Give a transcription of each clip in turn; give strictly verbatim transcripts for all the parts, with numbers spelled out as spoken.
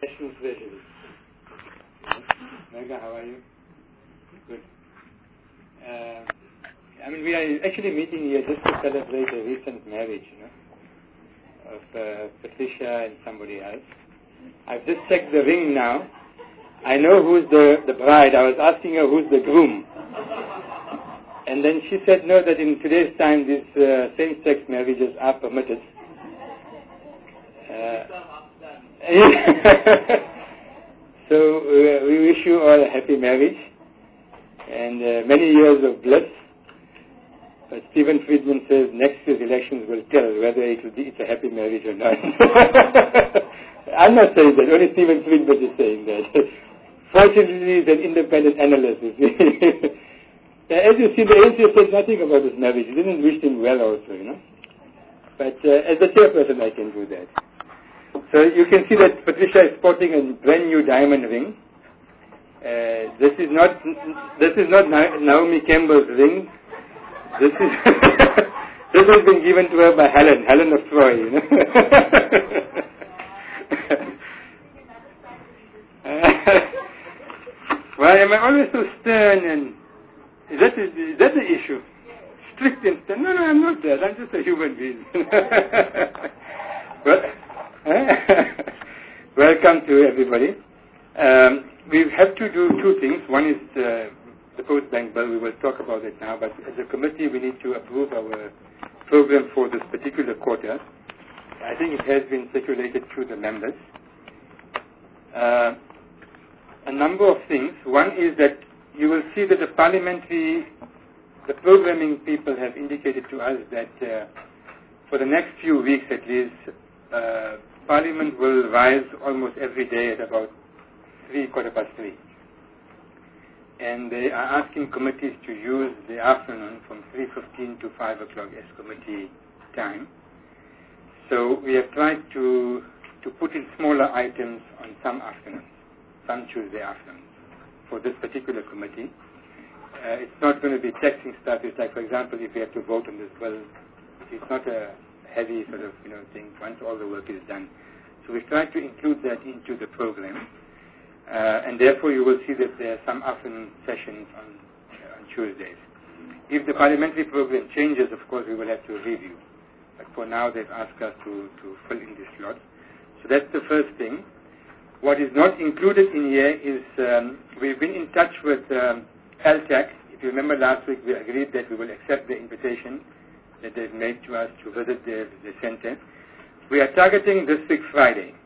Questions readily. Megha, how are you? Good. Uh, I mean, we are actually meeting here just to celebrate a recent marriage, you know, of uh, Patricia and somebody else. I've just checked the ring now. I know who's the, the bride. I was asking her who's the groom. And then she said, no, that in today's time, these uh, same-sex marriages are permitted. Uh, so uh, we wish you all a happy marriage and uh, many years of bliss. But Stephen Friedman says next year's elections will tell whether it will be it's a happy marriage or not. I'm not saying that. Only Stephen Friedman is saying that. Fortunately, he's an independent analyst. As you see, the A N C said nothing about this marriage. He didn't wish him well also, you know. But uh, as the chairperson, I can do that. So you can see that Patricia is sporting a brand new diamond ring. Uh, this is not this is not Naomi Campbell's ring. This is this has been given to her by Helen, Helen of Troy. You know. Why am I always so stern? And is that is, is that the issue? Strict and stern? No, no, I'm not that. I'm just a human being. Well. Welcome to everybody. Um, we have to do two things. One is uh, the post-bank bill. We will talk about it now. But as a committee, we need to approve our program for this particular quarter. I think it has been circulated to the members. Uh, a number of things. One is that you will see that the parliamentary, the programming people have indicated to us that uh, for the next few weeks at least, uh, Parliament will rise almost every day at about three, quarter past three. And they are asking committees to use the afternoon from three fifteen to five o'clock as committee time. So we have tried to, to put in smaller items on some afternoons, some Tuesday afternoons, for this particular committee. Uh, it's not going to be taxing stuff. It's like, for example, if we have to vote on this bill, it's not a heavy sort of, you know, thing once all the work is done. So we've tried to include that into the program. Uh, and therefore you will see that there are some afternoon sessions on, uh, on Tuesdays. If the parliamentary program changes, of course, we will have to review. But for now, they've asked us to, to fill in this slot. So that's the first thing. What is not included in here is um, we've been in touch with um, L T A C. If you remember last week, we agreed that we will accept the invitation that they've made to us to visit the, the center. We are targeting this week Friday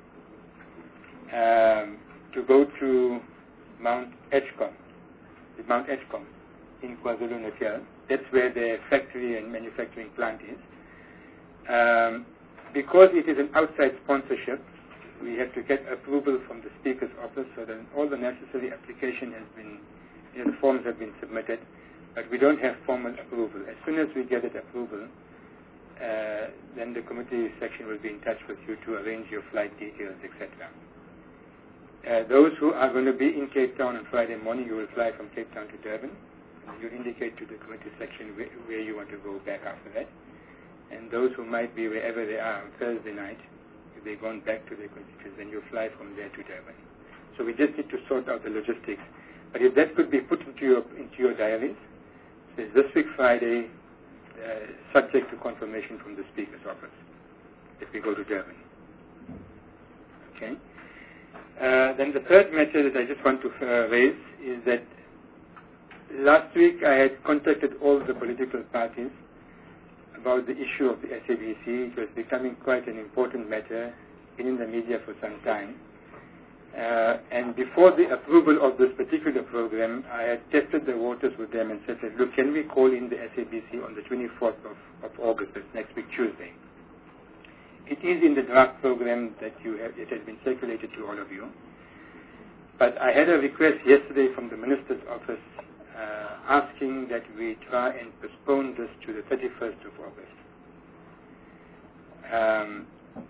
um, to go to Mount Edgecombe, the Mount Edgecombe in KwaZulu-Natal. That's where the factory and manufacturing plant is. Um, because it is an outside sponsorship, we have to get approval from the Speaker's office, so that all the necessary application has been, you know, the forms have been submitted. But we don't have formal approval. As soon as we get that approval, uh, then the committee section will be in touch with you to arrange your flight details, et cetera. Uh, those who are going to be in Cape Town on Friday morning, you will fly from Cape Town to Durban. You indicate to the committee section where, where you want to go back after that. And those who might be wherever they are on Thursday night, if they're going back to their constituents, then you fly from there to Durban. So we just need to sort out the logistics. But if that could be put into your, into your diaries, it's this week Friday, uh, subject to confirmation from the Speaker's office, if we go to Durban. Okay. Uh, then the third matter that I just want to uh, raise is that last week I had contacted all the political parties about the issue of the S A B C. It was becoming quite an important matter, been in the media for some time. Uh, and before the approval of this particular program, I had tested the waters with them and said, look, can we call in the S A B C on the twenty-fourth of, of August, that's next week, Tuesday. It is in the draft program that you have, it has been circulated to all of you. But I had a request yesterday from the Minister's office uh, asking that we try and postpone this to the thirty-first of August. Um,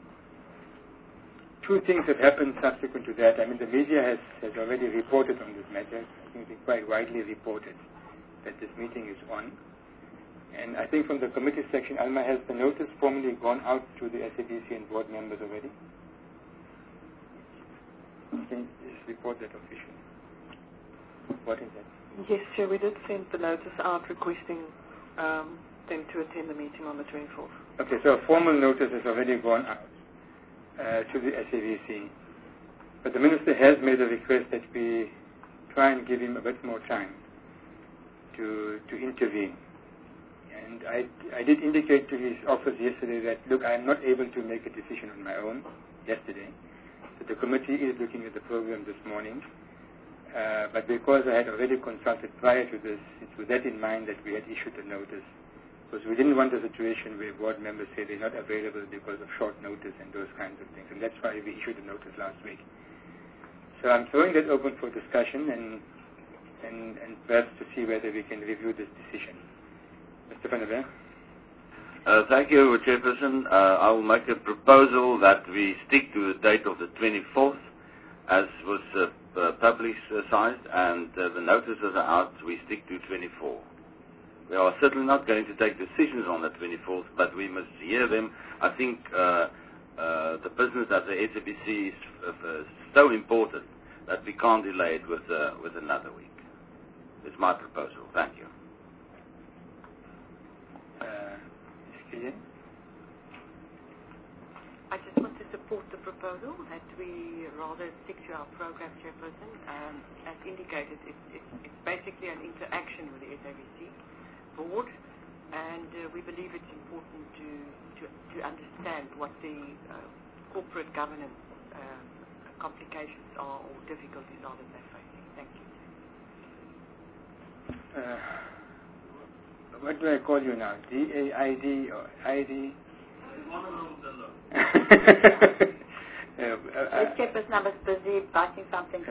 Two things have happened subsequent to that. I mean, the media has, has already reported on this matter. I think it's quite widely reported that this meeting is on. And I think from the committee section, Alma, has the notice formally gone out to the S A B C and board members already? can you just report that officially? What is that? Yes, Chair, we did send the notice out requesting um, them to attend the meeting on the twenty-fourth. Okay, so a formal notice has already gone out uh, to the S A V C. But the Minister has made a request that we try and give him a bit more time to to intervene. And I, I did indicate to his office yesterday that, look, I am not able to make a decision on my own yesterday. So the committee is looking at the program this morning. Uh, but because I had already consulted prior to this, it's with that in mind that we had issued a notice. Because we didn't want a situation where board members say they're not available because of short notice and those kinds of things. And that's why we issued a notice last week. So I'm throwing that open for discussion and and, and perhaps to see whether we can review this decision. Mister Van der Berg? Uh, thank you, Chairperson. Uh, I will make a proposal that we stick to the date of the twenty-fourth, as was uh, uh, publicized, and uh, the notices are out. We stick to twenty-four. We are certainly not going to take decisions on the twenty-fourth, but we must hear them. I think uh, uh, the business at the S A B C is uh, so important that we can't delay it with uh, with another week. It's my proposal. Thank you. Uh, Miz I just want to support the proposal that we rather stick to our program, Chairperson. Um, as indicated, it's, it's, it's basically an interaction with the S A B C board, and uh, we believe it's important to, to, to understand what the uh, corporate governance uh, complications are or difficulties are that they're facing. Thank you. Uh, what do I call you now? D A I D or I D? The Chairperson, I was busy writing something.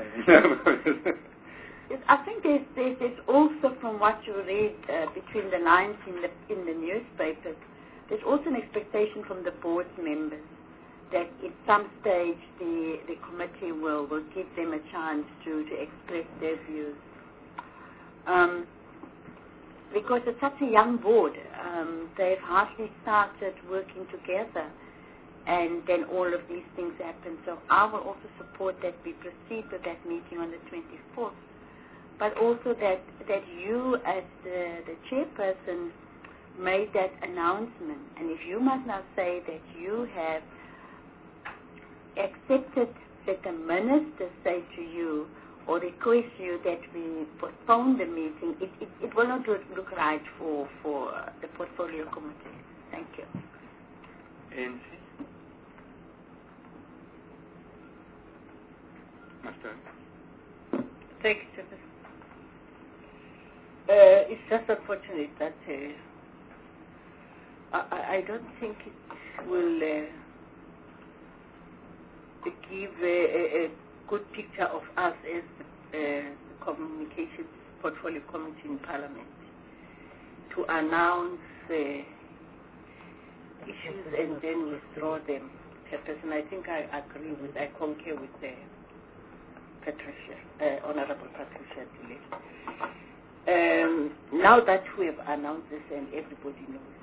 I think there's, there's, there's also, from what you read uh, between the lines in the in the newspapers, there's also an expectation from the board members that at some stage the the committee will, will give them a chance to, to express their views. Um, because it's such a young board, um, they've hardly started working together, and then all of these things happen. So I will also support that we proceed with that meeting on the twenty-fourth, but also that, that you as the, the chairperson made that announcement. And if you must now say that you have accepted that the minister say to you or request you that we postpone the meeting, it, it, it will not look, look right for, for the portfolio committee. Thank you. N C? Master? Thank you, Chairperson. Uh, it's just unfortunate that uh, I, I don't think it will uh, give a, a, a good picture of us as uh, the Communications Portfolio Committee in Parliament to announce uh, issues and then withdraw them. Chairperson, I think I agree with, I concur with uh, Patricia, uh, Honorable Patricia Dile. Um, now that we have announced this and everybody knows,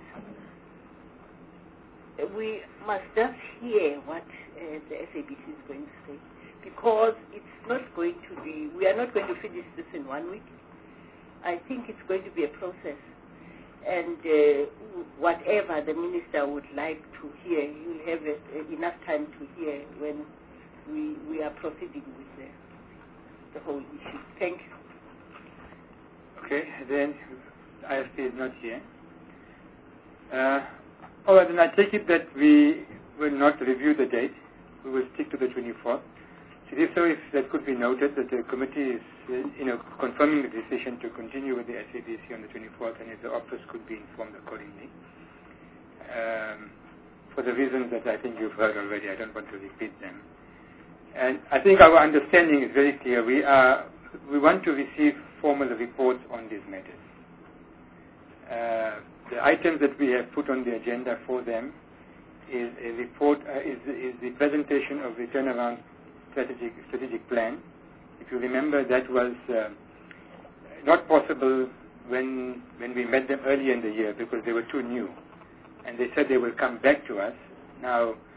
we must just hear what uh, the S A B C is going to say, because it's not going to be, we are not going to finish this in one week. I think it's going to be a process, and uh, whatever the minister would like to hear, you'll have uh, enough time to hear when we, we are proceeding with the, the whole issue. Thank you. Okay, then I F P is not here. Uh, all right, then I take it that we will not review the date. We will stick to the twenty-fourth. So if so, if that could be noted that the committee is, uh, you know, confirming the decision to continue with the S A B C on the twenty-fourth, and if the office could be informed accordingly. Um, for the reasons that I think you've heard already, I don't want to repeat them. And I think our understanding is very clear. We are, we want to receive formal reports on these matters. Uh, the items that we have put on the agenda for them is a report, uh, is, is the presentation of the turnaround strategic, strategic plan. If you remember, that was uh, not possible when, when we met them earlier in the year because they were too new. And they said they will come back to us. Now,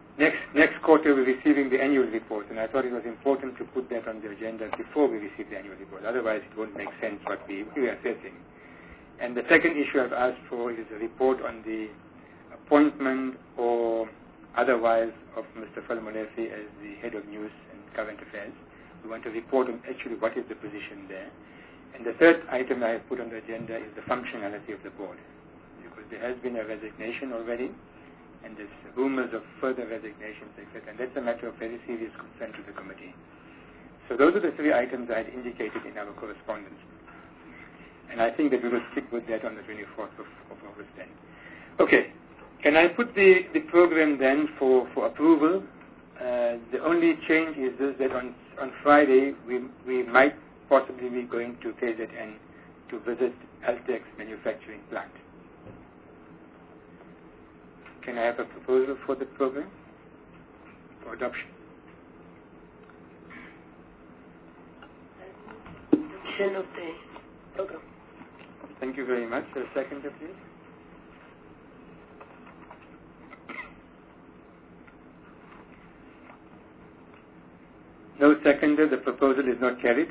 next next quarter we're receiving the annual report, and I thought it was important to put that on the agenda before we receive the annual report. Otherwise, it won't make sense what we, we are assessing. And the second issue I've asked for is a report on the appointment or otherwise of Mister Falamolefe as the head of news and current affairs. We want to report on actually what is the position there. And the third item I have put on the agenda is the functionality of the board, because there has been a resignation already, and there's rumors of further resignations, et cetera. And that's a matter of very serious concern to the committee. So those are the three items I had indicated in our correspondence. And I think that we will stick with that on the twenty-fourth of, of August then. Okay. Can I put the, the program then for, for approval? Uh, the only change is this, that on, on Friday we, we might possibly be going to K Z N to visit Altex manufacturing plant. Can I have a proposal for the program for adoption? Adoption of the program. Thank you very much. A seconder, please. No seconder. The proposal is not carried.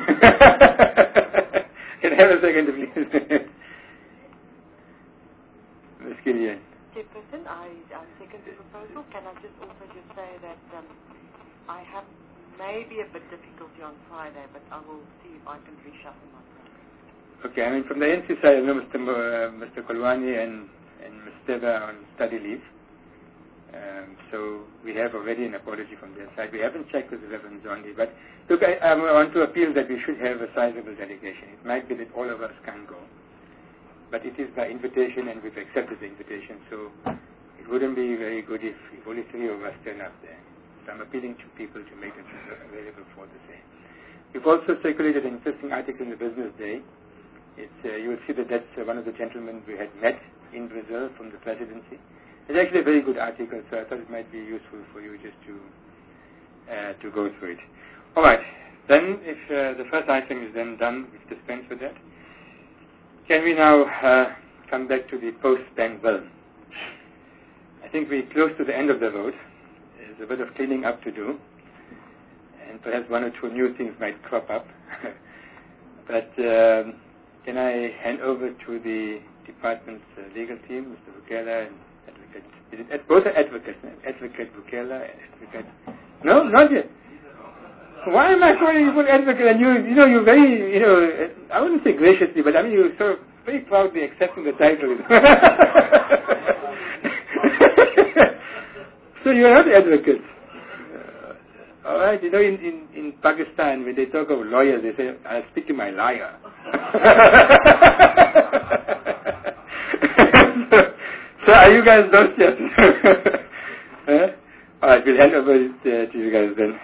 Can I have a seconder, please? Miz Killian. Chairperson, I, I second the proposal. Can I just also just say that um, I have maybe a bit difficulty on Friday, but I will see if I can reshuffle my program. Okay, I mean, from the N C side, I know Mister Mo, uh, Mister Kolwani and, and Miz Teva are on study leave. Um, so we have already an apology from their side. We haven't checked with the Reverend Zondi, but look, I, I want to appeal that we should have a sizable delegation. It might be that all of us can't go, but it is by invitation, and we've accepted the invitation, so it wouldn't be very good if, if only three of us turn up there. So I'm appealing to people to make themselves available for the same. We've also circulated an interesting article in the Business Day. It's, uh, you will see that that's uh, one of the gentlemen we had met in Brazil from the presidency. It's actually a very good article, so I thought it might be useful for you just to uh, to go through it. All right. Then, if uh, the first item is then done, we've dispensed with that. Can we now uh, come back to the post-bank bill? I think we're close to the end of the road. There's a bit of cleaning up to do, and perhaps one or two new things might crop up. But um, can I hand over to the department's uh, legal team, Mister Bukela and Advocate? Is it ad- both are advocates, Advocate Bukela and Advocate? No, not yet. Why am I calling you for advocate? And you, you know, you're very, you know, I wouldn't say graciously, but I mean, you're sort of very proudly accepting the title. So you're not advocate. Uh, all right, you know, in, in, in Pakistan, when they talk of lawyers, they say, I'll speak to my liar. so, so are you guys those yet? Huh? All right, we'll hand over it uh, to you guys then.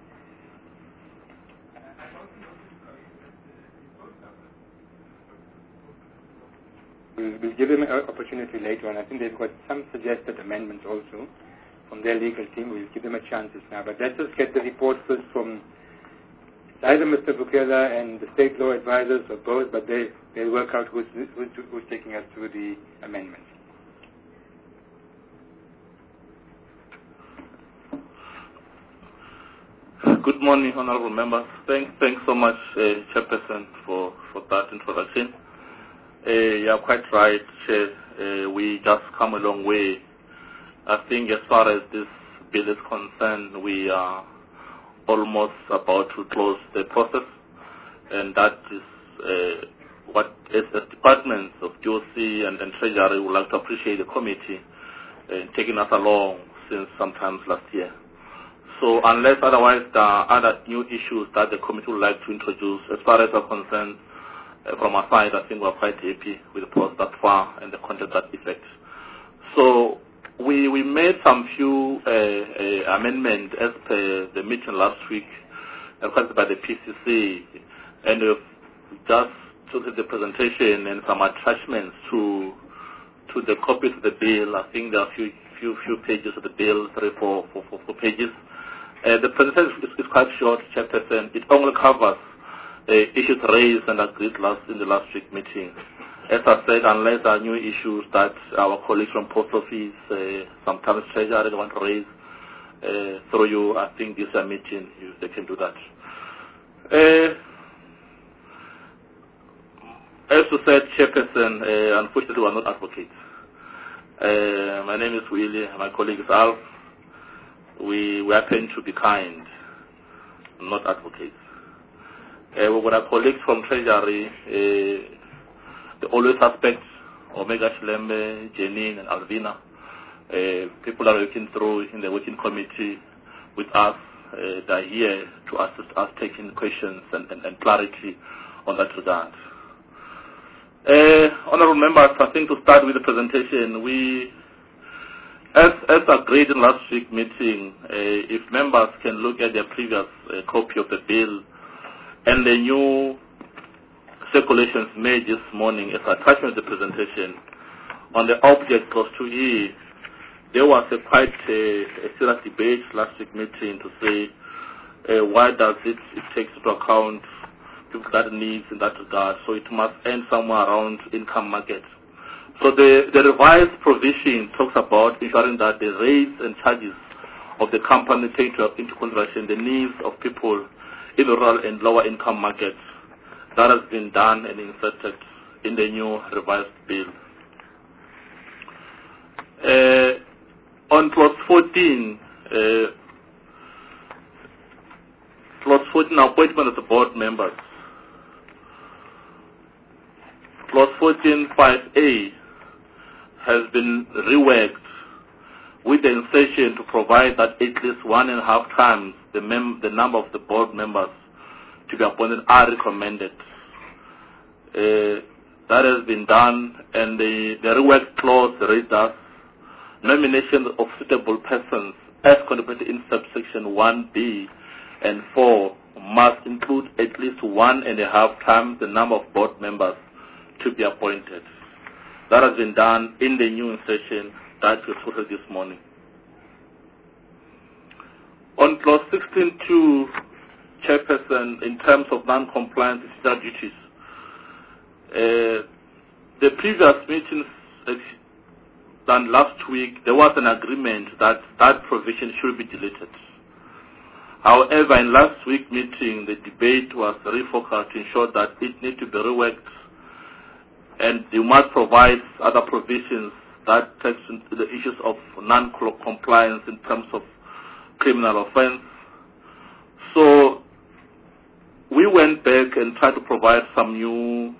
We'll, we'll give them an opportunity later on. I think they've got some suggested amendments also from their legal team. We'll give them a chance now. But let's just get the report first from either Mister Bukela and the state law advisors or both, but they, they'll work out who's, who's, who's taking us through the amendments. Good morning, honorable members. Thanks, thanks so much, uh, Chairperson, for, for that introduction. Uh, you're quite right, Chair. Uh, we just come a long way. I think as far as this bill is concerned, we are almost about to close the process, and that is uh, what, as the departments of G O C and, and Treasury, would like to appreciate the committee uh, taking us along since sometimes last year. So unless otherwise there are other new issues that the committee would like to introduce, as far as we're concerned, uh, from our side, I think we're quite happy with the process that far and the content that effect. So we we made some few uh, uh, amendments as per the meeting last week, requested by the P C C, and we've just took the presentation and some attachments to to the copies of the bill. I think there are a few few few pages of the bill, three, four, four, four, four pages. Uh, the presentation is, is quite short, Chairperson. It only covers uh, issues raised and agreed last in the last week meeting. As I said, unless there are new issues that our colleagues from Post Office, uh, sometimes Treasury want to raise, uh, through you, I think this is a meeting, you, they can do that. Uh, as you said, Chairperson, uh, unfortunately we are not advocates. Uh, my name is Willie, my colleague is Alf. We, we happen to be kind, not advocates. Uh, with our colleagues from Treasury, uh, they always suspect Omega Shlembe, Janine, and Alvina. Uh, people are working through in the working committee with us. Uh, they are here to assist us taking questions and, and, and clarity on that regard. Uh, honorable members, I think to start with the presentation, we, as, as agreed in last week's meeting, uh, if members can look at their previous uh, copy of the bill and the new circulations made this morning as attachment to the presentation, on the object clause two E, there was a quite a, a serious debate last week meeting to say uh, why does it, it take into account people that needs in that regard, so it must end somewhere around income market. So the, the revised provision talks about ensuring that the rates and charges of the company take into consideration the needs of people in rural and lower income markets. That has been done and inserted in the new revised bill. Uh, on clause fourteen, uh, clause fourteen, appointment of the board members. Clause fourteen five A has been reworked with the insertion to provide that at least one and a half times the, mem the number of the board members to be appointed are recommended. Uh, that has been done, and the, the reworked clause reads as nomination of suitable persons as contemplated in subsection one B and four must include at least one and a half times the number of board members to be appointed. That has been done in the new insertion that was voted this morning. On clause sixteen two, Chairperson, in terms of non-compliance with their duties, uh, the previous meetings uh, done last week, there was an agreement that that provision should be deleted. However, in last week's meeting, the debate was refocused to ensure that it needs to be reworked, and you must provide other provisions that takes into the issues of non-compliance in terms of criminal offense. So we went back and tried to provide some new,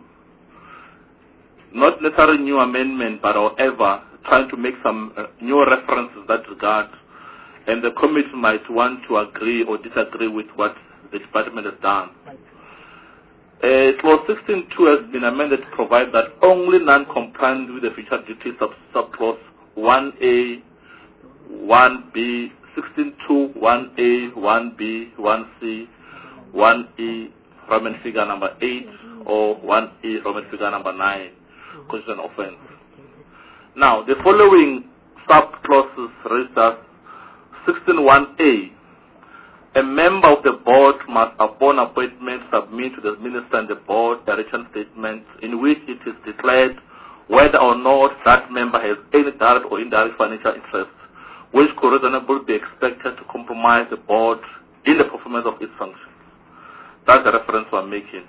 not necessarily new amendment, but however, trying to make some uh, new references in that regard. And the committee might want to agree or disagree with what the department has done. Uh, clause sixteen two has been amended to provide that only non-compliant with the future duties of subclause one A, one B, sixteen two, one A, one B, one C, one E, Roman figure number eight, or one E, Roman figure number nine, constitutional offense. Now, the following sub-clauses read as sixteen one A. A member of the board must, upon appointment, submit to the minister and the board a written statement in which it is declared whether or not that member has any direct or indirect financial interest which could reasonably be expected to compromise the board in the performance of its functions. That's the reference we're making.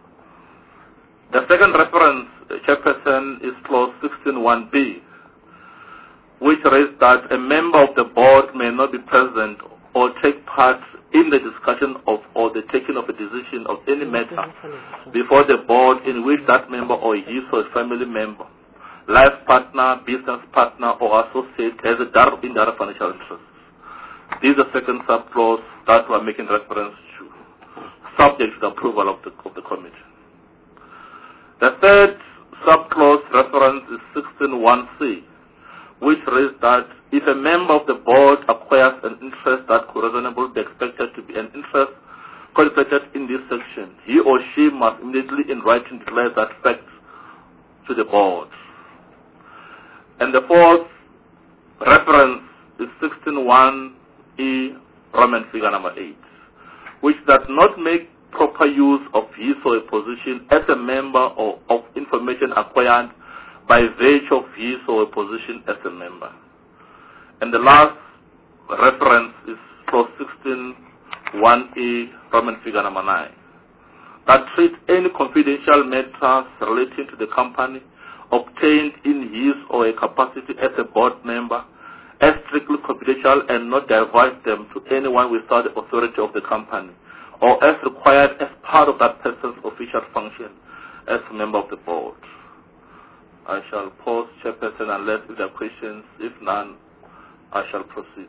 The second reference, Chairperson, is clause sixteen one B, which reads that a member of the board may not be present or take part in the discussion of or the taking of a decision of any matter before the board in which that member or his or his family member, life partner, business partner, or associate has a direct or indirect financial interest. This is the second subclause that we are making reference to, subject to the approval of the, of the committee. The third subclause reference is sixteen one C, which reads that if a member of the board acquires an interest that could reasonably be expected to be an interest contemplated in this section, he or she must immediately in writing declare that fact to the board. And the fourth reference is sixteen one E, Roman figure number eight, which does not make proper use of his or her position as a member or of information acquired by virtue of his or her position as a member. And the last reference is clause sixteen one A, Roman figure number nine, that treat any confidential matters relating to the company obtained in his or her capacity as a board member as strictly confidential and not divulge them to anyone without the authority of the company or as required as part of that person's official function as a member of the board. I shall pause, Chairperson, unless there are questions. If none, I shall proceed.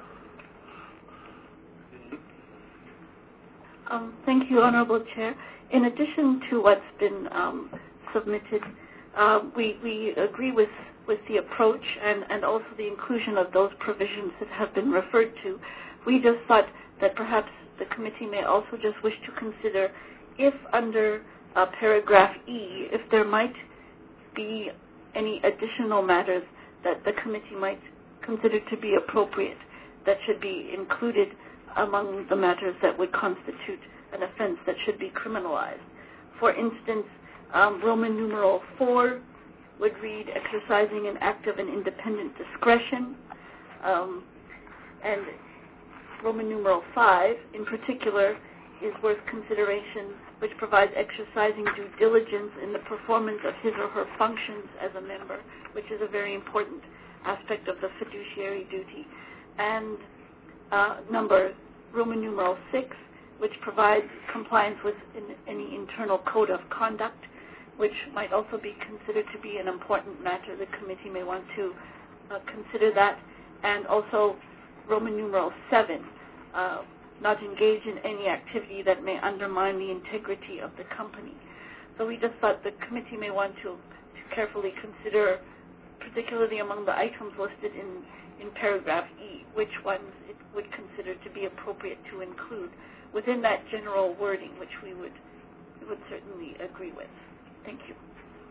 Um, thank you, Honorable Chair. In addition to what's been um, submitted, uh, we, we agree with, with the approach and, and also the inclusion of those provisions that have been referred to. We just thought that perhaps the committee may also just wish to consider if under uh, paragraph E, if there might be any additional matters that the committee might consider to be appropriate that should be included among the matters that would constitute an offense that should be criminalized. For instance, um, Roman numeral four would read exercising an active and independent discretion, um, and Roman numeral five in particular is worth consideration, which provides exercising due diligence in the performance of his or her functions as a member, which is a very important aspect of the fiduciary duty. And uh, number Roman numeral six, which provides compliance with in, any internal code of conduct, which might also be considered to be an important matter. The committee may want to uh, consider that. And also Roman numeral seven, uh, not engage in any activity that may undermine the integrity of the company. So we just thought the committee may want to, to carefully consider, particularly among the items listed in, in paragraph E, which ones it would consider to be appropriate to include within that general wording, which we would, we would certainly agree with. Thank you.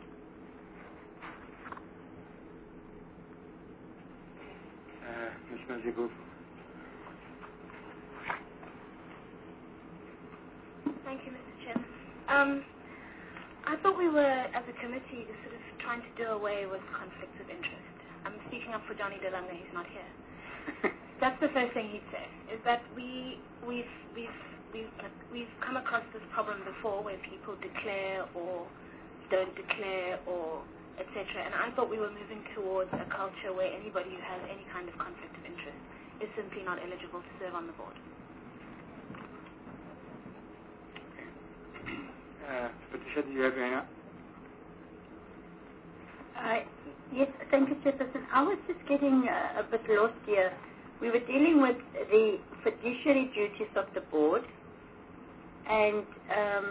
Uh, Miz Mazigu. Thank you, Mister Chair. Um, I thought we were, as a committee, sort of trying to do away with conflicts of interest. I'm speaking up for Johnny DeLunga, he's not here. That's the first thing he'd say, is that we, we've, we've, we've, we've come across this problem before where people declare or don't declare or et cetera. And I thought we were moving towards a culture where anybody who has any kind of conflict of interest is simply not eligible to serve on the board. Uh, Patricia, do you have any? Uh, yes, thank you, Chairperson. I was just getting uh, a bit lost here. We were dealing with the fiduciary duties of the board, and um,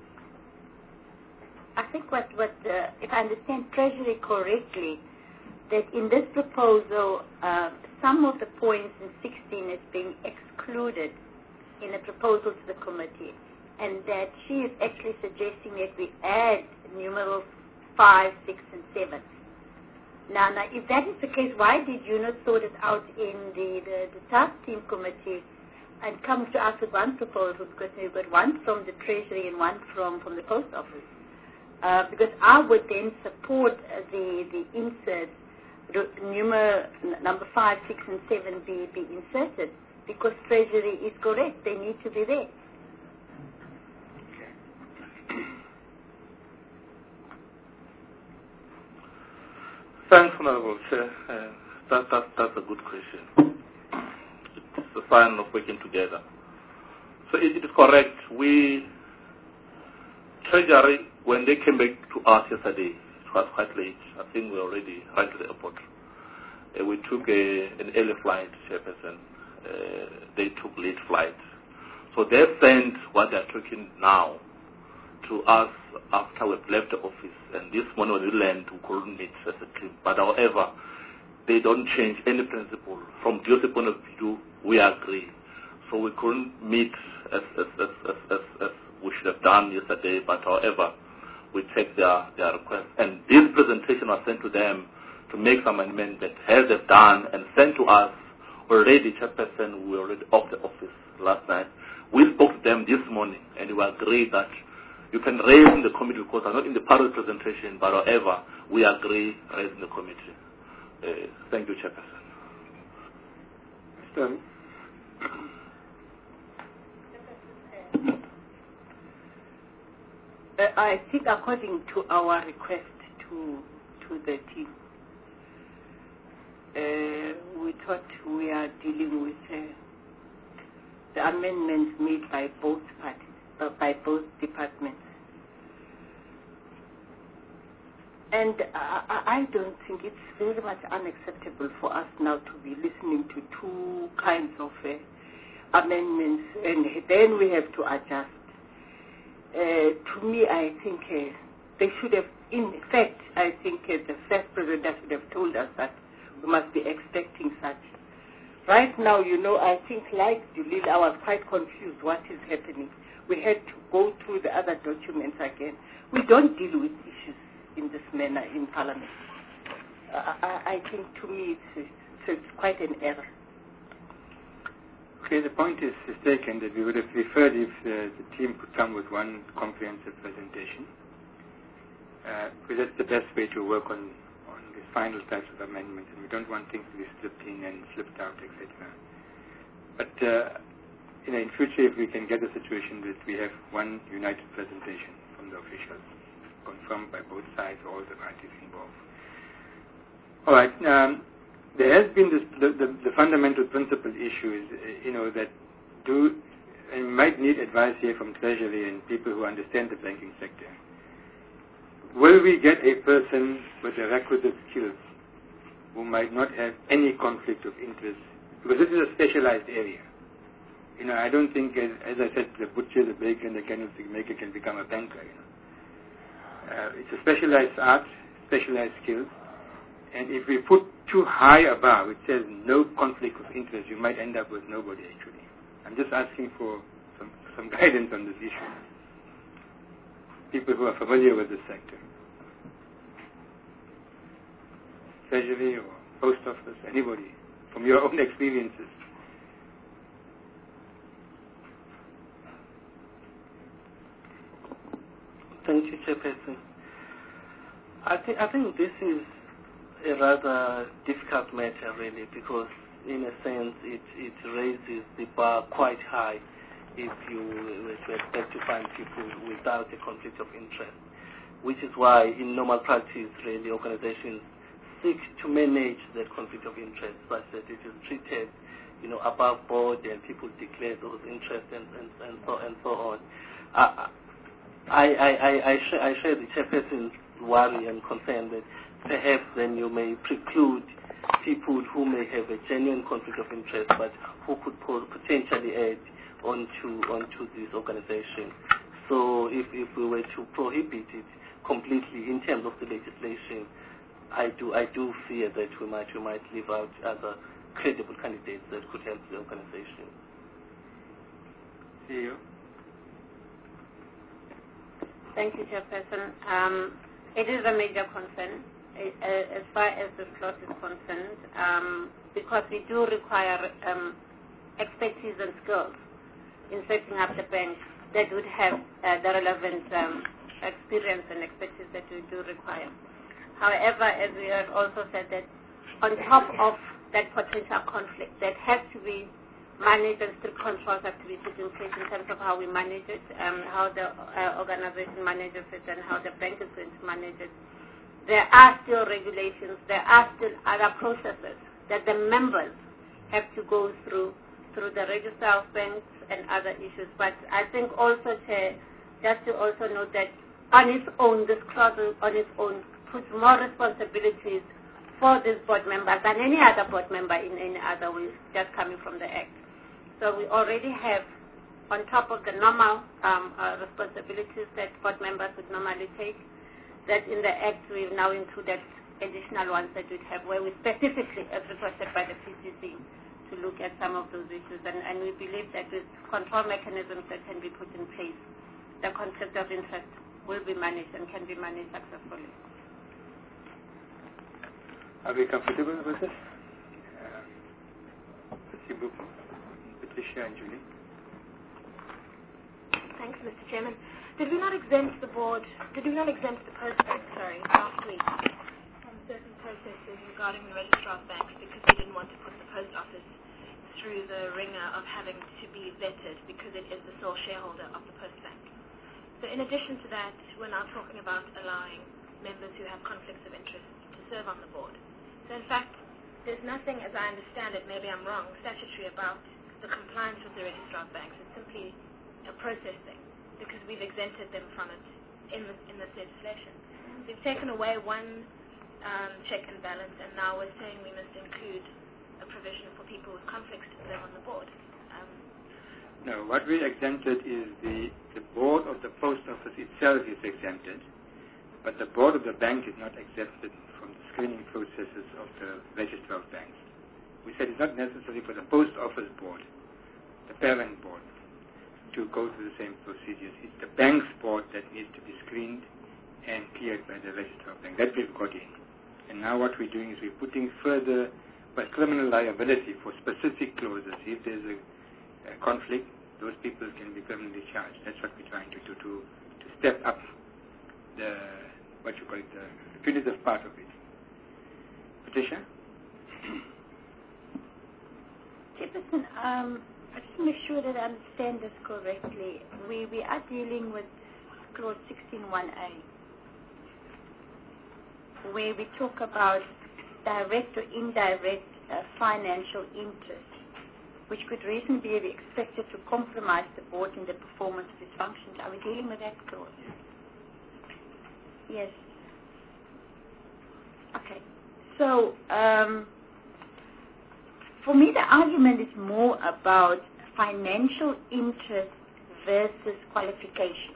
I think what, what uh, if I understand Treasury correctly, that in this proposal, uh, some of the points in sixteen is being excluded in a proposal to the committee, and that she is actually suggesting that we add numerals five, six, and seven. Now, now, if that is the case, why did you not sort it out in the, the, the task team committee and come to us with one proposal, because you've got one from the Treasury and one from, from the Post Office? Uh, because I would then support uh, the, the inserts, numer, number five, six, and seven be, be inserted, because Treasury is correct. They need to be there. Thanks, Honorable Chair. Uh, that, that, that's a good question. It's a sign of working together. So it, it is correct. We, Treasury, when they came back to us yesterday, it was quite late. I think we already right to the airport. Uh, we took a, an early flight, Chairperson. Uh, they took late flights. So they sent what they're talking now to us after we've left the office, and this morning when we land, we couldn't meet as a team. But however, they don't change any principle. From D O C point of view, we agree. So we couldn't meet as, as, as, as, as, as we should have done yesterday, but however, we take their, their request. And this presentation was sent to them to make some amendment that has it done and sent to us already, Chairperson. We were already off the office last night. We spoke to them this morning, and we agreed that you can raise in the committee, because I'm not in the part of the presentation, but however, we agree raise in the committee. Uh, thank you, Chairperson. So, Uh, I think according to our request to to the team, uh, we thought we are dealing with uh, the amendments made by both parties, uh, by both departments. And I, I don't think it's very much unacceptable for us now to be listening to two kinds of uh, amendments, and then we have to adjust. Uh, to me, I think uh, they should have, in fact, I think uh, the first president should have told us that we must be expecting such. Right now, you know, I think like Julil, I was quite confused what is happening. We had to go through the other documents again. We don't deal with issues in this manner in Parliament. Uh, I, I think to me it's, it's, it's quite an error. Okay, the point is, is taken that we would have preferred if uh, the team could come with one comprehensive presentation. Uh, because that's the best way to work on, on the final types of amendments, and we don't want things to be slipped in and slipped out, et cetera. But uh, you know, in future, if we can get a situation that we have one united presentation from the officials, confirmed by both sides, all the parties involved. All right. Um, There has been this, the, the, the fundamental principle issue is, uh, you know, that do, and you might need advice here from Treasury and people who understand the banking sector. Will we get a person with the requisite skills who might not have any conflict of interest? Because this is a specialized area. You know, I don't think, as, as I said, the butcher, the baker, and the candlestick maker can become a banker, you know. Uh, it's a specialized art, specialized skills. And if we put too high above, it says no conflict of interest, you might end up with nobody actually. I'm just asking for some, some guidance on this issue. People who are familiar with this sector. Treasury or post office, anybody, from your own experiences. Thank you, Chairperson. I think, I think this is a rather difficult matter, really, because in a sense it, it raises the bar quite high if you were to expect to find people without a conflict of interest, which is why in normal practice, really, organizations seek to manage that conflict of interest such that it is treated, you know, above board and people declare those interests and, and, and, so, and so on. I, I, I, I, share, I share the chairperson's worry and concern that perhaps then you may preclude people who may have a genuine conflict of interest but who could potentially add onto onto this organization. So if, if we were to prohibit it completely in terms of the legislation, I do I do fear that we might we might leave out other credible candidates that could help the organization. See you. Thank you, Chairperson. Um, it is a major concern. As far as this clause is concerned, um, because we do require um, expertise and skills in setting up the bank that would have uh, the relevant um, experience and expertise that we do require. However, as we have also said, that on top of that potential conflict, that has to be managed and strict controls have to be put in place in terms of how we manage it, um, how the uh, organization manages it, and how the bank is going to manage it. There are still regulations, there are still other processes that the members have to go through, through the register of banks and other issues. But I think also, Chair, just to also note that on its own, this clause on its own puts more responsibilities for these board members than any other board member in any other way, just coming from the Act. So we already have, on top of the normal um, uh, responsibilities that board members would normally take, that in the Act we've now included additional ones that we have, where we specifically, as requested by the P C C, to look at some of those issues. And, and we believe that with control mechanisms that can be put in place, the conflict of interest will be managed and can be managed successfully. Are we comfortable with this? Uh, Patricia and Julie. Thanks, Mister Chairman. Did we not exempt the board, did we not exempt the post bank, sorry, last week from certain processes regarding the registrar of banks because we didn't want to put the post office through the ringer of having to be vetted because it is the sole shareholder of the Postbank. So in addition to that, we're now talking about allowing members who have conflicts of interest to serve on the board. So in fact, there's nothing, as I understand it, maybe I'm wrong, statutory about the compliance with the registrar of banks. It's simply a process thing because we've exempted them from it in, the, in this legislation. We've taken away one um, check and balance, and now we're saying we must include a provision for people with conflicts to serve on the board. Um, no, what we exempted is the, the board of the post office itself is exempted, but the board of the bank is not exempted from the screening processes of the registrar of banks. We said it's not necessary for the post office board, the parent board, to go through the same procedures. It's the bank's board that needs to be screened and cleared by the registrar of bank. That we've got in. And now what we're doing is we're putting further but criminal liability for specific clauses. If there's a, a conflict, those people can be criminally charged. That's what we're trying to do, to, to step up the, what you call it, the punitive part of it. Patricia? Jefferson, um, I just want to make sure that I understand this correctly. We, we are dealing with clause sixteen one A, where we talk about direct or indirect uh, financial interest, which could reasonably be expected to compromise the board in the performance of its functions. Are we dealing with that clause? Yes. Okay. So, um, for me, the argument is more about financial interest versus qualification.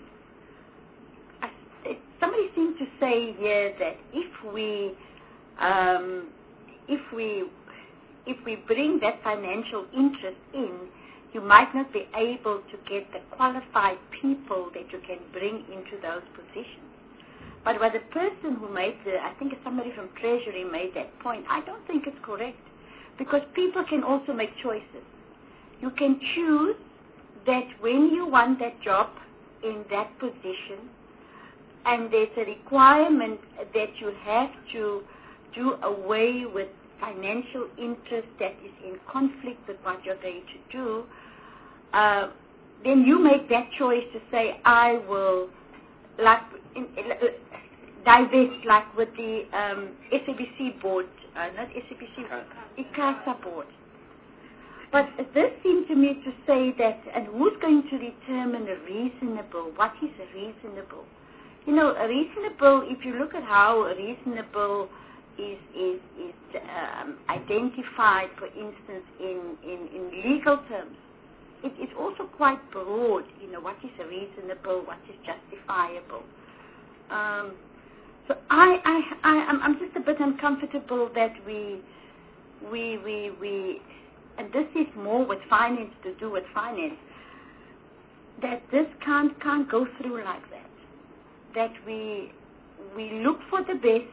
I, it, somebody seemed to say here that if we Um, if we if we bring that financial interest in, you might not be able to get the qualified people that you can bring into those positions. But what the person who made the, I think it's somebody from Treasury made that point, I don't think it's correct, because people can also make choices. You can choose that when you want that job in that position, and there's a requirement that you have to do away with financial interest that is in conflict with what you're going to do, uh, then you make that choice to say, I will like in, uh, divest, like with the um, S A B C board, uh, not S A B C, ICASA board. But this seemed to me to say that, and who's going to determine a reasonable, what is a reasonable? You know, a reasonable, if you look at how a reasonable is is, is um, identified, for instance, in, in, in legal terms, it, it's also quite broad. You know, what is a reasonable, what is justifiable. Um, so I, I, I, I'm, I'm just a bit uncomfortable that we, we, we, we, and this is more with finance to do with finance, that this can't can't go through like that. That we we look for the best,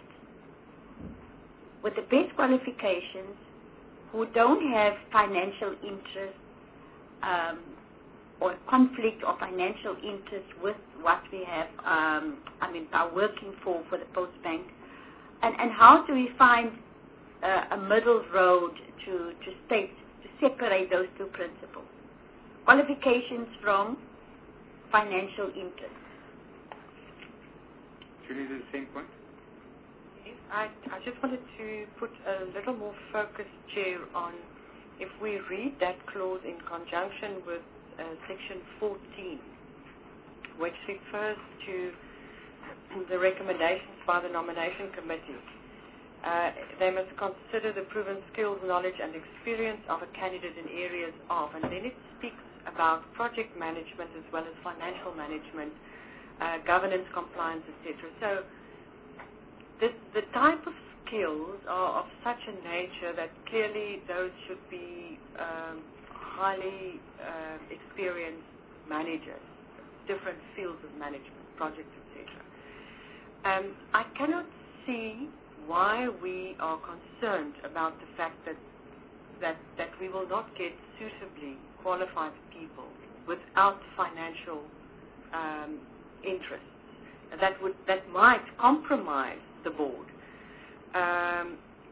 with the best qualifications, who don't have financial interest um, or conflict or financial interest with what we have, um, I mean, are working for, for the Post Bank. And, and how do we find uh, a middle road to, to state, to separate those two principles? Qualifications from financial interest. Julie, the same point? I, I just wanted to put a little more focus, Chair, on if we read that clause in conjunction with uh, Section fourteen, which refers to the recommendations by the nomination committee. Uh, they must consider the proven skills, knowledge, and experience of a candidate in areas of, and then it speaks about project management as well as financial management, uh, governance, compliance, et cetera. So The, the type of skills are of such a nature that clearly those should be um, highly uh, experienced managers, different fields of management, projects, et cetera. Um, I cannot see why we are concerned about the fact that that that we will not get suitably qualified people without financial um, interests. That would that might compromise the board. Um,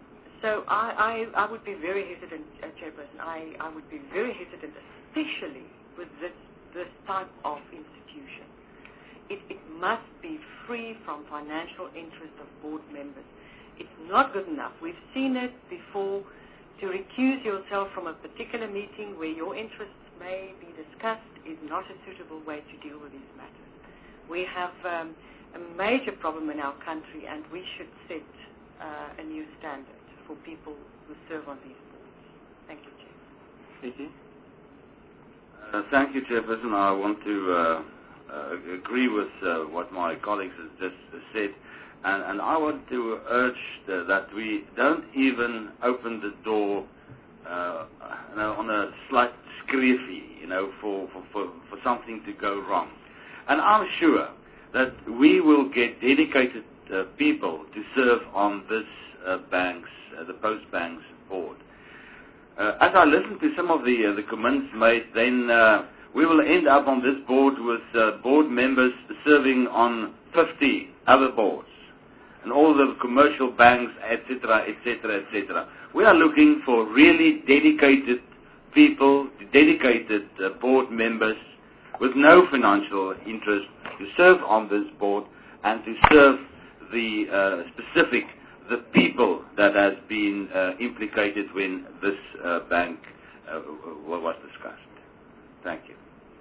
So I, I, I would be very hesitant, uh, Chairperson. I, I would be very hesitant, especially with this, this type of institution. It, it must be free from financial interest of board members. It's not good enough. We've seen it before. To recuse yourself from a particular meeting where your interests may be discussed is not a suitable way to deal with these matters. We have um, a major problem in our country, and we should set uh, a new standard for people who serve on these boards. Thank you, Chair. Thank you. Uh, thank you, Chairperson. I want to uh, uh, agree with uh, what my colleagues have just uh, said. And, and I want to urge the, that we don't even open the door uh, you know, on a slight screefy, you know, for, for, for, for something to go wrong. And I'm sure that we will get dedicated uh, people to serve on this uh, bank's, uh, the Post Bank's board. Uh, as I listen to some of the, uh, the comments made, then uh, we will end up on this board with uh, board members serving on fifty other boards, and all the commercial banks, et cetera, et cetera, et cetera. We are looking for really dedicated people, dedicated uh, board members with no financial interest to serve on this board and to serve the uh, specific, the people that has been uh, implicated when this uh, bank uh, was discussed. Thank you.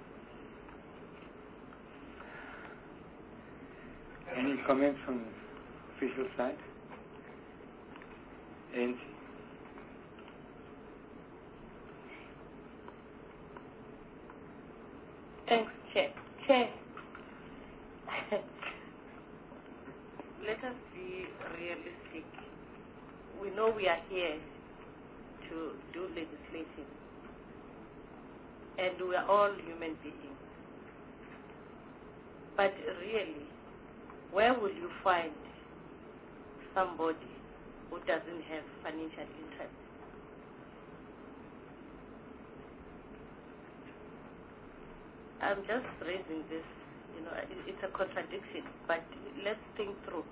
Any comments from official side? A N C. Thanks, Chair. Chair, let us be realistic. We know we are here to do legislation, and we are all human beings. But really, where will you find somebody who doesn't have financial interest? I'm just raising this, you know, it's a contradiction, but let's think through.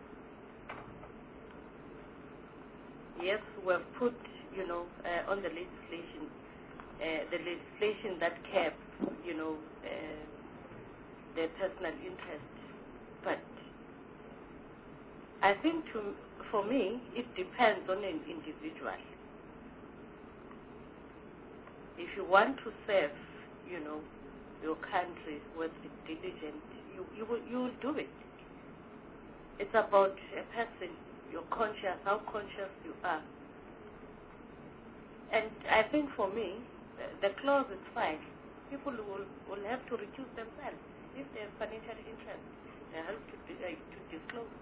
Yes, we have put, you know, uh, on the legislation, uh, the legislation that caps, you know, uh, their personal interest, but I think to, for me, it depends on an individual. If you want to serve, you know, your country with diligence, you, you, will, you will do it. It's about a person, you're conscious, how conscious you are. And I think for me, the, the clause is fine. People will, will have to reduce themselves. If they have financial interest, they have to, uh, to disclose.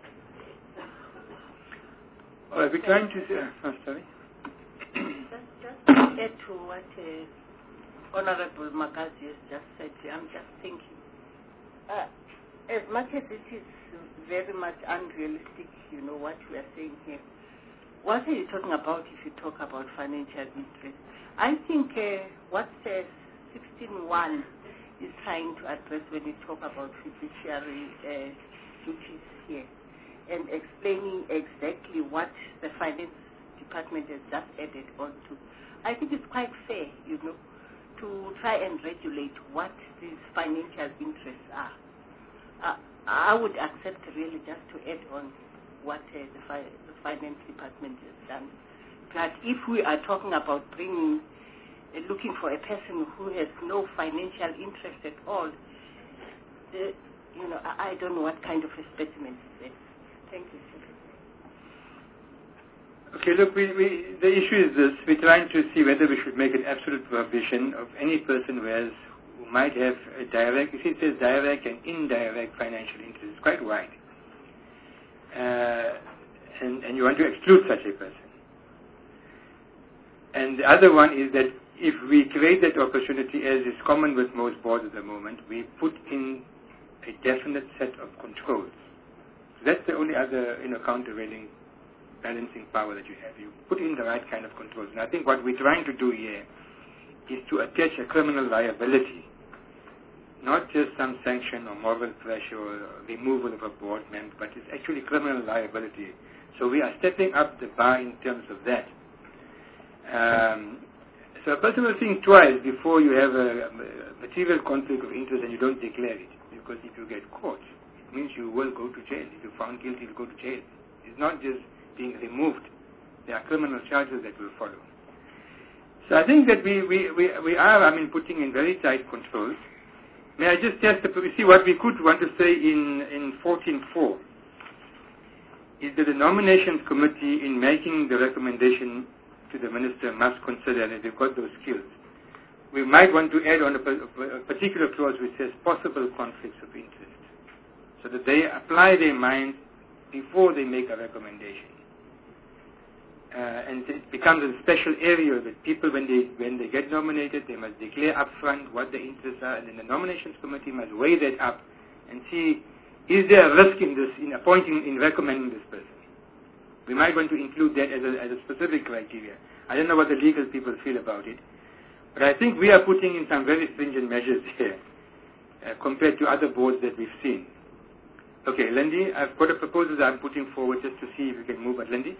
Well, we're trying to say, oh, sorry. Just, just to add to what uh, Honorable Magazi has just said, I'm just thinking, uh, as much as it is very much unrealistic, you know, what we are saying here, what are you talking about if you talk about financial interest? I think uh, what says sixteen one is trying to address when we talk about fiduciary uh, duties here, and explaining exactly what the finance department has just added on to. I think it's quite fair, you know, to try and regulate what these financial interests are. Uh, I would accept really just to add on what uh, the, fi the finance department has done. But if we are talking about bringing, uh, looking for a person who has no financial interest at all, uh, you know, I, I don't know what kind of a statement is that. Thank you, sir. Okay, look, we, we, the issue is this. We're trying to see whether we should make an absolute prohibition of any person who, has, who might have a direct, you see it says direct and indirect financial interest. It's quite wide. Uh, and, and you want to exclude such a person. And the other one is that if we create that opportunity, as is common with most boards at the moment, we put in a definite set of controls. So that's the only other, you know, countervailing balancing power that you have. You put in the right kind of controls. And I think what we're trying to do here is to attach a criminal liability, not just some sanction or moral pressure or removal of a board member, but it's actually criminal liability So we are stepping up the bar in terms of that. Um, so a person will think twice before you have a, a material conflict of interest and you don't declare it. Because if you get caught, it means you will go to jail. If you're found guilty, you'll go to jail. It's not just being removed. There are criminal charges that will follow. So I think that we, we, we, we are, I mean, putting in very tight controls. May I just test, the, see what we could want to say in, in fourteen point four is that the nominations committee in making the recommendation to the minister must consider, and they've got those skills. We might want to add on a, a particular clause which says possible conflicts of interest, so that they apply their mind before they make a recommendation. Uh, and it becomes a special area that people, when they when they get nominated, they must declare upfront what their interests are, and then the nominations committee must weigh that up and see, is there a risk in this, in appointing, in recommending this person? We might want to include that as a, as a specific criteria. I don't know what the legal people feel about it, but I think we are putting in some very stringent measures here uh, compared to other boards that we've seen. Okay, Lindy, I've got a proposal that I'm putting forward just to see if we can move it. Lindy?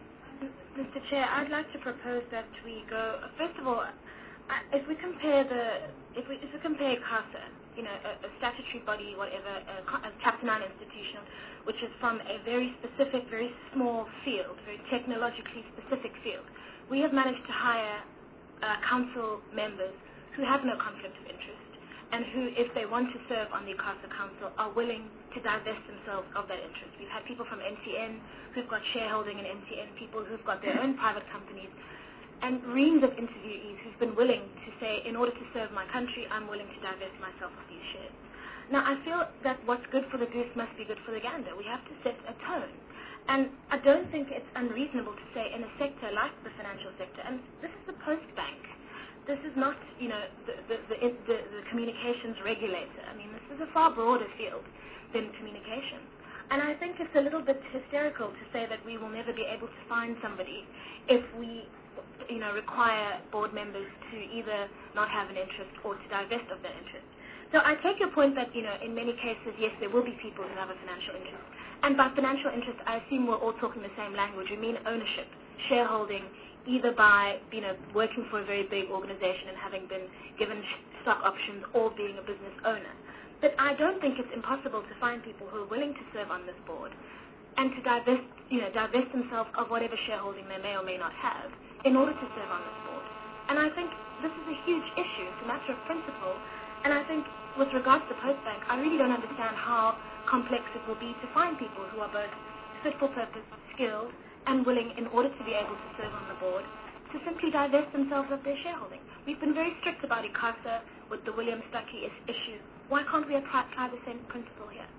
Mister Chair, I'd like to propose that we go, first of all, if we compare the, if we, if we compare CASA, you know, a, a statutory body, whatever, a, a Chapter nine institution, which is from a very specific, very small field, very technologically specific field, we have managed to hire uh, council members who have no conflict of interest, and who, if they want to serve on the CASA Council, are willing to divest themselves of that interest. We've had people from N C N who've got shareholding in N C N, people who've got their own private companies, and reams of interviewees who've been willing to say, in order to serve my country, I'm willing to divest myself of these shares. Now, I feel that what's good for the goose must be good for the gander. We have to set a tone. And I don't think it's unreasonable to say in a sector like the financial sector, and this is the Post Bank, this is not, you know, the, the, the, the, the communications regulator. I mean, this is a far broader field than communications. And I think it's a little bit hysterical to say that we will never be able to find somebody if we, you know, require board members to either not have an interest or to divest of their interest. So I take your point that, you know, in many cases, yes, there will be people who have a financial interest. And by financial interest, I assume we're all talking the same language. We mean ownership, shareholding, either by, you know, working for a very big organization and having been given stock options or being a business owner. But I don't think it's impossible to find people who are willing to serve on this board and to divest, you know, divest themselves of whatever shareholding they may or may not have in order to serve on this board. And I think this is a huge issue. It's a matter of principle. And I think with regards to Post Bank, I really don't understand how complex it will be to find people who are both fit for purpose, skilled, and willing, in order to be able to serve on the board, to simply divest themselves of their shareholding. We've been very strict about ICASA with the William Stuckey issue. Why can't we apply, apply the same principle here?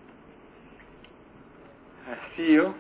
Uh, C E O?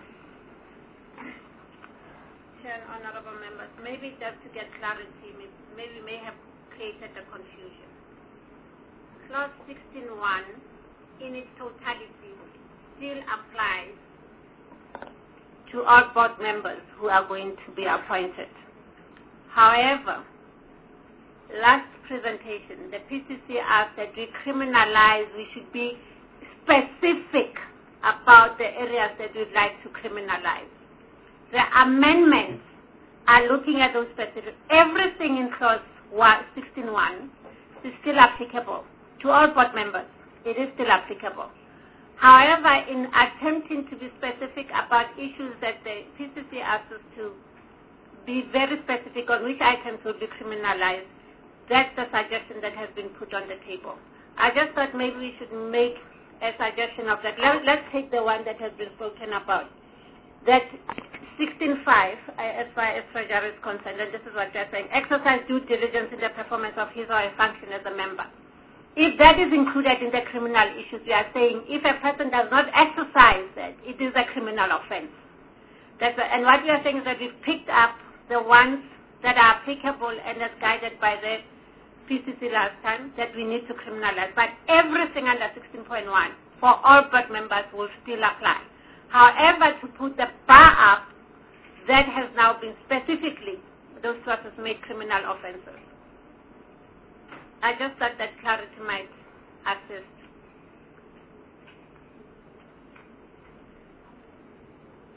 Chair, honorable members, maybe just to get clarity, maybe we may have created a confusion. Clause sixteen point one, in its totality, still applies to all board members who are going to be appointed. However, last presentation, the P C C asked that we criminalize, we should be specific about the areas that we'd like to criminalize. The amendments are looking at those specific. Everything in clause sixteen point one is still applicable to all board members. It is still applicable. However, in attempting to be specific about issues that the P C C asks us to be very specific on which items will be criminalized, that's the suggestion that has been put on the table. I just thought maybe we should make a suggestion of that. Let, let's take the one that has been spoken about. That sixteen point five, as far as Treasury is concerned, and this is what they're saying, exercise due diligence in the performance of his or her function as a member. If that is included in the criminal issues, we are saying if a person does not exercise that, it is a criminal offense. That's a, and what we are saying is that we've picked up the ones that are applicable and as guided by the P C C last time that we need to criminalize. But everything under sixteen point one for all board members will still apply. However, to put the bar up, that has now been specifically, those clauses make criminal offenses. I just thought that clarity might assist.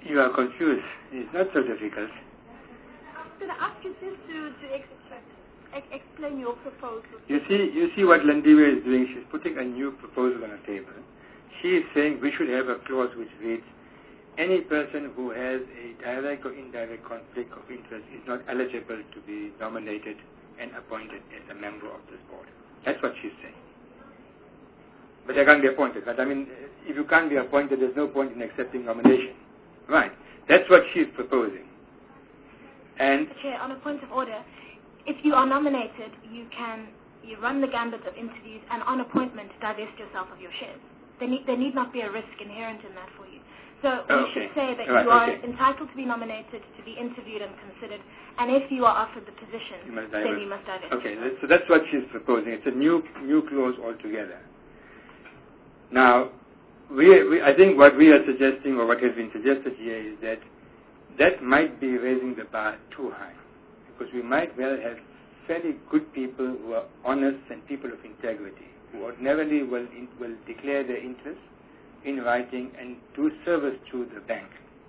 You are confused. It's not so difficult. Could I ask you just to, to ex- ex- explain your proposal? You see, you see what Landiwe is doing. She's putting a new proposal on the table. She is saying we should have a clause which reads, any person who has a direct or indirect conflict of interest is not eligible to be nominated and appointed as a member of this board. That's what she's saying. But they can't be appointed. But I mean, if you can't be appointed, there's no point in accepting nomination. Right. That's what she's proposing. And Chair, on a point of order, if you are nominated, you can you run the gambit of interviews and on appointment divest yourself of your shares. There need, there need not be a risk inherent in that for you. So we okay. should say that right, you are okay. entitled to be nominated, to be interviewed and considered, and if you are offered the position, you must then you must divest. Okay, so that's what she's proposing. It's a new new clause altogether. Now, we, we, I think what we are suggesting, or what has been suggested here, is that that might be raising the bar too high, because we might well have fairly good people who are honest and people of integrity, who ordinarily will in, will declare their interest in writing and do service to the bank.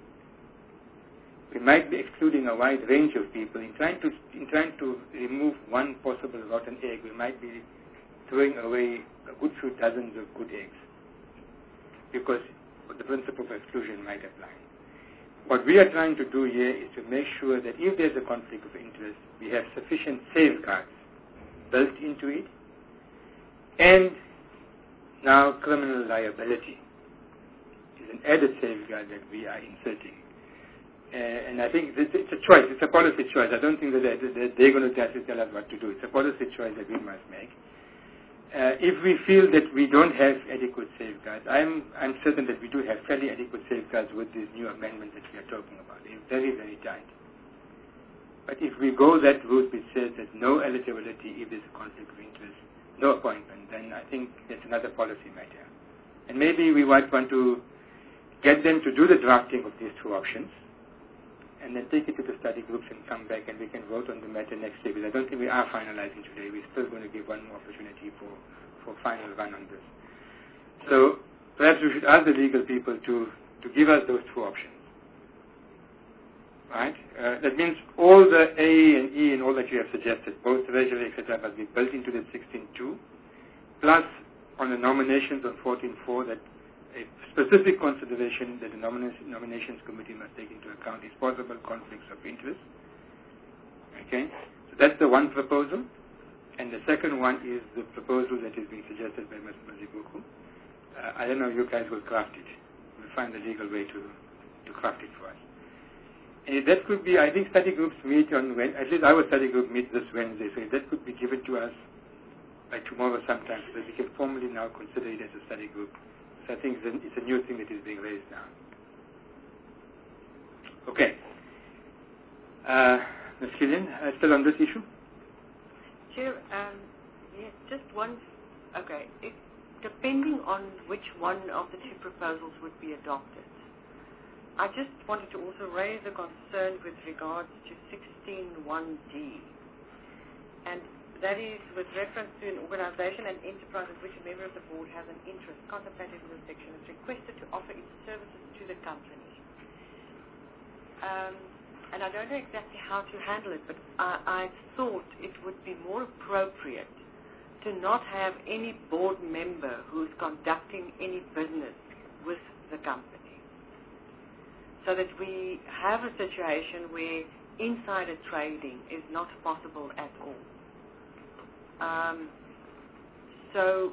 We might be excluding a wide range of people. In trying to in trying to remove one possible rotten egg, we might be throwing away a good few dozens of good eggs, because the principle of exclusion might apply. What we are trying to do here is to make sure that if there's a conflict of interest, we have sufficient safeguards built into it, and now criminal liability is an added safeguard that we are inserting. Uh, and I think it's, it's a choice, it's a policy choice. I don't think that they're, that they're going to tell us what to do. It's a policy choice that we must make. Uh, if we feel that we don't have adequate safeguards, I'm, I'm certain that we do have fairly adequate safeguards with these new amendments that we are talking about. They're very, very tight. But if we go that route which says that no eligibility if there's a conflict of interest, no appointment, then I think that's another policy matter. And maybe we might want to get them to do the drafting of these two options, and then take it to the study groups and come back and we can vote on the matter next year. Because I don't think we are finalizing today. We're still going to give one more opportunity for, for final run on this. So perhaps we should ask the legal people to, to give us those two options. Right? Uh, that means all the A and E and all that you have suggested, both treasury, et cetera, must be built into the sixteen two, plus on the nominations on fourteen four that a specific consideration that the nomination, nominations committee must take into account is possible conflicts of interest. Okay, so that's the one proposal, and the second one is the proposal that is being suggested by Mister Mazibuku. Uh, I don't know, you guys will craft it. We'll find the legal way to, to craft it for us. And that could be, I think study groups meet on, when, at least our study group meets this Wednesday, so that could be given to us by tomorrow sometime, so that we can formally now consider it as a study group. I think it's a, it's a new thing that is being raised now. Okay. Uh, Miz Killian, uh, still on this issue? Chair, um, yes, just one. Okay, it, depending on which one of the two proposals would be adopted, I just wanted to also raise a concern with regards to sixteen one D, and that is with reference to an organization and enterprise in which a member of the board has an interest contemplated in this section is requested to offer its services to the company. Um, and I don't know exactly how to handle it, but I, I thought it would be more appropriate to not have any board member who is conducting any business with the company, so that we have a situation where insider trading is not possible at all. Um, so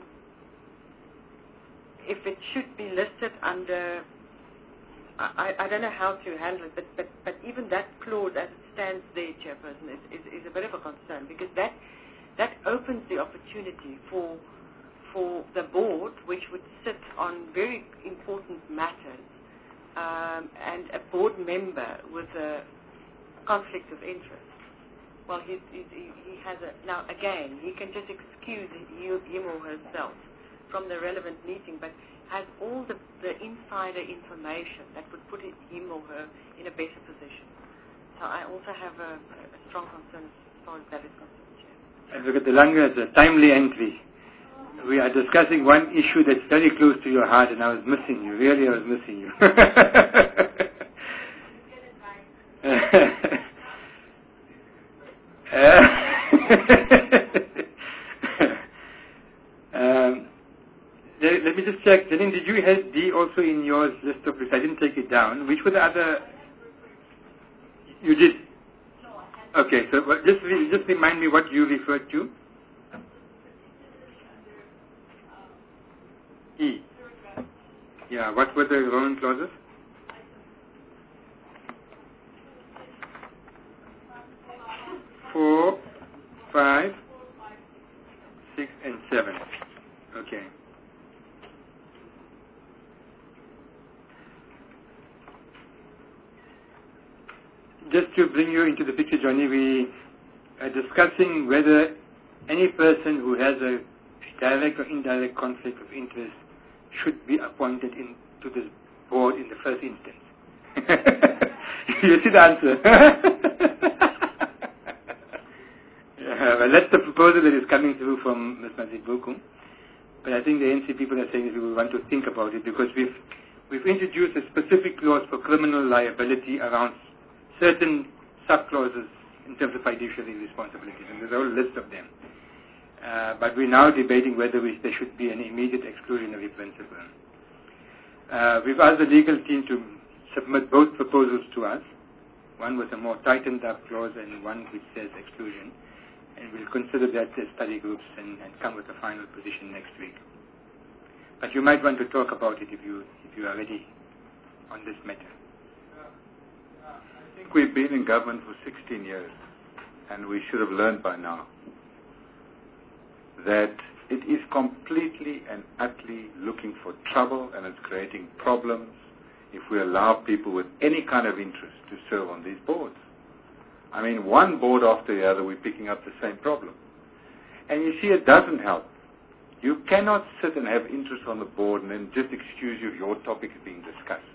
if it should be listed under, I, I don't know how to handle it, but, but, but even that clause as it stands there, Chairperson, is, is, is a bit of a concern, because that, that opens the opportunity for, for the board, which would sit on very important matters, um, and a board member with a conflict of interest. Well, he, he, he has a, now again, he can just excuse him or herself from the relevant meeting, but has all the, the insider information that would put him or her in a better position. So I also have a, a strong concern as far as that is concerned, Chair. Advocate De Lange, it's a timely entry. We are discussing one issue that's very close to your heart, and I was missing you. Really, I was missing you. let, let me just check. Janine, did you have D also in your list of lists? I didn't take it down. Which were the other? You did? Okay, so what- just, re- just remind me what you referred to. E. Yeah, what were the Roman clauses? Four, five, six, and seven. Okay. Just to bring you into the picture, Johnny, we are discussing whether any person who has a direct or indirect conflict of interest should be appointed into this board in the first instance. You see the answer? Yeah, well, that's the proposal that is coming through from Miz Mazibuku. But I think the N C people are saying that we will want to think about it because we've we've introduced a specific clause for criminal liability around certain sub-clauses in terms of fiduciary responsibilities, and there's a whole list of them. Uh, but we're now debating whether we, there should be an immediate exclusionary principle. Uh, we've asked the legal team to submit both proposals to us, one with a more tightened up clause and one which says exclusion. And we'll consider that as study groups and, and come with a final position next week. But you might want to talk about it if you if you are ready on this matter. Uh, uh, I think we've been in government for sixteen years, and we should have learned by now that it is completely and utterly looking for trouble, and it's creating problems if we allow people with any kind of interest to serve on these boards. I mean, one board after the other, we're picking up the same problem. And you see, it doesn't help. You cannot sit and have interest on the board and then just excuse you if your topic is being discussed.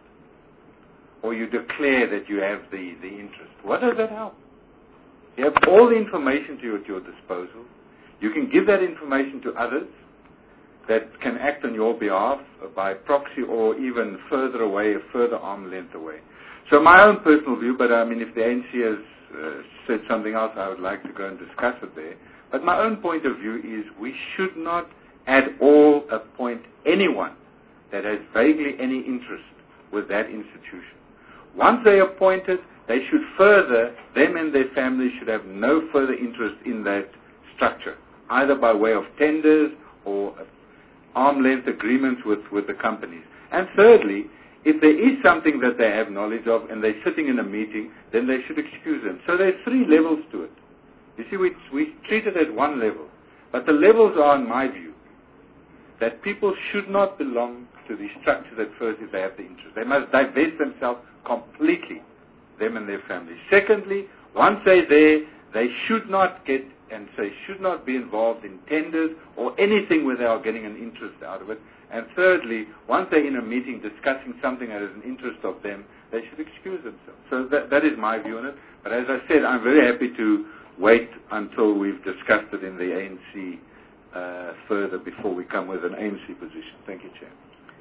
Or you declare that you have the, the interest. What does that help? You have all the information to your, at your disposal. You can give that information to others that can act on your behalf by proxy or even further away, a further arm length away. So my own personal view, but I mean, if the A N C has uh, said something else, I would like to go and discuss it there. But my own point of view is we should not at all appoint anyone that has vaguely any interest with that institution. Once they're appointed, they should further, them and their families should have no further interest in that structure, either by way of tenders or arm-length agreements with, with the companies. And thirdly, if there is something that they have knowledge of and they're sitting in a meeting, then they should excuse them. So there's three levels to it. You see, we, we treat it at one level. But the levels are, in my view, that people should not belong to the structure at first if they have the interest. They must divest themselves completely, them and their families. Secondly, once they're there, they should not get and say should not be involved in tenders or anything where they are getting an interest out of it. And thirdly, once they're in a meeting discussing something that is an interest of them, they should excuse themselves. So that, that is my view on it. But as I said, I'm very happy to wait until we've discussed it in the A N C uh, further before we come with an A N C position. Thank you, Chair.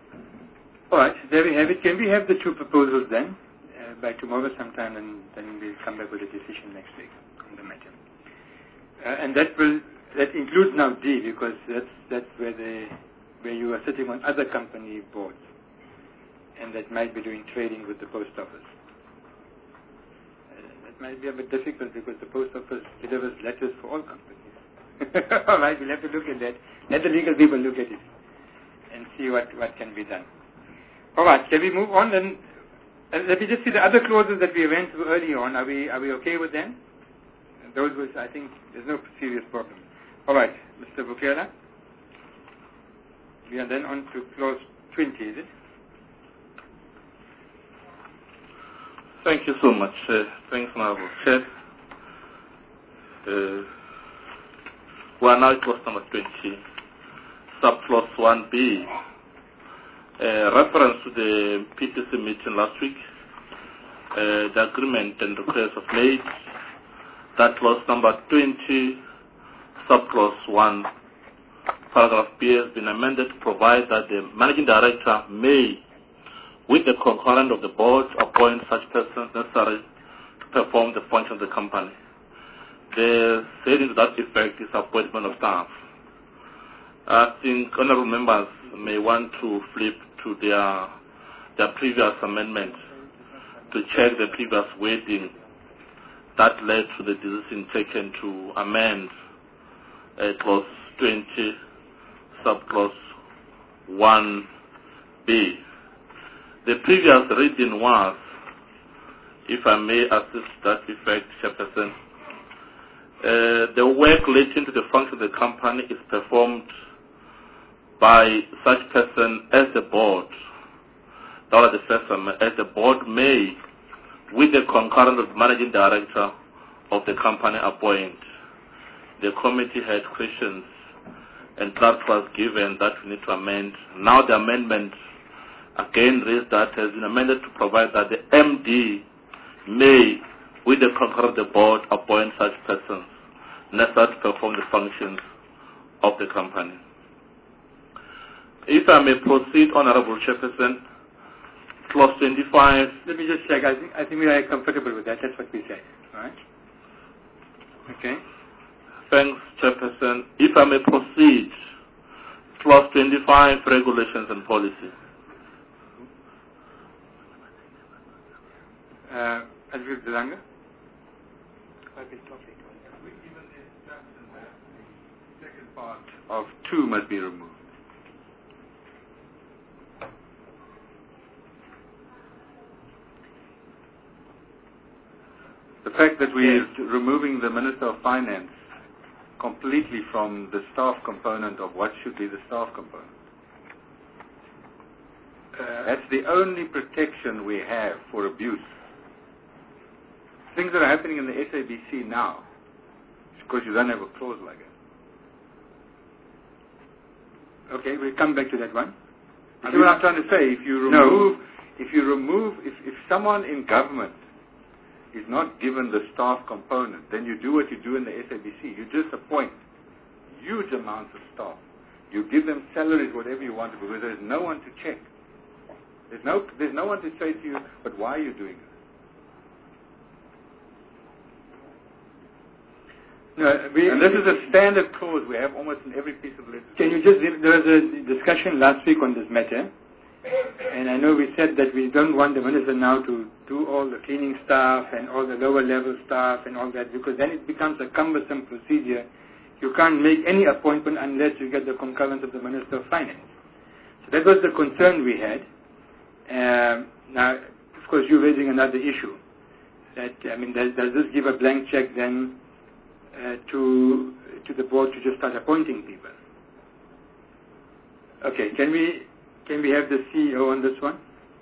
All right, there we have it. Can we have the two proposals then uh, by tomorrow sometime, and then we'll come back with a decision next week on the matter. Uh, and that will that includes now D, because that's that's where they where you are sitting on other company boards, and that might be doing trading with the post office. Uh, that might be a bit difficult because the post office delivers letters for all companies. All right, we'll have to look at that. Let the legal people look at it and see what, what can be done. All right, can we move on then? Uh, let me just see the other clauses that we went through earlier on. Are we are we okay with them? And those was, I think, there's no serious problem. All right, Mister Bukela. We are then on to clause twenty, is it? Thank you so much. Uh, thanks, Honorable Chair. Uh, we are now at clause number twenty, subclause one B. Uh, reference to the P T C meeting last week, uh, the agreement and request was made that clause number twenty, subclause one, paragraph B has been amended to provide that the managing director may, with the concurrence of the board, appoint such persons necessary to perform the function of the company. The saying to that effect is appointment of staff. I think honorable members may want to flip to their their previous amendment to check the previous wording that led to the decision taken to amend uh, clause twenty, subclause one B. The previous reading was, if I may assist that effect, Chairperson, uh, the work relating to the function of the company is performed by such person as the board. That was the first one, as the board may, with the concurrence of the managing director of the company, appoint. The committee had questions, and that was given that we need to amend. Now the amendment again raised that has been amended to provide that the M D may, with the concurrence of the board, appoint such persons necessary to perform the functions of the company. If I may proceed, Honorable Chairperson, clause twenty-five. Let me just check. I think, I think we are comfortable with that. That's what we said. All right? Okay. Thanks, Chairperson. If I may proceed, clause twenty-five, regulations and policy. Uh, Advocate Delanga? Second part of two must be removed. The fact that we're removing the Minister of Finance completely from the staff component of what should be the staff component. Uh, That's the only protection we have for abuse. Things that are happening in the S A B C now, because you don't have a clause like that. Okay, we'll come back to that one. You see what I'm trying to say? If you remove, no. if you remove, if, if someone in government is not given the staff component, then you do what you do in the S A B C. You just appoint huge amounts of staff. You give them salaries, whatever you want, because there's no one to check. There's no, there's no one to say to you, but why are you doing it? No, we, and this is a standard clause we have almost in every piece of legislation. Can you just, there was a discussion last week on this matter, and I know we said that we don't want the minister now to do all the cleaning staff and all the lower level staff and all that, because then it becomes a cumbersome procedure. You can't make any appointment unless you get the concurrence of the Minister of Finance. So that was the concern we had. Um, now, of course, you're raising another issue. That, I mean, does, does this give a blank check then uh, to to the board to just start appointing people? Okay, can we can we have the C E O on this one?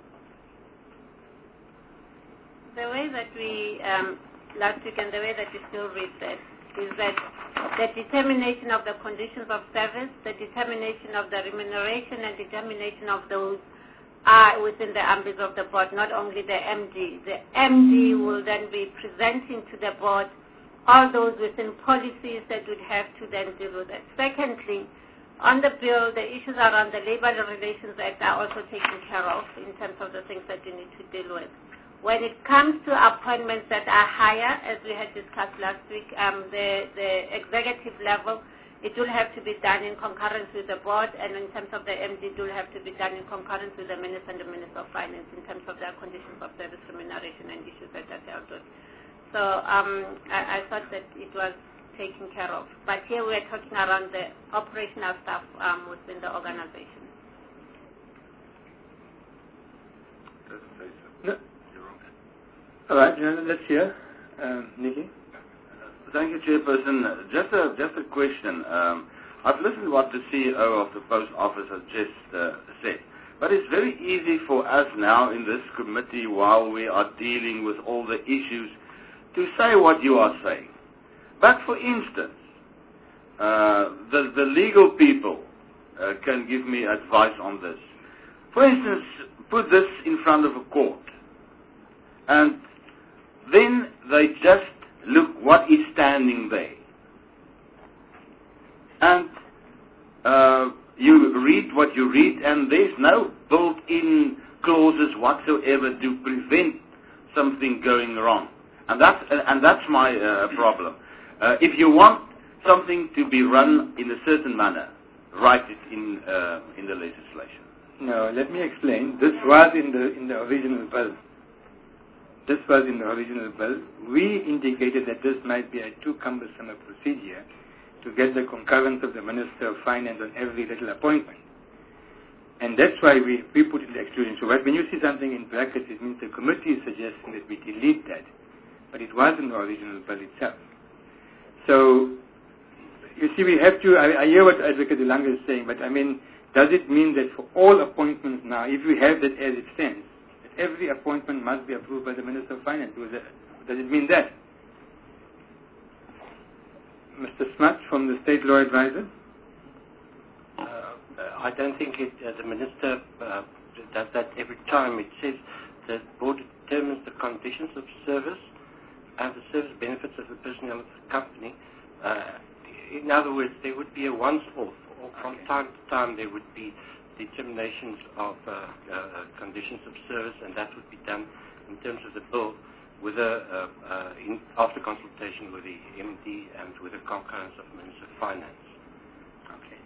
The way that we, um, last week and the way that we still read that is that the determination of the conditions of service, the determination of the remuneration and determination of those are within the ambit of the board, not only the M D. The M D will then be presenting to the board all those within policies that would have to then deal with it. Secondly, on the bill, the issues around the Labor Relations Act are also taken care of in terms of the things that you need to deal with. When it comes to appointments that are higher, as we had discussed last week, um, the, the executive level, it will have to be done in concurrence with the board, and in terms of the M D, it will have to be done in concurrence with the Minister and the Minister of Finance in terms of their conditions of service, remuneration, and issues that are dealt with. So um, I, I thought that it was taken care of. But here we're talking around the operational staff um, within the organization. No. All right, let's hear. Um, Nikki? Thank you, Chairperson. Just a, just a question. Um, I've listened to what the C E O of the Post Office has just uh, said. But it's very easy for us now in this committee, while we are dealing with all the issues, to say what you are saying. But for instance, uh, the, the legal people uh, can give me advice on this. For instance, put this in front of a court, and then they just look what is standing there. And uh, you read what you read, and there's no built-in clauses whatsoever to prevent something going wrong. And that's, and that's my uh, problem. Uh, if you want something to be run in a certain manner, write it in uh, in the legislation? No, let me explain. This was in the in the original bill. This was in the original bill. We indicated that this might be a too cumbersome a procedure to get the concurrence of the Minister of Finance on every little appointment. And that's why we, we put in the exclusion. So when you see something in brackets, it means the committee is suggesting that we delete that. But it was in the original bill itself. So, you see, we have to, I, I hear what Advocate Delanga is saying, but I mean, does it mean that for all appointments now, if we have that as it stands, that every appointment must be approved by the Minister of Finance? Does it mean that? Mister Smuts from the State Law Advisor? Uh, I don't think it, uh, the Minister uh, does that every time. It says the board determines the conditions of service and the service benefits of the personnel of the company. Uh, in other words, there would be a once-off, or from okay. time to time there would be determinations of uh, uh, conditions of service, and that would be done in terms of the bill with a, uh, uh, in, after consultation with the M D and with the concurrence of Minister of Finance. Okay.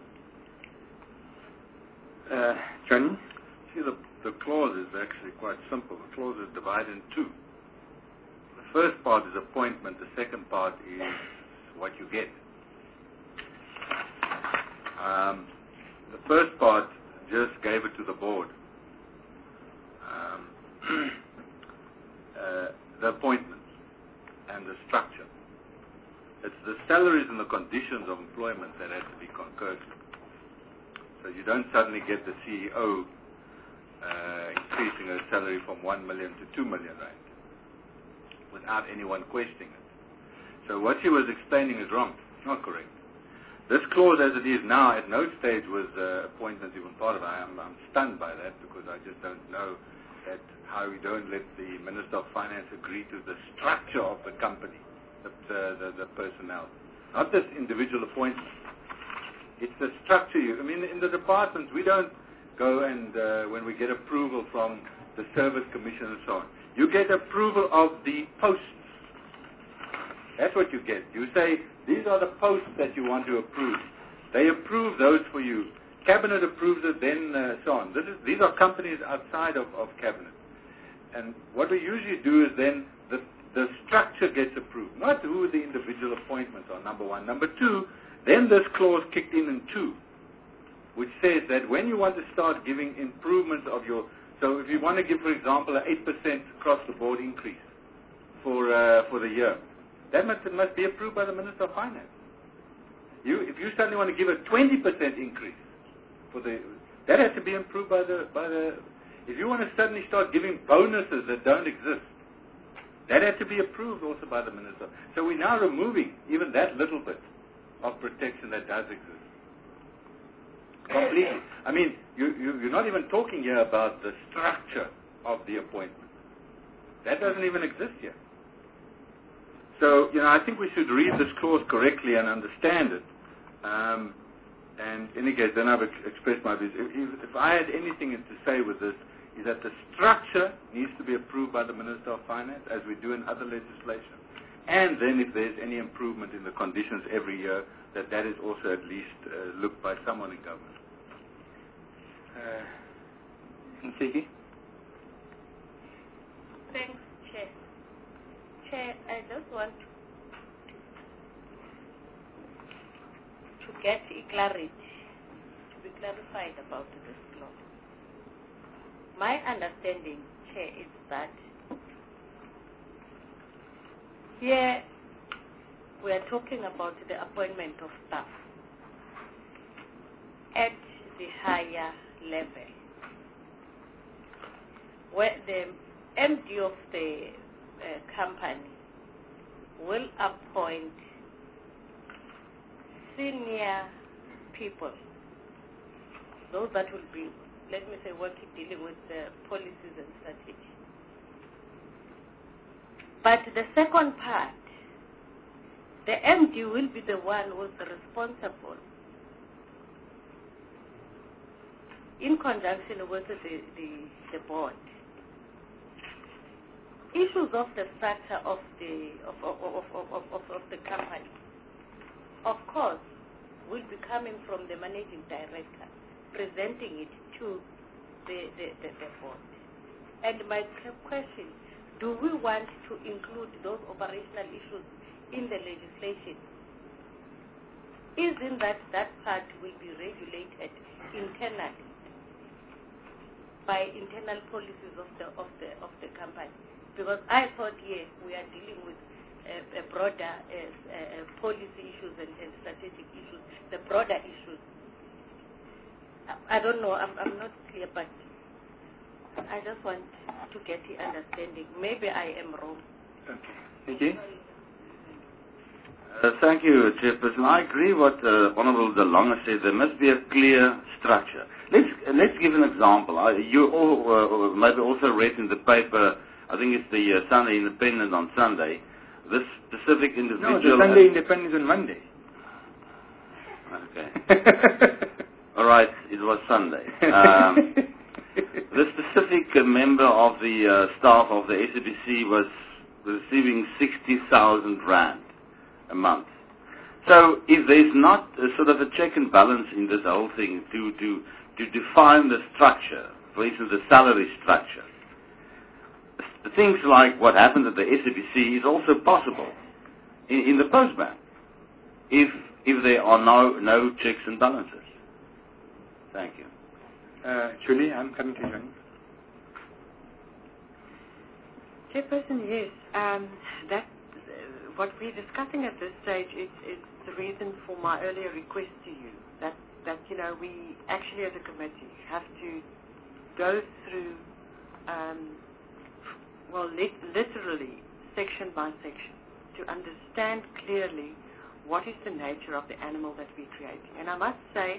Uh, Johnny? See, the, the clause is actually quite simple. The clause is divided in two. The first part is appointment. The second part is what you get. Um, the first part just gave it to the board. Um, uh, the appointments and the structure. It's the salaries and the conditions of employment that have to be concurred. So you don't suddenly get the C E O uh, increasing her salary from one million to two million rand without anyone questioning it. So what she was explaining is wrong. It's not correct. This clause as it is now, at no stage was uh, appointments even part of it. I'm, I'm stunned by that because I just don't know that how we don't let the Minister of Finance agree to the structure of the company, the, the, the, the personnel, not this individual appointment. It's the structure. You, I mean, in the departments, we don't go and uh, when we get approval from the Service Commission and so on, you get approval of the posts. That's what you get. You say, these are the posts that you want to approve. They approve those for you. Cabinet approves it, then uh, so on. This is, these are companies outside of, of Cabinet. And what we usually do is then the, the structure gets approved, not who the individual appointments are, number one. Number two, then this clause kicked in in two, which says that when you want to start giving improvements of your, so if you want to give, for example, an eight percent across-the-board increase for uh, for the year, that must, must be approved by the Minister of Finance. You, if you suddenly want to give a twenty percent increase for the, that has to be approved by the by the. If you want to suddenly start giving bonuses that don't exist, that has to be approved also by the Minister. So we're now removing even that little bit of protection that does exist. Completely. I mean, you, you, you're not even talking here about the structure of the appointment. That doesn't even exist here. So, you know, I think we should read this clause correctly and understand it. Um, and in any case, then I've ex- expressed my views. If, if I had anything to say with this, is that the structure needs to be approved by the Minister of Finance, as we do in other legislation. And then if there's any improvement in the conditions every year, that that is also at least uh, looked by someone in government. Uh, Nsiki? Thanks, Chair. Chair, I just want to get clarity, to be clarified about this law. My understanding, Chair, is that here we are talking about the appointment of staff at the higher level, where the M D of the uh, company will appoint senior people, those that will be, let me say, working, dealing with the policies and strategy. But the second part, the M D will be the one who is responsible, in conjunction with the, the, the board, issues of the structure of the of of, of, of, of, of the company. Of course, will be coming from the managing director, presenting it to the, the, the, the board. And my question, do we want to include those operational issues in the legislation? Isn't that that part will be regulated internally by internal policies of the of the of the company? Because I thought, yes, we are dealing with a, a broader uh, uh, policy issues and, and strategic issues, the broader issues. I, I don't know, I'm, I'm not clear, but I just want to get the understanding. Maybe I am wrong. Okay. Nikki? Uh, thank you, Chairperson. I agree what uh, Honourable De Lange said. There must be a clear structure. Let's uh, let's give an example. I, you all uh, maybe also read in the paper, I think it's the uh, Sunday Independent on Sunday, this specific individual... No, the Sunday Independent is on Monday. Okay. All right, it was Sunday. Um, the specific uh, member of the uh, staff of the S A B C was receiving sixty thousand rand a month. So if there's not a sort of a check and balance in this whole thing to, to, to define the structure, for instance, the salary structure, things like what happened at the S A B C is also possible in, in the Postbank if, if there are no, no checks and balances. Thank you. Uh, Julie, I'm coming to you. Chairperson, yes. Um, that uh, what we're discussing at this stage is, is the reason for my earlier request to you. That that you know we actually as a committee have to go through, um, well, li- literally section by section to understand clearly what is the nature of the animal that we're creating. And I must say,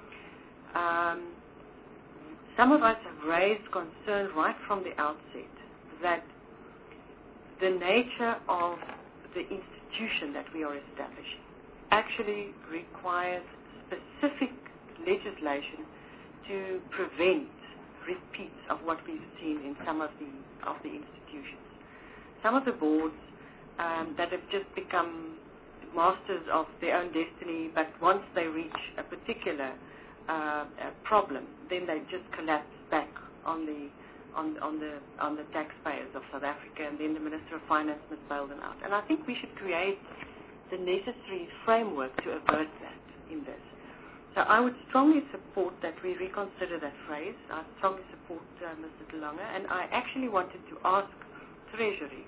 um, some of us have raised concern right from the outset that the nature of the institution that we are establishing actually requires specific legislation to prevent repeats of what we've seen in some of the of the institutions. Some of the boards um, that have just become masters of their own destiny, but once they reach a particular uh, a problem, then they just collapse back on the on, on the on the taxpayers of South Africa, and then the Minister of Finance must bail them out. And I think we should create the necessary framework to avert that in this. So I would strongly support that we reconsider that phrase. I strongly support uh, Mister De Lange, and I actually wanted to ask Treasury,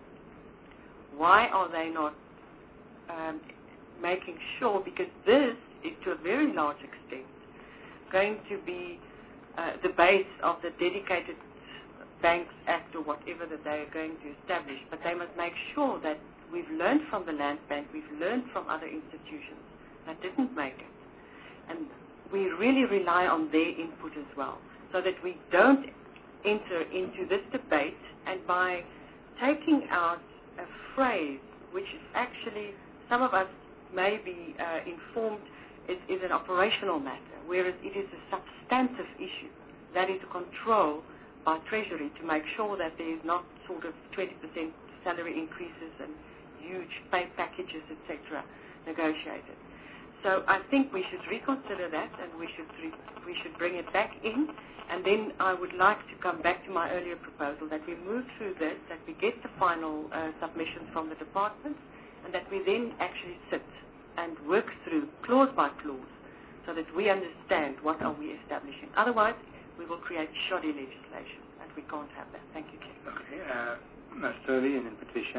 why are they not um, making sure, because this is to a very large extent going to be uh, the base of the dedicated Banks Act or whatever that they are going to establish, but they must make sure that we've learned from the Land Bank, we've learned from other institutions that didn't make it. And we really rely on their input as well, so that we don't enter into this debate, and by taking out a phrase which is actually, some of us may be uh, informed, is, is an operational matter, whereas it is a substantive issue that is controlled by Treasury to make sure that there is not sort of twenty percent salary increases and huge pay packages, et cetera, negotiated. So I think we should reconsider that, and we should re- we should bring it back in. And then I would like to come back to my earlier proposal that we move through this, that we get the final uh, submissions from the departments, and that we then actually sit and work through clause by clause, so that we understand what are we establishing. Otherwise, we will create shoddy legislation, and we can't have that. Thank you, Chair. Okay, uh, Master Lee and then Patricia.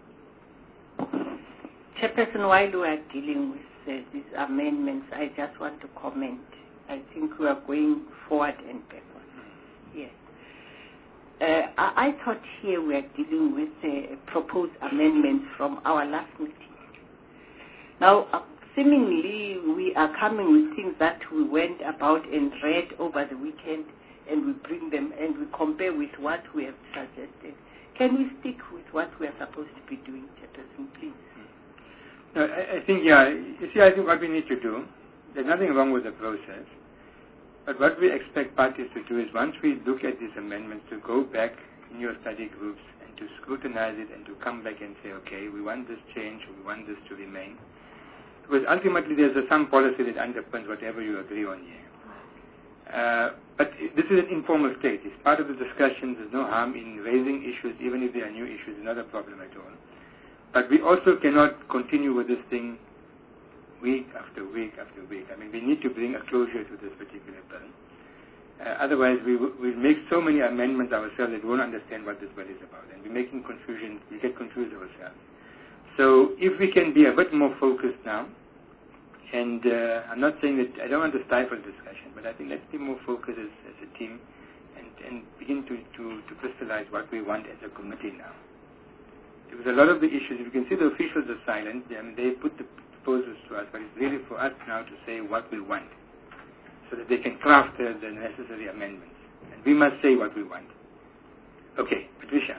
Chairperson, while we are dealing with uh, these amendments, I just want to comment. I think we are going forward and backward. Yes. Uh, I, I thought here we are dealing with uh, proposed amendments from our last meeting. Now, uh, seemingly we are coming with things that we went about and read over the weekend, and we bring them and we compare with what we have suggested. Can we stick with what we are supposed to be doing, Chairperson, please? No, I, I think, yeah, you see, I think what we need to do, there's nothing wrong with the process, but what we expect parties to do is once we look at these amendments, to go back in your study groups and to scrutinize it and to come back and say, okay, we want this change, we want this to remain. because ultimately there's a, some policy that underpins whatever you agree on here. Uh, but this is an informal state. It's part of the discussions. There's no harm in raising issues, even if they are new issues. It's not a problem at all. But we also cannot continue with this thing week after week after week. I mean, we need to bring a closure to this particular bill. Uh, otherwise, we will we'll make so many amendments ourselves that we won't understand what this bill is about. And we're making confusion. We get confused ourselves. So if we can be a bit more focused now, and uh, I'm not saying that I don't want to stifle discussion, but I think let's be more focused as, as a team and, and begin to, to, to crystallize what we want as a committee now. Because a lot of the issues, if you can see the officials are silent, I mean, they put the proposals to us, but it's really for us now to say what we want so that they can craft uh, the necessary amendments. And we must say what we want. Okay, Patricia.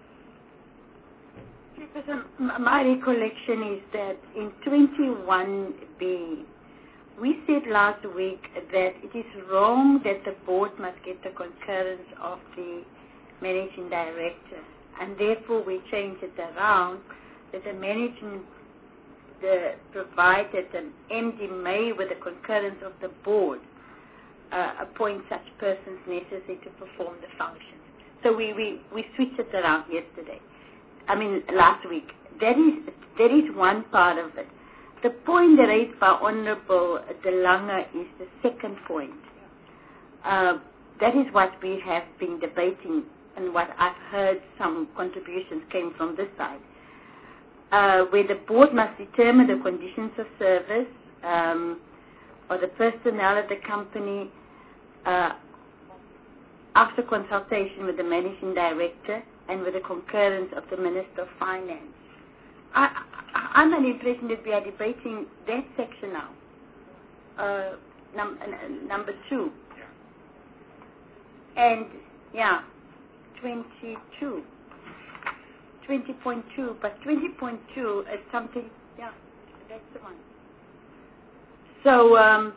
My recollection is that in twenty-one B, we said last week that it is wrong that the board must get the concurrence of the managing director, and therefore we changed it around that the managing the provided an M D may, with the concurrence of the board, uh, appoint such persons necessary to perform the functions. So we, we, we switched it around yesterday. I mean, last week. That is, that is one part of it. The point raised by Honorable De Lange is the second point. Uh, that is what we have been debating, and what I've heard some contributions came from this side, uh, where the board must determine the conditions of service um, or the personnel of the company uh, after consultation with the managing director and with the concurrence of the Minister of Finance. I, I, I'm under the impression that we are debating that section now, uh, num, uh, number two. Yeah. And, yeah, twenty-two. twenty point two, but twenty point two is something, yeah, that's the one. So, um,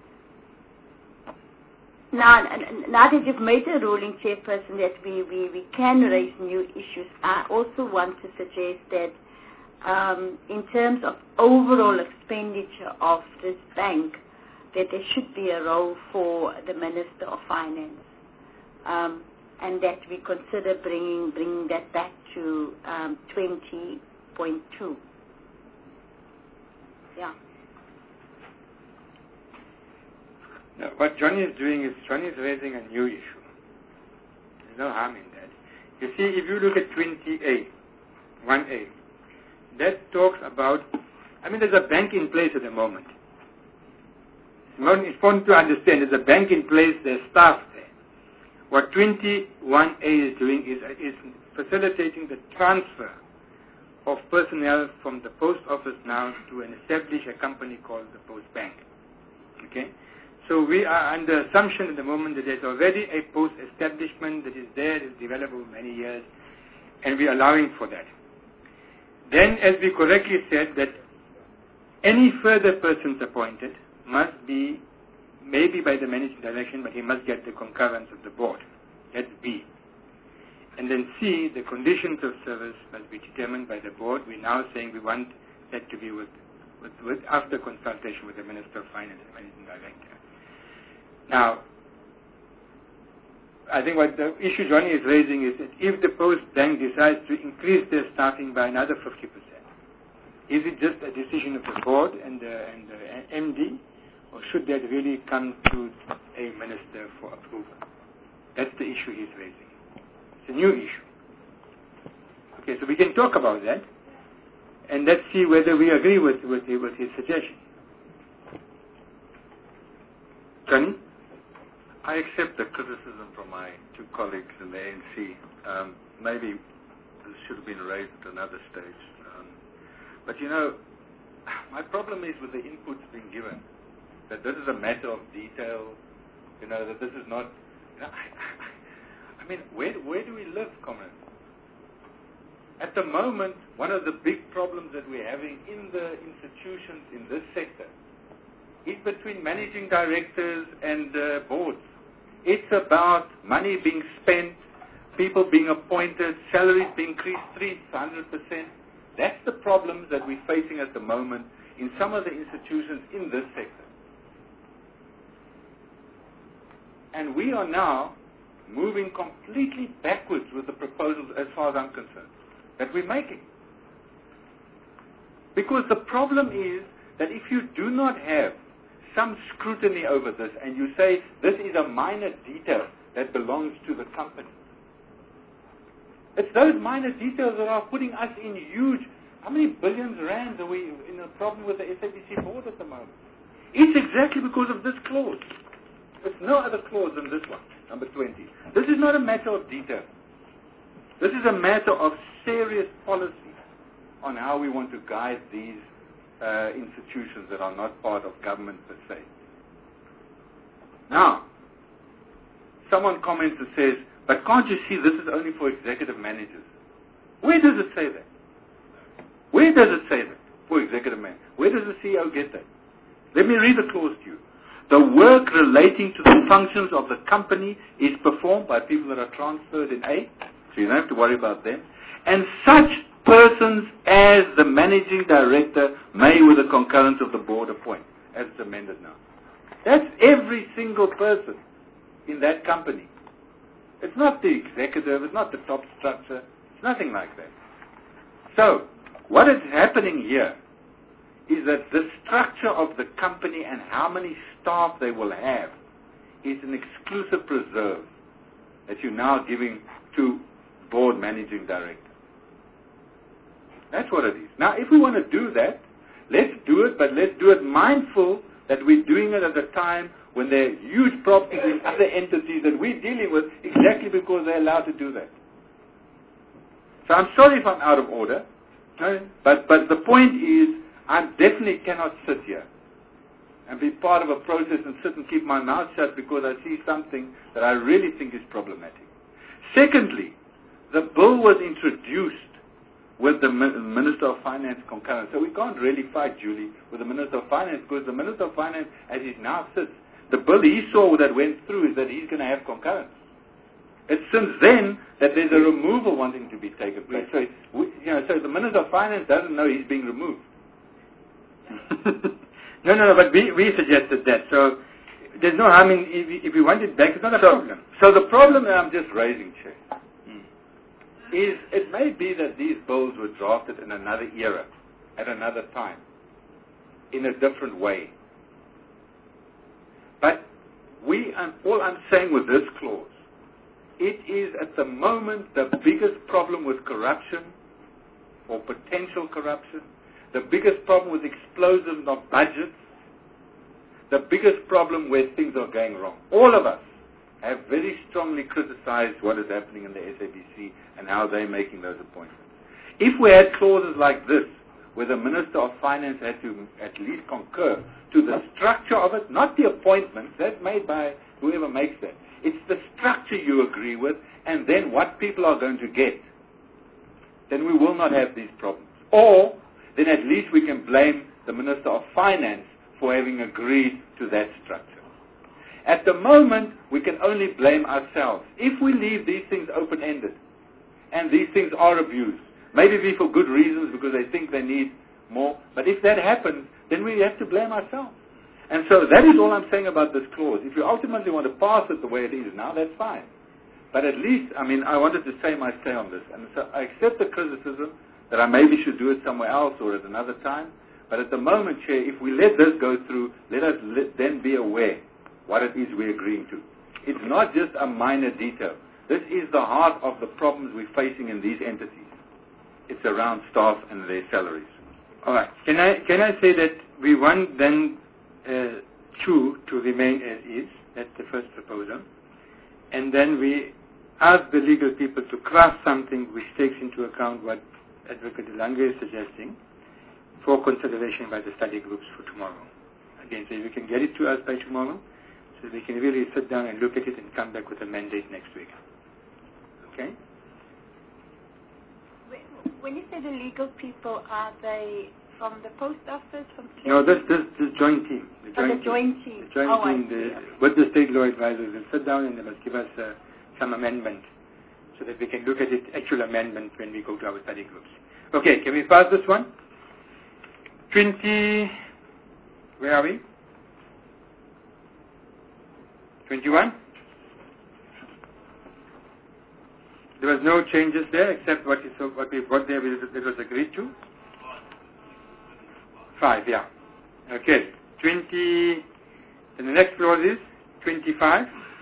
Now, now that you've made a ruling, Chairperson, that we, we, we can raise new issues, I also want to suggest that um, in terms of overall expenditure of this bank, that there should be a role for the Minister of Finance, um, and that we consider bringing, bringing that back to um, twenty point two. Yeah. No, what Johnny is doing is Johnny is raising a new issue. There's no harm in that. You see, if you look at twenty A, one A, that talks about, I mean, there's a bank in place at the moment. It's important to understand there's a bank in place, there's staff there. What twenty-one A is doing is, is facilitating the transfer of personnel from the post office now to an establish a company called the Post Bank. Okay? So we are under assumption at the moment that there's already a post establishment that is there, is developed over many years, and we are allowing for that. Then, as we correctly said, that any further persons appointed must be, maybe by the managing direction, but he must get the concurrence of the board. That's B. And then C, the conditions of service must be determined by the board. We're now saying we want that to be with, with, with after consultation with the Minister of Finance and Managing Director. Now, I think what the issue Johnny is raising is that if the Post Bank decides to increase their staffing by another fifty percent, is it just a decision of the board and the, and the M D, or should that really come to a minister for approval? That's the issue he's raising. It's a new issue. Okay, so we can talk about that, and let's see whether we agree with, with, with his suggestion. Johnny? I accept the criticism from my two colleagues in the A N C. Um, maybe this should have been raised at another stage. Um, but you know, my problem is with the inputs being given, that this is a matter of detail, you know, that this is not, you know, I, I mean, where, where do we live, comrades? At the moment, one of the big problems that we're having in the institutions in this sector is between managing directors and uh, boards. It's about money being spent, people being appointed, salaries being increased three hundred percent. That's the problems that we're facing at the moment in some of the institutions in this sector. And we are now moving completely backwards with the proposals as far as I'm concerned that we're making. Because the problem is that if you do not have some scrutiny over this and you say this is a minor detail that belongs to the company, it's those minor details that are putting us in huge, how many billions rands are we in a problem with the S A B C board at the moment? It's exactly because of this clause. There's no other clause than this one, number twenty. This is not a matter of detail. This is a matter of serious policy on how we want to guide these uh, institutions that are not part of government per se. Now, someone comments and says, but can't you see this is only for executive managers? Where does it say that? Where does it say that for executive managers? Where does the C E O get that? Let me read the clause to you. The work relating to the functions of the company is performed by people that are transferred in A, so you don't have to worry about them, and such persons as the managing director may, with the concurrence of the board, appoint, as it's amended now. That's every single person in that company. It's not the executive, it's not the top structure, it's nothing like that. So, what is happening here is that the structure of the company and how many staff they will have is an exclusive preserve that you're now giving to board managing director. That's what it is. Now, if we want to do that, let's do it, but let's do it mindful that we're doing it at a time when there are huge problems in other entities that we're dealing with exactly because they're allowed to do that. So I'm sorry if I'm out of order, but, but the point is I definitely cannot sit here and be part of a process and sit and keep my mouth shut because I see something that I really think is problematic. Secondly, the bill was introduced with the Minister of Finance concurrence. So we can't really fight, Julie, with the Minister of Finance because the Minister of Finance, as he now sits, the bill he saw that went through is that he's going to have concurrence. It's since then that there's a removal wanting to be taken place. So, we, you know, so the Minister of Finance doesn't know he's being removed. no, no, no, but we, we suggested that. So there's no harm in, if, if we want it back, it's not a so, problem. So the problem that I'm just raising, Chair, hmm. is it may be that these bills were drafted in another era, at another time, in a different way. But we, um, all I'm saying with this clause, it is at the moment the biggest problem with corruption or potential corruption, the biggest problem with explosion of budgets, the biggest problem where things are going wrong. All of us have very strongly criticized what is happening in the S A B C and how they're making those appointments. If we had clauses like this, where the Minister of Finance had to at least concur to the structure of it, not the appointments, that's made by whoever makes that. It's the structure you agree with, and then what people are going to get. Then we will not have these problems. Or, then at least we can blame the Minister of Finance for having agreed to that structure. At the moment, we can only blame ourselves. If we leave these things open-ended, and these things are abused, maybe be for good reasons because they think they need more, but if that happens, then we have to blame ourselves. And so that is all I'm saying about this clause. If you ultimately want to pass it the way it is now, that's fine. But at least, I mean, I wanted to say my say on this. And so I accept the criticism that I maybe should do it somewhere else or at another time. But at the moment, Chair, if we let this go through, let us let, then be aware what it is we're agreeing to. It's not just a minor detail. This is the heart of the problems we're facing in these entities. It's around staff and their salaries. All right. Can I, can I say that we want then uh, two to remain as is? That's the first proposal. And then we ask the legal people to craft something which takes into account what Advocate Lange is suggesting for consideration by the study groups for tomorrow. Again, so if you can get it to us by tomorrow, so we can really sit down and look at it and come back with a mandate next week. Okay? When you say the legal people, are they from the post office? From no, this this this joint team. The oh, joint the joint team. The joint oh, team the, with the state law advisors will sit down and they must give us uh, some amendment so that we can look at it, actual amendment, when we go to our study groups. Okay, can we pass this one? twenty, where are we? twenty-one. There was no changes there except what is what we've got there that was agreed to. Five, yeah. Okay. Twenty. And the next clause is twenty-five.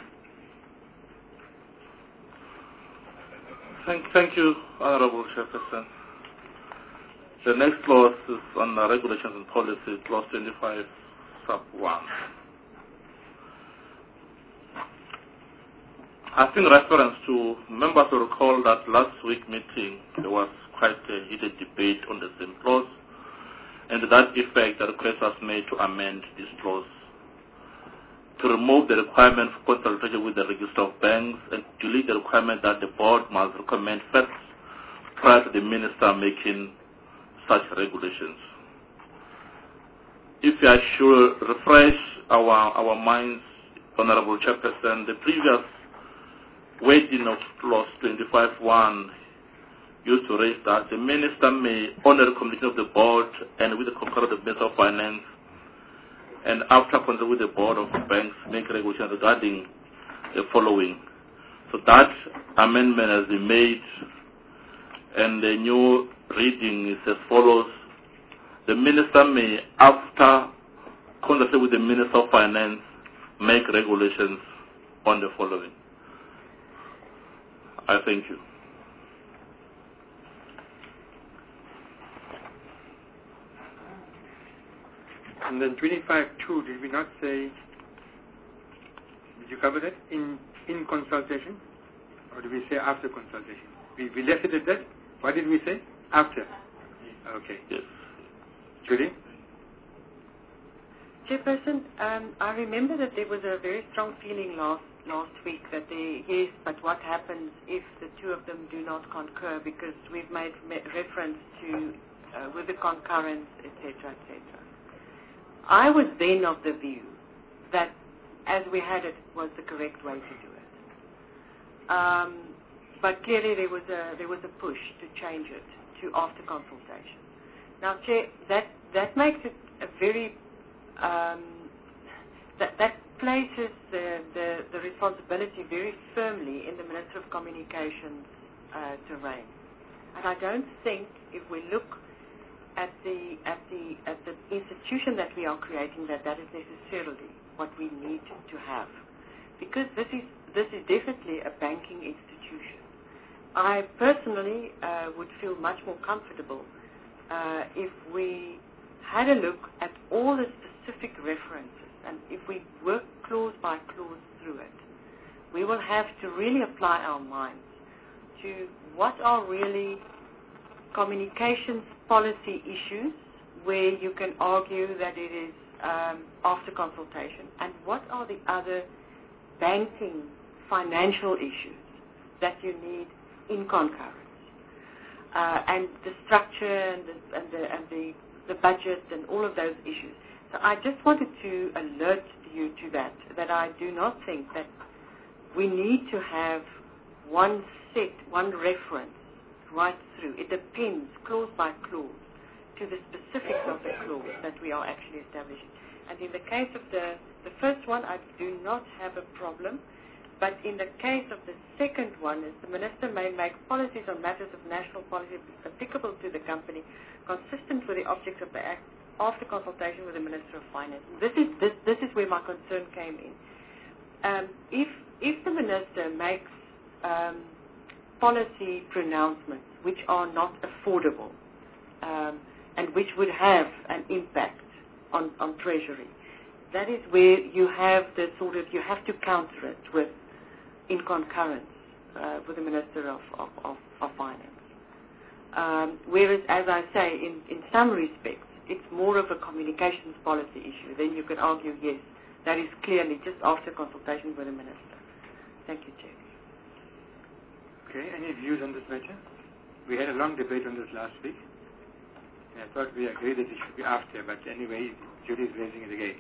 Thank, thank you, Honorable Chairperson. The next clause is on uh, regulations and policy, clause twenty-five, sub one. I think reference to members will recall that last week meeting there was quite a heated debate on the same clause, and to that effect the request was made to amend this clause to remove the requirement for consultation with the register of banks and delete the requirement that the board must recommend first prior to the minister making such regulations. If I should refresh our our minds, Honorable Chairperson, the previous wording of clause twenty-five one used to raise that the minister may, on the recommendation of the board and with the concurrence of the Minister of Finance, and after consulting with the board of banks, make regulations regarding the following. So that amendment has been made, and the new reading is as follows. The minister may, after consulting with the Minister of Finance, make regulations on the following. I thank you. And then twenty-five two, did we not say, did you cover that? In in consultation? Or did we say after consultation? We, we left it at that? What did we say? After. Okay. Yes. Judy? Chairperson, um, I remember that there was a very strong feeling last last week that they, yes, but what happens if the two of them do not concur, because we've made reference to uh, with the concurrence, et cetera, et cetera. I was then of the view that as we had it was the correct way to do it. Um, but clearly there was a there was a push to change it to after consultation. Now, Chair, that that makes it a very um, that that places the, the the responsibility very firmly in the Minister of Communications uh, terrain, and I don't think if we look at the at the at the institution that we are creating that that is necessarily what we need to have, because this is this is definitely a banking institution. I personally uh, would feel much more comfortable uh, if we had a look at all the specific references, and if we work clause by clause through it, we will have to really apply our minds to what are really communications policy issues where you can argue that it is um, after consultation, and what are the other banking financial issues that you need in concurrence, uh, and the structure and the, and, the, and the, the budget and all of those issues. So I just wanted to alert you to that, that I do not think that we need to have one set, one reference right through. It depends, clause by clause, to the specifics of the clause that we are actually establishing. And in the case of the, the first one, I do not have a problem. But in the case of the second one, is the Minister may make policies on matters of national policy applicable to the company, consistent with the objects of the Act, after consultation with the Minister of Finance. This is this this is where my concern came in. Um, if if the Minister makes um, policy pronouncements which are not affordable um, and which would have an impact on, on Treasury, that is where you have the sort of, you have to counter it with, in concurrence uh, with the Minister of, of, of, of Finance. Um, whereas, as I say, in, in some respects, it's more of a communications policy issue. Then you could argue, yes, that is clearly just after consultation with the Minister. Thank you, Chair. Okay, any views on this matter? We had a long debate on this last week, and I thought we agreed that it should be after, but anyway, Judy is raising it again.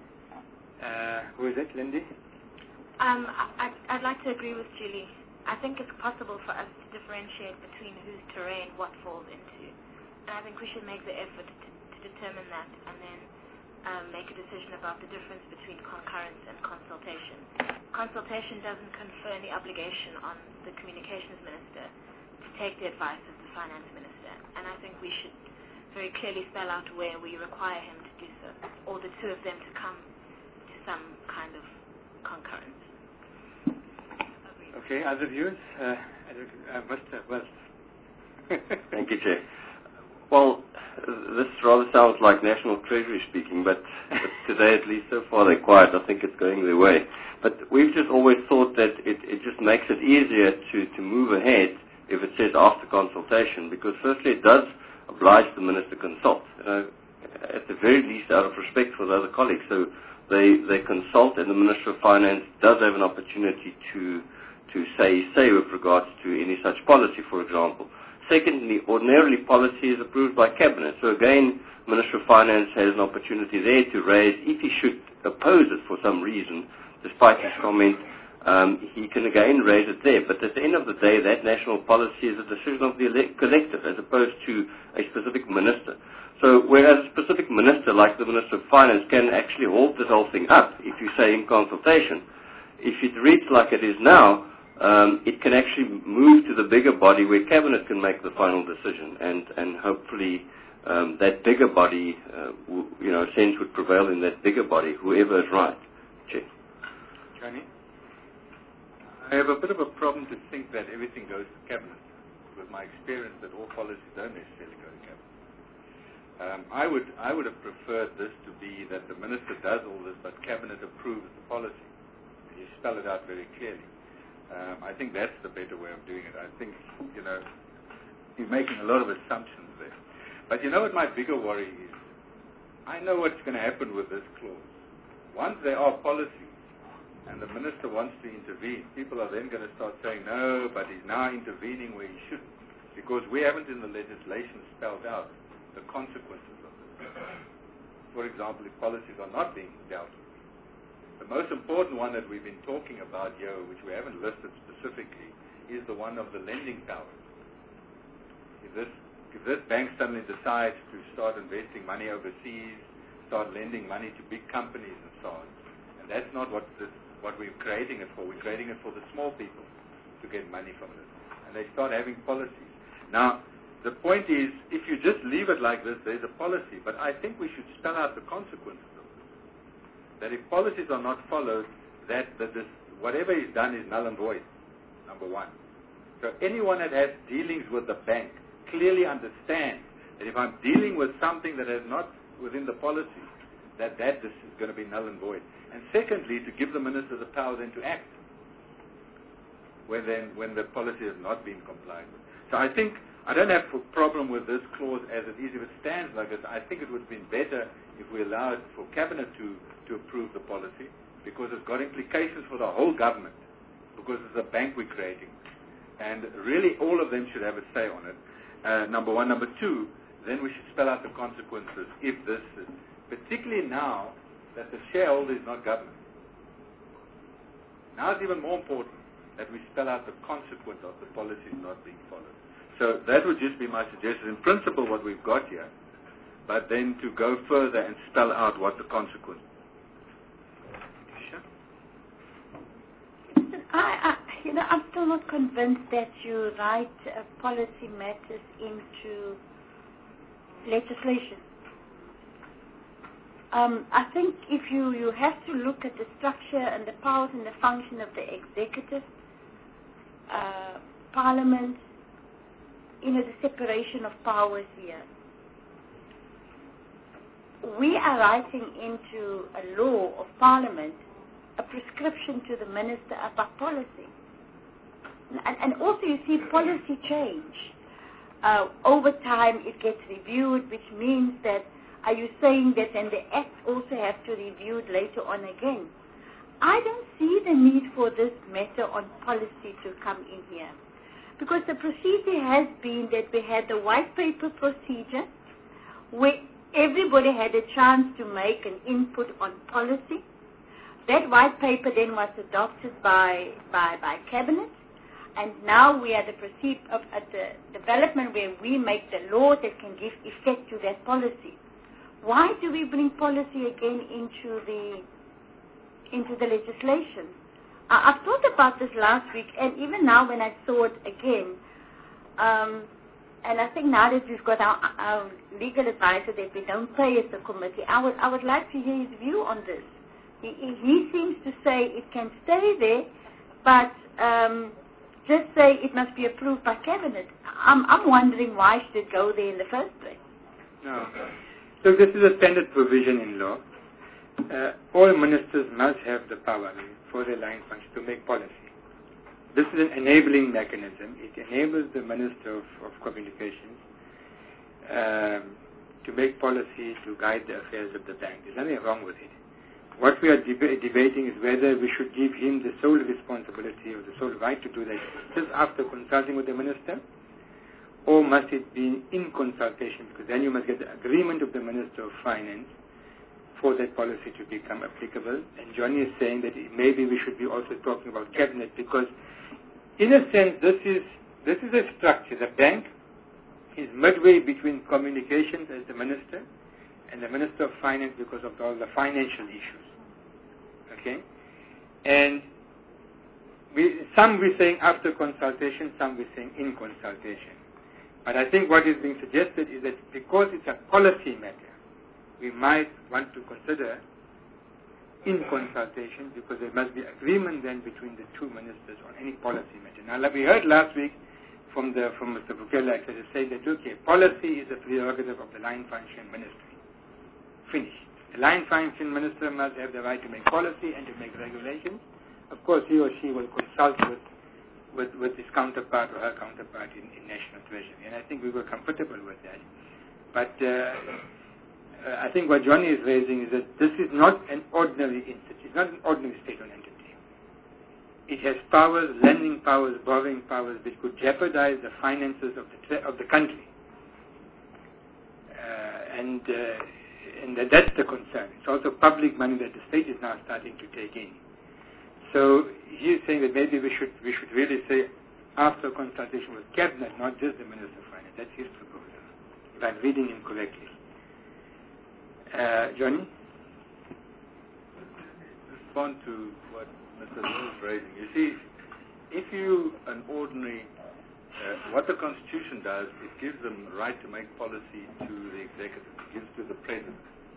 Uh, who is it, Lindy? Um, I, I'd like to agree with Julie. I think it's possible for us to differentiate between whose terrain what falls into, and I think we should make the effort to, to determine that and then um, make a decision about the difference between concurrence and consultation. Consultation doesn't confer any obligation on the communications minister to take the advice of the finance minister, and I think we should very clearly spell out where we require him to do so, or the two of them to come to some kind of concurrence. Okay, other views? Uh, uh, Mister Wells. Thank you, Chair. Well, this rather sounds like National Treasury speaking, but, but today, at least so far, they're quiet. I think it's going their way. But we've just always thought that it, it just makes it easier to, to move ahead if it says after consultation, because firstly, it does oblige the minister to consult, you know, at the very least out of respect for the other colleagues. So they, they consult, and the Minister of Finance does have an opportunity to to say say with regards to any such policy, for example. Secondly, ordinarily policy is approved by Cabinet. So again, Minister of Finance has an opportunity there to raise, if he should oppose it for some reason, despite his comment, um, he can again raise it there. But at the end of the day, that national policy is a decision of the elect- collective as opposed to a specific minister. So whereas a specific minister, like the Minister of Finance, can actually halt this whole thing up, if you say in consultation, if it reads like it is now, Um, it can actually move to the bigger body where Cabinet can make the final decision, and, and hopefully um, that bigger body, uh, w- you know, sense would prevail in that bigger body, whoever is right. Check. Johnny? I have a bit of a problem to think that everything goes to Cabinet, with my experience that all policies don't necessarily go to Cabinet. Um, I would I would have preferred this to be that the Minister does all this, but Cabinet approves the policy. And you spell it out very clearly. Um, I think that's the better way of doing it. I think, you know, he's making a lot of assumptions there. But you know what my bigger worry is? I know what's going to happen with this clause. Once there are policies and the minister wants to intervene, people are then going to start saying, no, but he's now intervening where he shouldn't, because we haven't in the legislation spelled out the consequences of this. For example, if policies are not being dealt with. The most important one that we've been talking about here, which we haven't listed specifically, is the one of the lending powers. If this, if this bank suddenly decides to start investing money overseas, start lending money to big companies and so on, and that's not what, this, what we're creating it for. We're creating it for the small people to get money from this. And they start having policies. Now, the point is, if you just leave it like this, there's a policy, but I think we should spell out the consequences. That if policies are not followed, that, that this, whatever is done is null and void, number one. So anyone that has dealings with the bank clearly understands that if I'm dealing with something that is not within the policy, that that is going to be null and void. And secondly, to give the minister the power then to act when, then, when the policy has not been complied with. So I think I don't have a problem with this clause as it is. If it stands like this, I think it would have been better if we allowed for Cabinet to to approve the policy, because it's got implications for the whole government, because it's a bank we're creating. And really all of them should have a say on it, uh, number one. Number two, then we should spell out the consequences if this is, particularly now that the shareholder is not government. Now it's even more important that we spell out the consequence of the policies not being followed. So that would just be my suggestion. In principle, what we've got here, but then to go further and spell out what the consequence. I, I, you know, I'm still not convinced that you write uh, policy matters into legislation. Um, I think if you, you have to look at the structure and the powers and the function of the executive, uh, parliament, you know, the separation of powers here. We are writing into a law of parliament a prescription to the minister about policy. And, and also you see policy change. Uh, over time it gets reviewed, which means that, are you saying that then the Act also has to be reviewed later on again? I don't see the need for this matter on policy to come in here. Because the procedure has been that we had the white paper procedure where everybody had a chance to make an input on policy. That white paper then was adopted by, by, by Cabinet, and now we are the proceed of at the development where we make the law that can give effect to that policy. why do we bring policy again into the into the legislation? Uh, I've thought about this last week, and even now when I saw it again, um, and I think now that we've got our, our legal advisor that we don't pay as a committee, I would I would like to hear his view on this. He, he seems to say it can stay there, but um, just say it must be approved by cabinet. I'm, I'm wondering why should it go there in the first place? No. So this is a standard provision in law. Uh, all ministers must have the power for their line function to make policy. This is an enabling mechanism. It enables the Minister of, of Communications um, to make policy to guide the affairs of the bank. There's nothing wrong with it. What we are deba- debating is whether we should give him the sole responsibility or the sole right to do that just after consulting with the Minister, or must it be in consultation, because then you must get the agreement of the Minister of Finance for that policy to become applicable. And Johnny is saying that maybe we should be also talking about cabinet, because in a sense this is this is a structure. The bank is midway between communications as the Minister and the Minister of Finance because of all the financial issues. Okay? And we, some we're saying after consultation, some we're saying in consultation. But I think what is being suggested is that because it's a policy matter, we might want to consider in consultation, because there must be agreement then between the two ministers on any policy matter. Now, like we heard last week from the from Mister Bukele, I say that, okay, policy is a prerogative of the line function ministry. Finished. The line function minister must have the right to make policy and to make regulations. Of course, he or she will consult with With, with his counterpart or her counterpart in, in National Treasury. And I think we were comfortable with that. But uh, uh, I think what Johnny is raising is that this is not an ordinary entity. It's not an ordinary state-owned entity. It has powers, lending powers, borrowing powers, which could jeopardize the finances of the, tre- of the country. Uh, and uh, and that's the concern. It's also public money that the state is now starting to take in. So he is saying that maybe we should we should really say after consultation with cabinet, not just the Minister of Finance. That's his proposal, if I'm reading him correctly. Uh, Johnny? Respond to what Mister Law is raising. You see, if you an ordinary, uh, what the Constitution does, it gives them the right to make policy to the executive. It gives to the President.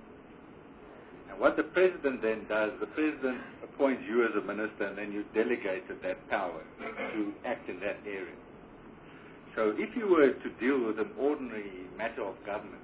And what the President then does, the President appoints you as a minister, and then you delegated that power to act in that area. So if you were to deal with an ordinary matter of government,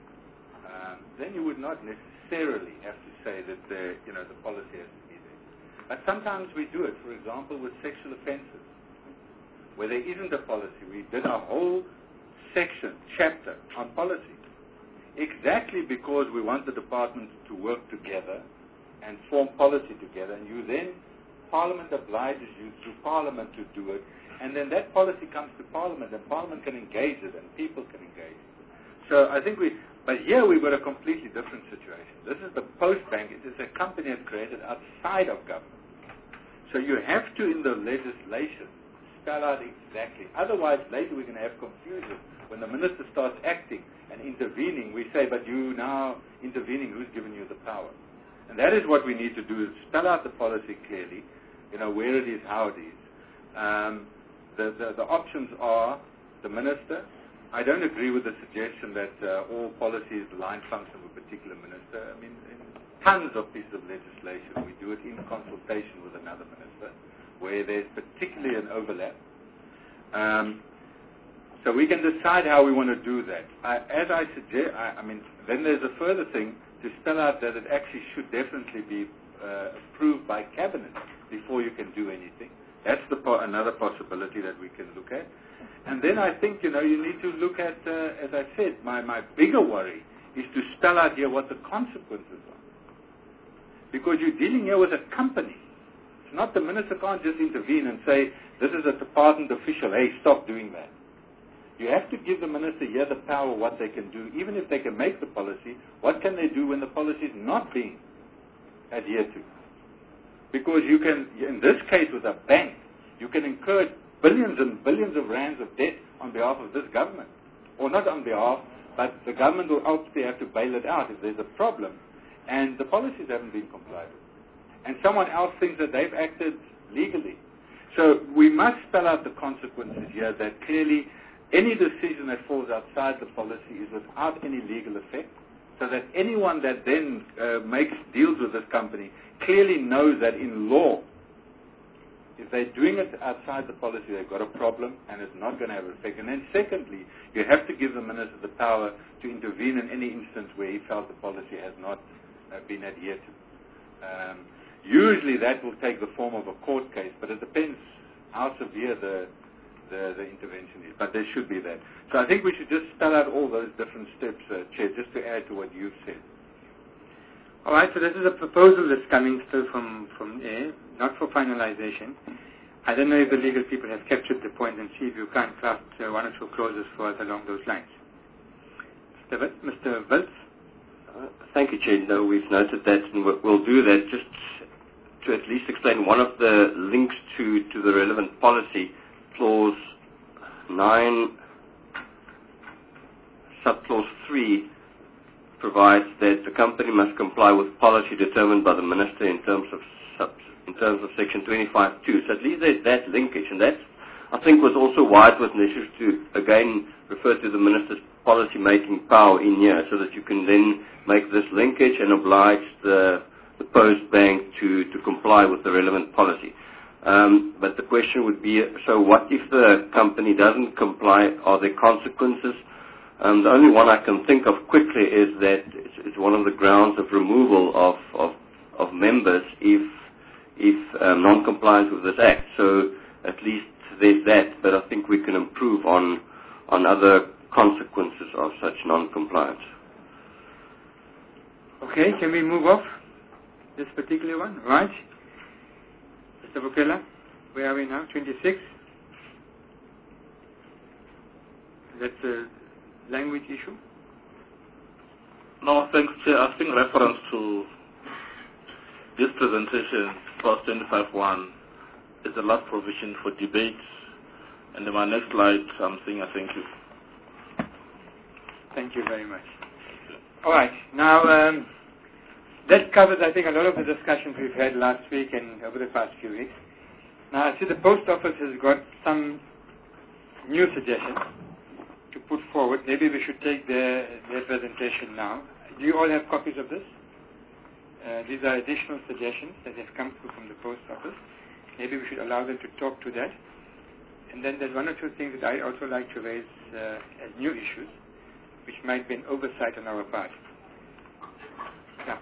um, then you would not necessarily have to say that the, you know, the policy has to be there. But sometimes we do it. For example, with sexual offences, where there isn't a policy. We did a whole section, chapter on policy, exactly because we want the departments to work together and form policy together, and you then, Parliament obliges you through Parliament to do it, and then that policy comes to Parliament, and Parliament can engage it, and people can engage it. So I think we, but here we've got a completely different situation. This is the Post Bank. It is a company that's created outside of government. So you have to, in the legislation, spell out exactly. Otherwise, later we're going to have confusion. When the minister starts acting and intervening, we say, but you now intervening, who's given you the power? And that is what we need to do, is spell out the policy clearly, you know, where it is, how it is. Um, the, the, the options are the minister. I don't agree with the suggestion that uh, all policy is the line function of a particular minister. I mean, in tons of pieces of legislation, we do it in consultation with another minister, where there's particularly an overlap. Um, so we can decide how we want to do that. I, as I suggest, I, I mean, then there's a further thing to spell out that it actually should definitely be uh, approved by cabinet before you can do anything. That's the po- another possibility that we can look at. And then I think, you know, you need to look at, uh, as I said, my, my bigger worry is to spell out here what the consequences are. Because you're dealing here with a company. It's not the minister can't just intervene and say, this is a department official, hey, stop doing that. You have to give the minister here the power what they can do. Even if they can make the policy, what can they do when the policy is not being adhered to? Because you can, in this case with a bank, you can incur billions and billions of rands of debt on behalf of this government. Or not on behalf, but the government will ultimately have to bail it out if there's a problem, and the policies haven't been complied with. And someone else thinks that they've acted legally. So we must spell out the consequences here, that clearly any decision that falls outside the policy is without any legal effect, so that anyone that then uh, makes deals with this company clearly knows that in law, if they're doing it outside the policy, they've got a problem and it's not going to have an effect. And then secondly, you have to give the minister the power to intervene in any instance where he felt the policy has not uh, been adhered to. Um, usually that will take the form of a court case, but it depends how severe the, the, the intervention is. But there should be that. So I think we should just spell out all those different steps, uh, Chair, just to add to what you've said. All right, so this is a proposal that's coming still from, from A, not for finalization. I don't know if the legal people have captured the point and see if you can craft uh, one or two clauses for us along those lines. Mister Wiltz? Uh, thank you, Chair. No, we've noted that, and we'll, we'll do that just to at least explain one of the links to, to the relevant policy. Clause nine, subclause three, provides that the company must comply with policy determined by the minister in terms of sub, in terms of section twenty-five two. So at least there's that linkage, and that I think was also why it was necessary to again refer to the minister's policy-making power in here, so that you can then make this linkage and oblige the, the Post Bank to, to comply with the relevant policy. Um, but the question would be, so what if the company doesn't comply? Are there consequences? Um, the only one I can think of quickly is that it's, it's one of the grounds of removal of, of, of members if, if um, non-compliance with this act. So at least there's that, but I think we can improve on, on other consequences of such non-compliance. Okay, can we move off this particular one? Right. Mister Bukela, where are we now? twenty-six? That's a language issue? No, thanks, Chair. I think reference to this presentation, clause twenty-five one, is the last provision for debate. And in my next slide, I'm saying I thank you. Thank you very much. All right. Now, um, that covers, I think, a lot of the discussions we've had last week and over the past few weeks. Now, I see the Post Office has got some new suggestions to put forward. Maybe we should take their, their presentation now. Do you all have copies of this? Uh, these are additional suggestions that have come through from the Post Office. Maybe we should allow them to talk to that. And then there's one or two things that I also like to raise uh, as new issues, which might be an oversight on our part. Yeah.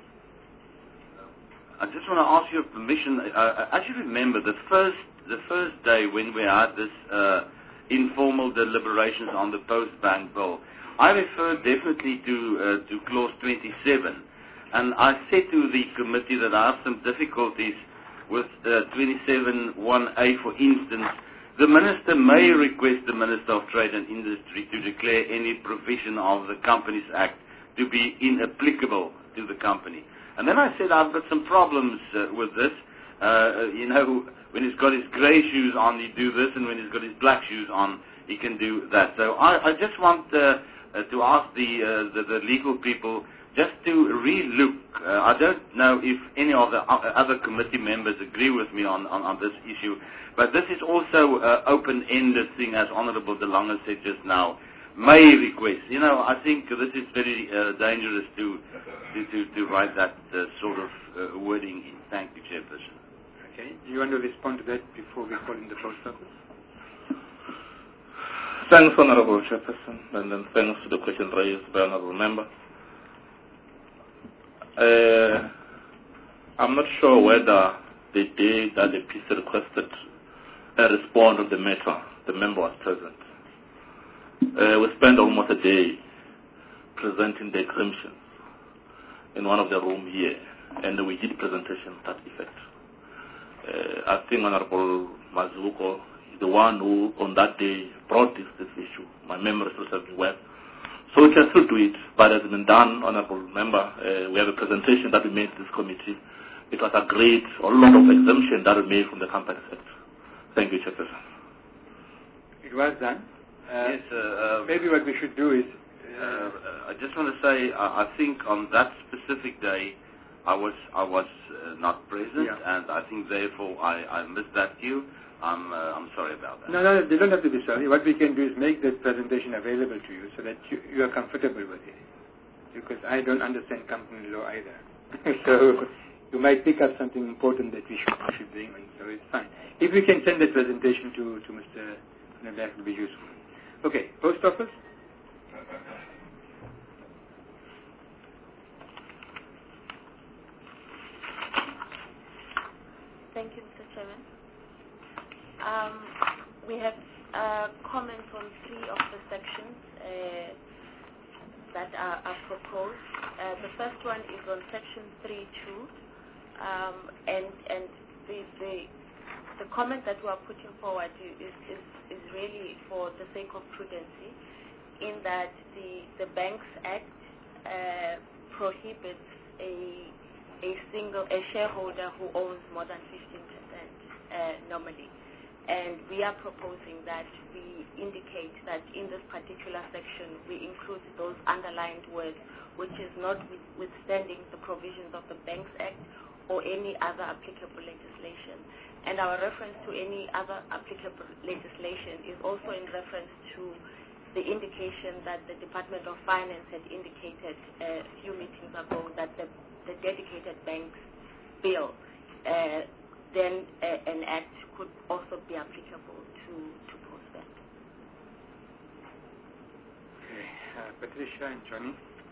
I just want to ask your permission. Uh, as you remember, the first the first day when we had this uh, informal deliberations on the Post Bank bill, I referred definitely to uh, to clause twenty-seven, and I said to the committee that I have some difficulties with uh, twenty-seven one A, for instance. The Minister may request the Minister of Trade and Industry to declare any provision of the Companies Act to be inapplicable to the company. And then I said I've got some problems uh, with this. Uh, you know, when he's got his grey shoes on, he do this, and when he's got his black shoes on, he can do that. So I, I just want uh, uh, to ask the, uh, the, the legal people just to re-look. Uh, I don't know if any of the other committee members agree with me on, on, on this issue, but this is also an uh, open-ended thing, as Honourable De Lange said just now. May request. You know, I think this is very uh, dangerous to, to, to, to write that uh, sort of uh, wording in. Thank you, Chairperson. Okay. Do you want to respond to that before we call in the Post Office? Thanks, Honourable Chairperson, and then thanks to the question raised by Honourable Member. Uh, I'm not sure whether the day that the P C requested a response on the matter, the member was present. Uh, we spent almost a day presenting the exemptions in one of the rooms here, and we did presentation to that effect. Uh, I think Honourable Mazuko is the one who, on that day, brought this, this issue. My memory still serves me well. So we can still do it, but it has been done, Honourable Member. Uh, we have a presentation that we made to this committee. It was agreed, a lot of exemption that we made from the Companies Act. Thank you, Chairperson. It was done. Uh, yes, uh, uh, maybe what we should do is, Uh, I just want to say, I, I think on that specific day, I was I was uh, not present, Yeah. and I think therefore I, I missed that cue. I'm uh, I'm sorry about that. No, no, they don't have to be sorry. What we can do is make that presentation available to you so that you, you are comfortable with it. Because I don't understand company law either. So you might pick up something important that we should, we should bring in, so it's fine. If we can send that presentation to, to Mister Nadak, it will be useful. Okay, post office. Thank you, Mister Chairman. Um, we have uh, comments on three of the sections uh, that are, are proposed. Uh, the first one is on section three two, um, and and the, the the comment that we are putting forward is is, is really for the sake of prudency, in that the the Banks Act uh, prohibits a a single a shareholder who owns more than fifteen percent uh, normally. And we are proposing that we indicate that in this particular section we include those underlined words, which is notwithstanding the provisions of the Banks Act or any other applicable legislation. And our reference to any other applicable legislation is also in reference to the indication that the Department of Finance had indicated a few meetings ago that the, the dedicated banks bill uh, then uh, an act could also be applicable to, to Postbank. Okay, uh, Patricia and Johnny.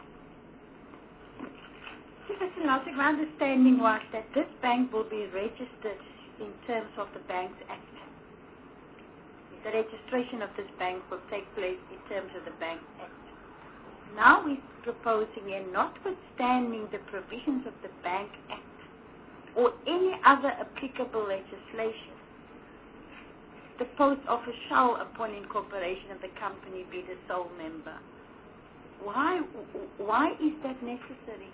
Mister Nazik, my understanding was that this bank will be registered in terms of the Banks Act. The registration of this bank will take place in terms of the Banks Act. Now we're proposing, and notwithstanding the provisions of the Bank Act, or any other applicable legislation, the post office shall, upon incorporation of the company, be the sole member. Why, why is that necessary?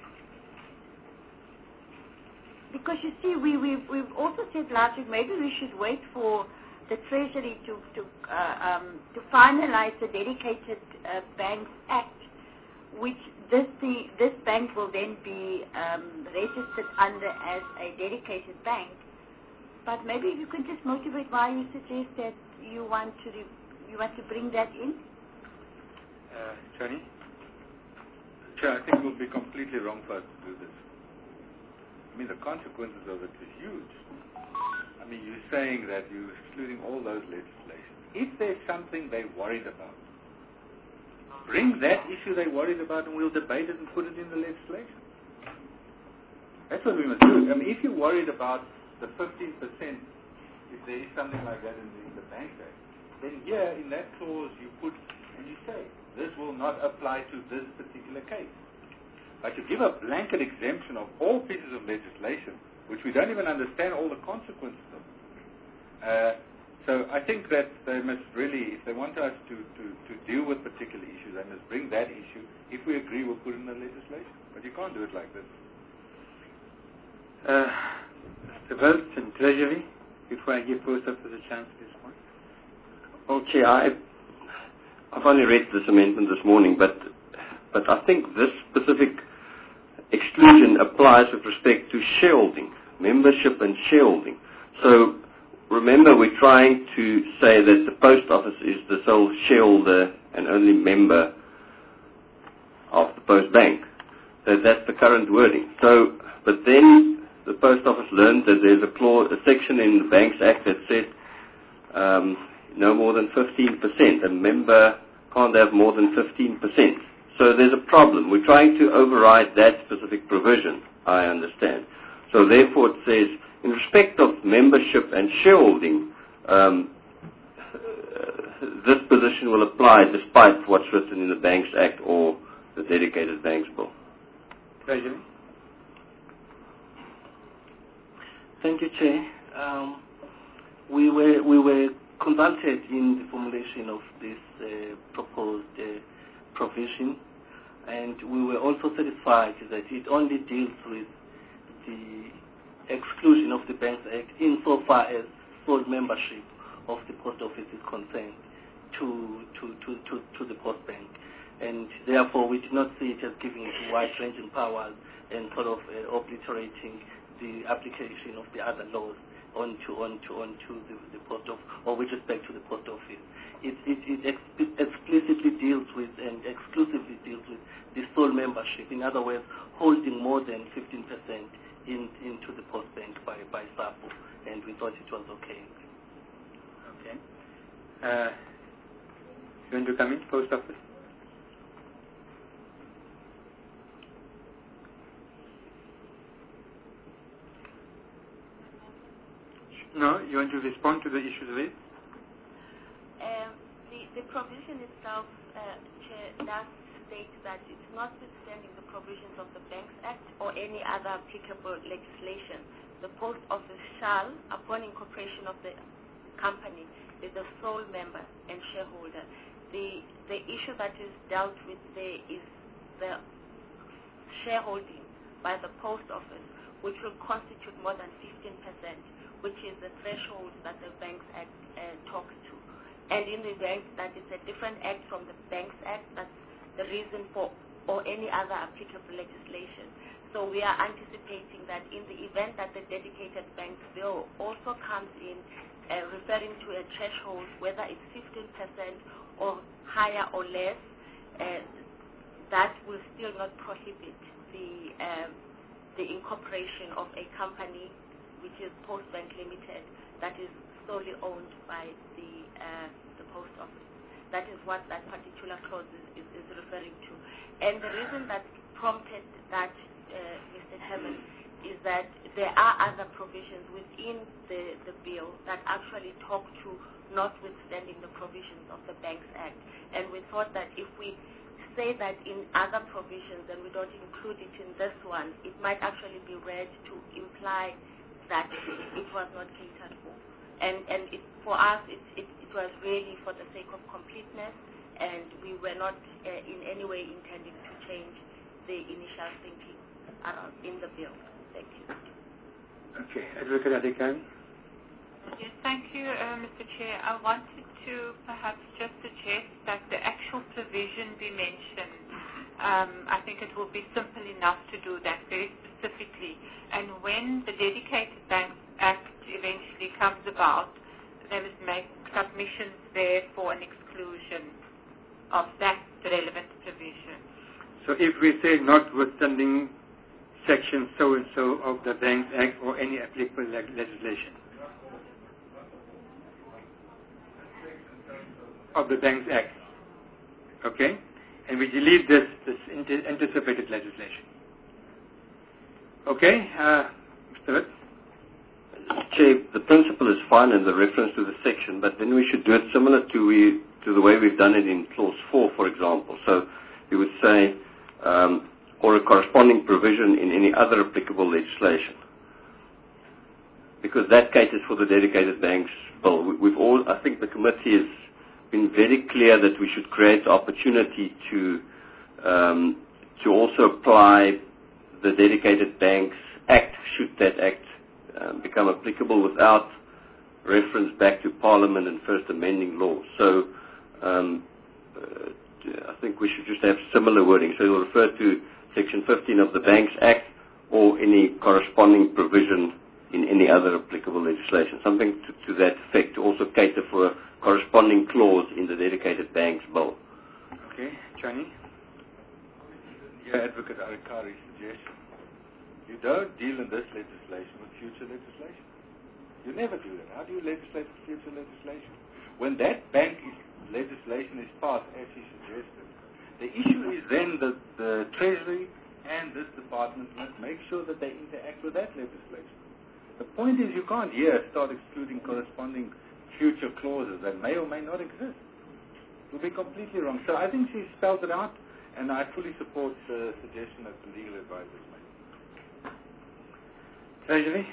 Because you see, we, we've, we've also said last week, maybe we should wait for the Treasury to, to, uh, um, to finalize the Dedicated uh, Banks Act, which this the this bank will then be um, registered under as a dedicated bank. But maybe you could just motivate why you suggest that you want to re- you want to bring that in. Uh, Johnny? Sure, I think it would be completely wrong for us to do this. I mean, the consequences of it is huge. I mean, you're saying that you're excluding all those legislations. If there's something they're worried about, bring that issue they're worried about and we'll debate it and put it in the legislation. That's what we must do. I mean, if you're worried about the fifteen percent, if there is something like that in the, in the Banks Act, then here in that clause you put, and you say, this will not apply to this particular case. But to give a blanket exemption of all pieces of legislation, which we don't even understand all the consequences of, uh, so I think that they must really, if they want us to, to, to deal with particular issues, they must bring that issue. If we agree, we'll put it in the legislation. But you can't do it like this. Uh, Mister Welts and Treasury, before I give Post Office a chance at this point. Well, Chair, I, I've only read this amendment this morning, but but I think this specific exclusion applies with respect to shareholding, membership and shareholding. So remember, we're trying to say that the Post Office is the sole shareholder and only member of the Post Bank. So that's the current wording. So, but then the Post Office learned that there's a clause, a section in the Banks Act that said um, no more than fifteen percent. A member can't have more than fifteen percent. So there's a problem. We're trying to override that specific provision, I understand. So therefore it says, in respect of membership and shareholding, um, uh, this position will apply despite what's written in the Banks Act or the Dedicated Banks Bill. Treasury. Thank you, Chair. Um, we were we were consulted in the formulation of this uh, proposed uh, provision, and we were also satisfied that it only deals with the exclusion of the Banks Act insofar as sole membership of the Post Office is concerned to to, to, to, to the Post Bank. and therefore we do not see it as giving it wide-ranging powers and sort of uh, obliterating the application of the other laws onto onto onto the, the post office, or with respect to the post office. It it, it exp- explicitly deals with and exclusively deals with the sole membership. In other words, holding more than fifteen percent in into the post bank by by SAPO, and we thought it was okay. Okay. Uh, you want to come in, post office? No, you want to respond to the issues raised? Um, the, the provision itself, uh, Chair, does state that it's notwithstanding the provisions of the Banks Act or any other applicable legislation, the post office shall, upon incorporation of the company, be the sole member and shareholder. The, the issue that is dealt with there is the shareholding by the post office, which will constitute more than fifteen percent. Which is the threshold that the Banks Act uh, talks to. And in the event that it's a different act from the Banks Act, that's the reason for, or any other applicable legislation. So we are anticipating that in the event that the dedicated bank bill also comes in uh, referring to a threshold, whether it's fifteen percent or higher or less, uh, that will still not prohibit the, uh, the incorporation of a company which is Postbank Limited, that is solely owned by the uh, the post office. That is what that particular clause is, is, is referring to. And the reason that prompted that, uh, Mister Herman, is that there are other provisions within the, the bill that actually talk to notwithstanding the provisions of the Banks Act. And we thought that if we say that in other provisions and we don't include it in this one, it might actually be read to imply that it was not catered for. And and it, for us, it, it, it was really for the sake of completeness, and we were not uh, in any way intending to change the initial thinking around in the bill. Thank you. Okay. Advocate Adhikari. Yes, thank you, uh, Mister Chair. I wanted to perhaps just suggest that the actual provision be mentioned. Um, I think it will be simple enough to do that very specifically. And when the Dedicated Banks Act eventually comes about, they must make submissions there for an exclusion of that relevant provision. So if we say notwithstanding section so-and-so of the Banks Act or any applicable leg- legislation of the Banks Act, okay? And we delete this, this anticipated legislation. Okay, uh, Mister Witt? Chair, the principle is fine in the reference to the section, but then we should do it similar to we to the way we've done it in clause four, for example. So we would say, um, or a corresponding provision in any other applicable legislation, because that caters for the dedicated banks bill. We, we've all, I think, the committee has been very clear that we should create the opportunity to um, to also apply the Dedicated Banks Act, should that act um, become applicable, without reference back to Parliament and first amending law. So um, uh, I think we should just have similar wording. So you'll refer to Section fifteen of the Banks Act or any corresponding provision in any other applicable legislation, something to, to that effect, to also cater for a corresponding clause in the Dedicated Banks Bill. Okay, Johnny? Yeah, Advocate Adhikari's suggestion. You don't deal in this legislation with future legislation. You never do that. How do you legislate for future legislation? When that bank is, legislation is passed, as he suggested, the issue is then the, the Treasury and this department must make sure that they interact with that legislation. The point is, you can't here start excluding corresponding future clauses that may or may not exist. It will be completely wrong. So I think she spelled it out, and I fully support the suggestion that the legal advisors made. Treasury?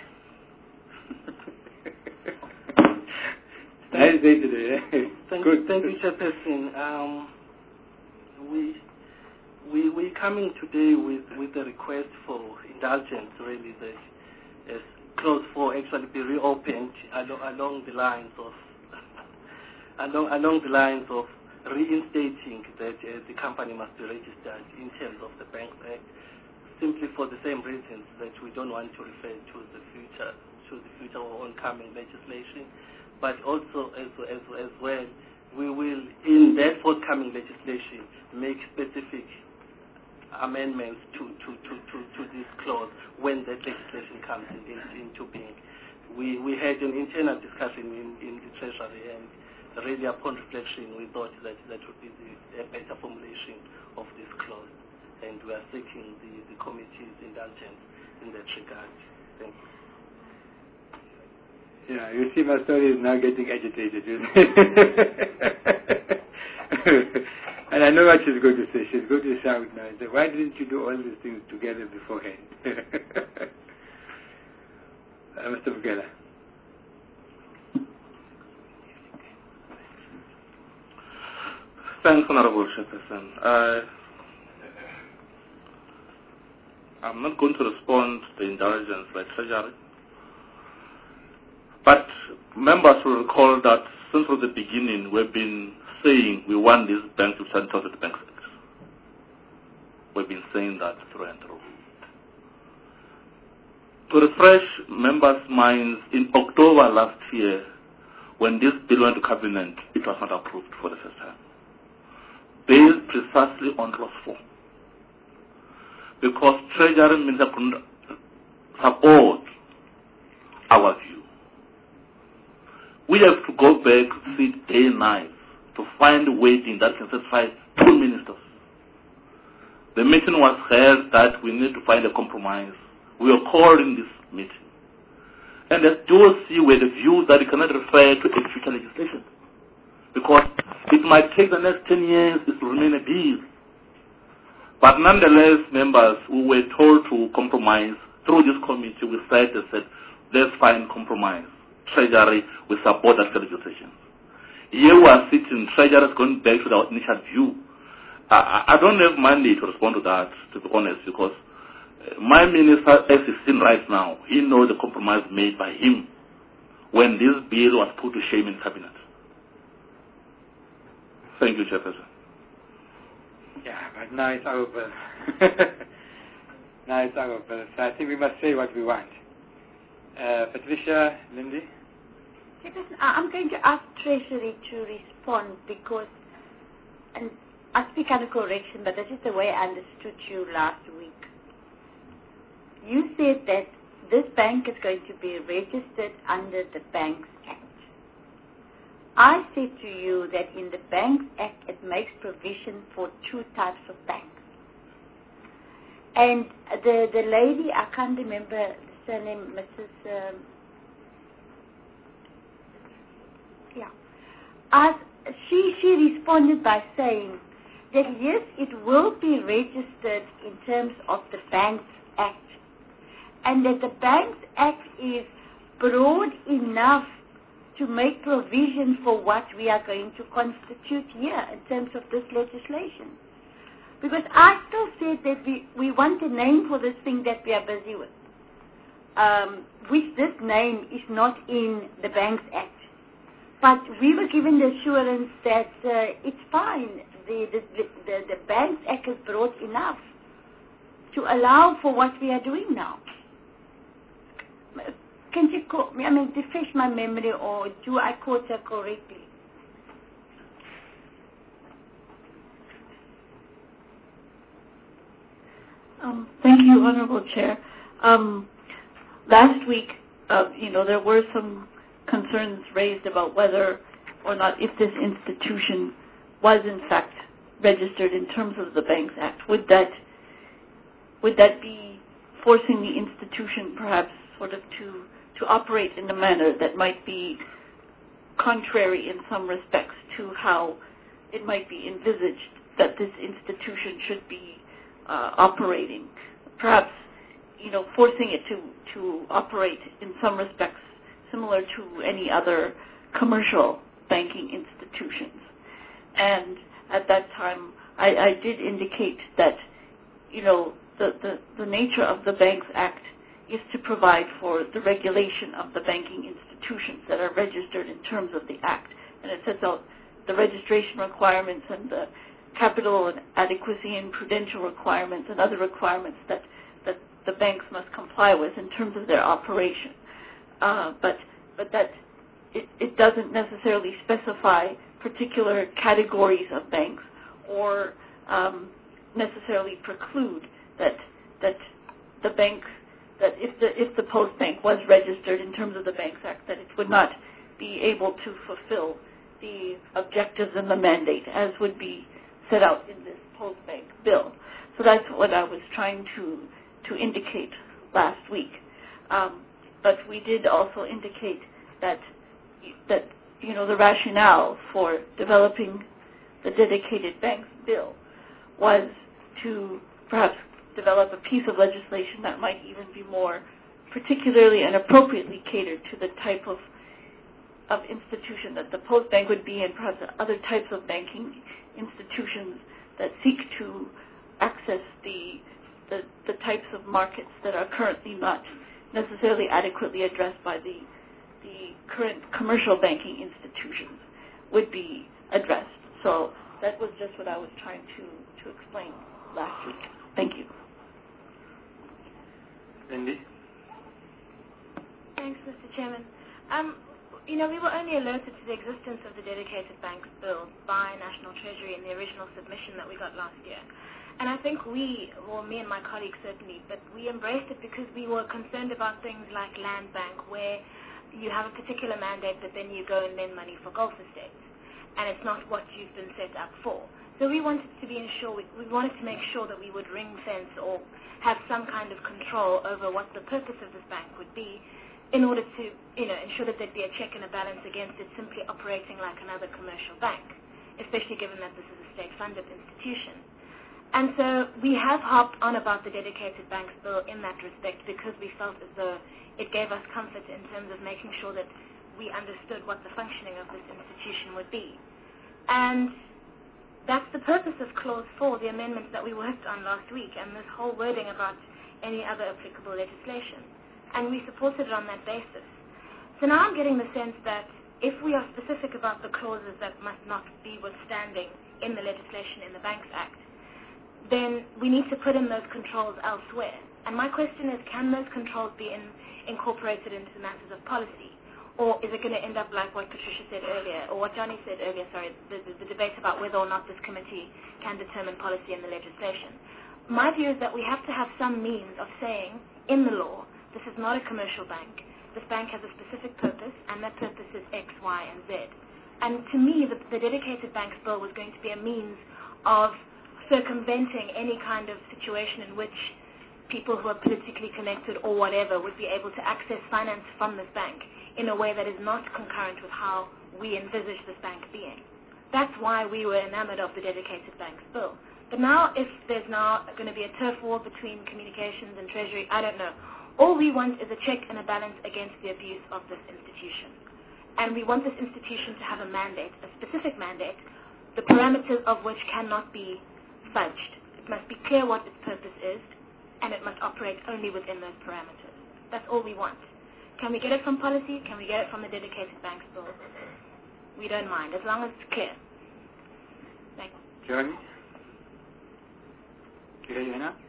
Thank, nice day today. Eh? Thank, Good. thank you, Chairperson. Um, we we we're coming today with, with a request for indulgence, really, that as clause four actually be reopened along, along the lines of along along the lines of reinstating that uh, the company must be registered in terms of the Banks Act, simply for the same reasons that we don't want to refer to the future, to the future or oncoming legislation, but also as, as, as well, we will, in that forthcoming legislation, make specific amendments to, to, to, to, to this clause when that legislation comes in, in, into being. We, we had an internal discussion in, in the Treasury, and really upon reflection, we thought that that would be the, a better formulation of this clause, and we are seeking the, the committee's indulgence in that regard. Thank you. Yeah, you see, my story is now getting agitated. And I know what she's going to say. She's going to shout now. Say, why didn't you do all these things together beforehand? uh, Mister Bugela. Thanks, Honorable Chairperson. Uh, I'm not going to respond to the indulgence by Treasury. But members will recall that since from the beginning we've been saying we want this bank to send out the Banks Act. We've been saying that through and through. To refresh members' minds, in October last year, when this bill went to Cabinet, it was not approved for the first time. Based precisely on clause four. Because Treasury Minister couldn't support our view. We have to go back, sit day and night, to find a waiting that can satisfy two ministers. The meeting was held that we need to find a compromise. We are calling this meeting. And as you will see, with the view that it cannot refer to a future legislation. Because it might take the next ten years, it will remain a bill. But nonetheless, members who were told to compromise through this committee, we said, they said, let's find compromise. Treasury will support that legislation. Here we are sitting, Treasury is going back to our initial view. I, I don't have money to respond to that, to be honest, because my minister, as he's seen right now, he knows the compromise made by him when this bill was put to shame in Cabinet. Thank you, Chairperson. Yeah, but now it's our bill. Now it's our bill. So I think we must say what we want. Uh, Patricia, Lindy? I'm going to ask Treasury to respond because, and I speak under correction, but that is the way I understood you last week. You said that this bank is going to be registered under the Banks Act. I said to you that in the Banks Act it makes provision for two types of banks. And the, the lady, I can't remember the surname, Missus Um, yeah. As she, she responded by saying that yes, it will be registered in terms of the Banks Act, and that the Banks Act is broad enough to make provision for what we are going to constitute here in terms of this legislation. Because I still said that we, we want a name for this thing that we are busy with, um, which this name is not in the Banks Act. But we were given the assurance that uh, it's fine. The, the, the, the Banks Act is broad enough to allow for what we are doing now. Can you quote me, I mean, refresh my memory, or do I quote her correctly? Um, thank you, Honorable Chair. Um, last week, uh, you know, there were some concerns raised about whether or not if this institution was in fact registered in terms of the Banks Act. Would that would that be forcing the institution perhaps sort of to to operate in a manner that might be contrary in some respects to how it might be envisaged that this institution should be uh, operating? Perhaps, you know, forcing it to, to operate in some respects similar to any other commercial banking institutions. And at that time, I, I did indicate that, you know, the, the, the nature of the Banks Act is to provide for the regulation of the banking institutions that are registered in terms of the Act. And it sets out the registration requirements and the capital and adequacy and prudential requirements and other requirements that, that the banks must comply with in terms of their operation. Uh, but but that it, it doesn't necessarily specify particular categories of banks or um, necessarily preclude that that the bank that if the if the Post Bank was registered in terms of the Banks Act, that it would not be able to fulfill the objectives and the mandate as would be set out in this Post Bank bill. So that's what I was trying to to indicate last week. Um, but we did also indicate that that you know the rationale for developing the dedicated banks bill was to perhaps develop a piece of legislation that might even be more particularly and appropriately catered to the type of of institution that the Post Bank would be and perhaps other types of banking institutions that seek to access the, the the types of markets that are currently not necessarily adequately addressed by the the current commercial banking institutions would be addressed. So that was just what I was trying to, to explain last week. Thank you. Cindy? Thanks, Mister Chairman. Um, you know, we were only alerted to the existence of the dedicated banks bill by National Treasury in the original submission that we got last year. And I think we, well, me and my colleagues certainly, but we embraced it because we were concerned about things like land bank, where you have a particular mandate, but then you go and lend money for golf estates, and it's not what you've been set up for. So we wanted to be ensure we, we wanted to make sure that we would ring fence or have some kind of control over what the purpose of this bank would be, in order to, you know, ensure that there'd be a check and a balance against it simply operating like another commercial bank, especially given that this is a state-funded institution. And so we have harped on about the dedicated banks bill in that respect because we felt as though it gave us comfort in terms of making sure that we understood what the functioning of this institution would be. And that's the purpose of Clause four, the amendments that we worked on last week, and this whole wording about any other applicable legislation. And we supported it on that basis. So now I'm getting the sense that if we are specific about the clauses that must not be withstanding in the legislation in the Banks Act, then we need to put in those controls elsewhere. And my question is, can those controls be in, incorporated into matters of policy? Or is it going to end up like what Patricia said earlier, or what Johnny said earlier, sorry, the, the, the debate about whether or not this committee can determine policy in the legislation? My view is that we have to have some means of saying, in the law, this is not a commercial bank. This bank has a specific purpose, and that purpose is X, Y, and Z. And to me, the, the dedicated banks bill was going to be a means of circumventing any kind of situation in which people who are politically connected or whatever would be able to access finance from this bank in a way that is not concurrent with how we envisage this bank being. That's why we were enamored of the dedicated banks bill. But now, if there's now going to be a turf war between communications and Treasury, I don't know. All we want is a check and a balance against the abuse of this institution. And we want this institution to have a mandate, a specific mandate, the parameters of which cannot be fudged. It must be clear what its purpose is, and it must operate only within those parameters. That's all we want. Can we get it from policy? Can we get it from the dedicated banks bill? We don't mind, as long as it's clear. Thank you. Jeremy? Do you hear you now?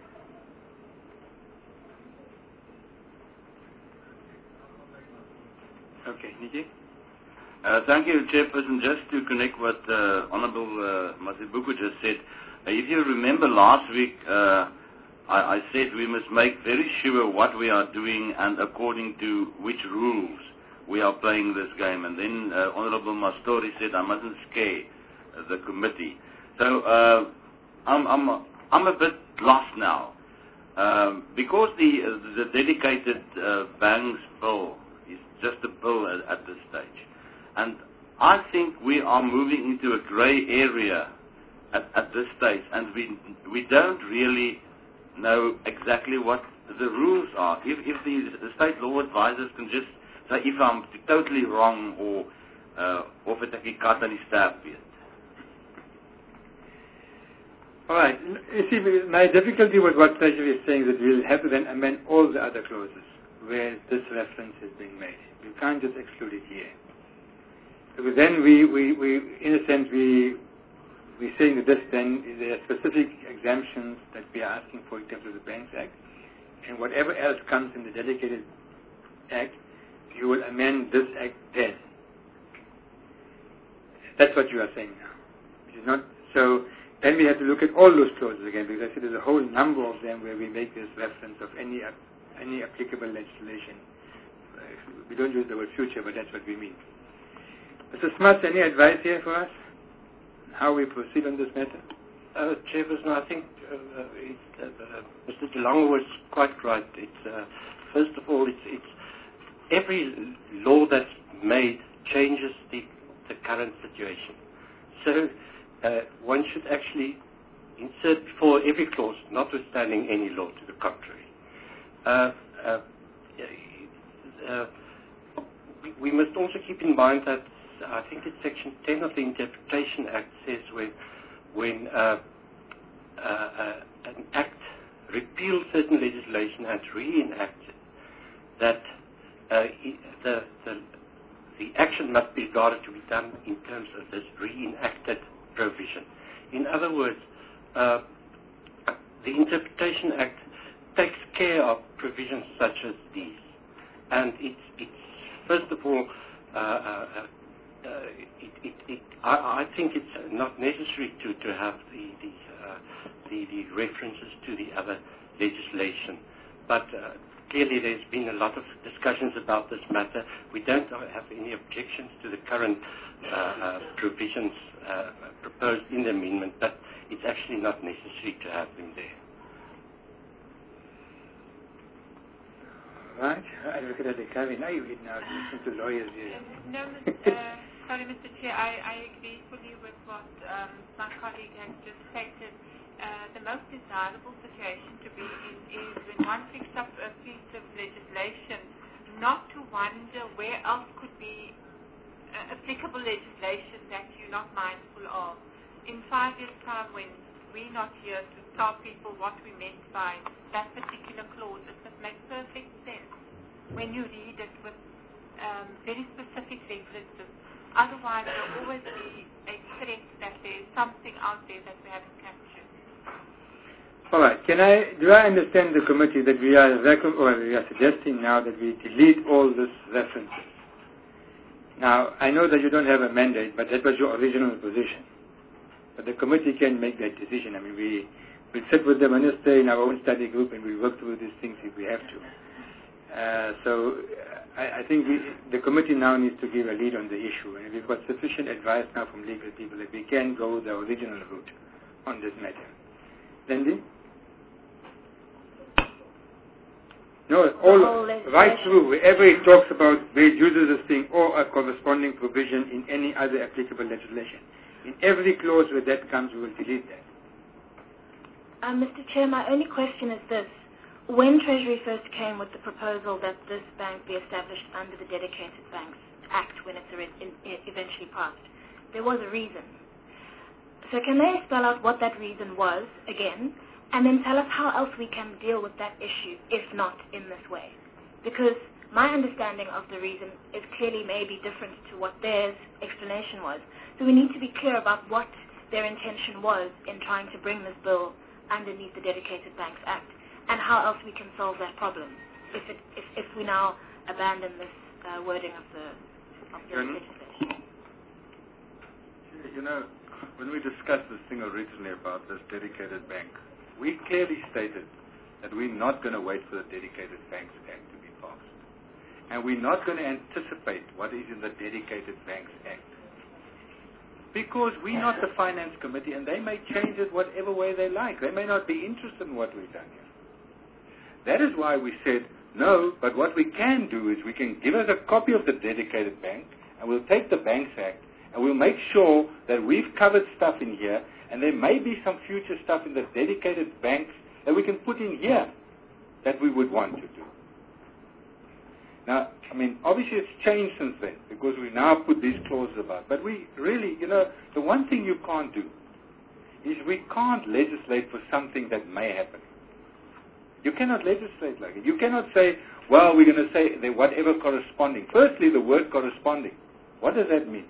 Okay, Nikki? Uh, thank you, Chairperson. Just to connect what uh, Honourable uh, Masibuko just said, uh, if you remember last week, uh, I, I said we must make very sure what we are doing and according to which rules we are playing this game. And then uh, Honourable Mastori said I mustn't scare uh, the committee. So uh, I'm, I'm, I'm a bit lost now. Um, because the, uh, the dedicated uh, banks bill is just a bill at, at this stage. And I think we are moving into a grey area at, at this stage, and we we don't really know exactly what the rules are. If, if the, the state law advisors can just say if I'm totally wrong or uh, of it ek kat aan die sterk weet. All right. You see, my difficulty with what Treasury is saying is that we'll have to then amend all the other clauses where this reference is being made. You can't just exclude it here. Because then we, we, we, in a sense, we, we're saying that this then, there are specific exemptions that we are asking for in terms of the Banks Act, and whatever else comes in the Dedicated Act, you will amend this Act then. That's what you are saying now. Which is not, so then we have to look at all those clauses again, because I said there's a whole number of them where we make this reference of any, any applicable legislation. We don't use the word future, but that's what we mean. Mister Smuts, any advice here for us? How we proceed on this matter? Uh, Chairperson, I think uh, uh, it, uh, uh, Mister DeLonge was quite right. It's, uh, first of all, it's, it's every law that's made changes the, the current situation. So uh, one should actually insert before every clause, notwithstanding any law to the contrary. Uh, uh, uh, we, we must also keep in mind that I think it's Section ten of the Interpretation Act says when, when uh, uh, uh, an act repeals certain legislation and reenacts it, that uh, the, the, the action must be regarded to be done in terms of this reenacted provision. In other words, uh, the Interpretation Act takes care of provisions such as these. And it's, it's first of all, uh, uh, Uh, it, it, it, I, I think it's not necessary to, to have the, the, uh, the, the references to the other legislation. But uh, clearly there's been a lot of discussions about this matter. We don't have any objections to the current uh, uh, provisions uh, proposed in the amendment, but it's actually not necessary to have them there. Right. I look at the Kevin. Now you read now. Listen to lawyers here. No, uh, sorry, Mister Chair. I, I agree fully with what um, my colleague has just stated. Uh, the most desirable situation to be in is when one picks up a piece of legislation, not to wonder where else could be uh, applicable legislation that you're not mindful of. In five years' time, when we're not here to tell people what we meant by that particular clause, it must make perfect sense when you read it with um, very specific references. Otherwise, there will always be a threat that there's something out there that we haven't captured. All right. Can I? Do I understand the committee that we are recom- or we are suggesting now that we delete all these references? Now, I know that you don't have a mandate, but that was your original position. But the committee can make that decision. I mean, we we sit with the minister in our own study group and we work through these things if we have to. Uh, so I, I think we, the committee now needs to give a lead on the issue, and we've got sufficient advice now from legal people that we can go the original route on this matter. Lindy? No, all right through, wherever it talks about where it uses this thing or a corresponding provision in any other applicable legislation. In every clause where that comes, we will delete that. Um, Mister Chair, my only question is this. When Treasury first came with the proposal that this bank be established under the Dedicated Banks Act when it's eventually passed, there was a reason. So can they spell out what that reason was, again, and then tell us how else we can deal with that issue, if not in this way? Because my understanding of the reason is clearly maybe different to what theirs explanation was. So we need to be clear about what their intention was in trying to bring this bill underneath the Dedicated Banks Act, and how else we can solve that problem if it, if, if we now abandon this uh, wording of the, of the legislation. You know, when we discussed this thing originally about this dedicated bank, we clearly stated that we're not going to wait for the Dedicated Banks Act to be passed. And we're not going to anticipate what is in the Dedicated Banks Act. Because we're not the Finance Committee, and they may change it whatever way they like. They may not be interested in what we've done here. That is why we said, no, but what we can do is we can give us a copy of the Dedicated Bank, and we'll take the Banks Act, and we'll make sure that we've covered stuff in here, and there may be some future stuff in the dedicated banks that we can put in here that we would want to do. Now, I mean, obviously it's changed since then, because we now put these clauses about. But we really, you know, the one thing you can't do is we can't legislate for something that may happen. You cannot legislate like it. You cannot say, well, we're going to say that whatever corresponding. Firstly, the word corresponding. What does that mean?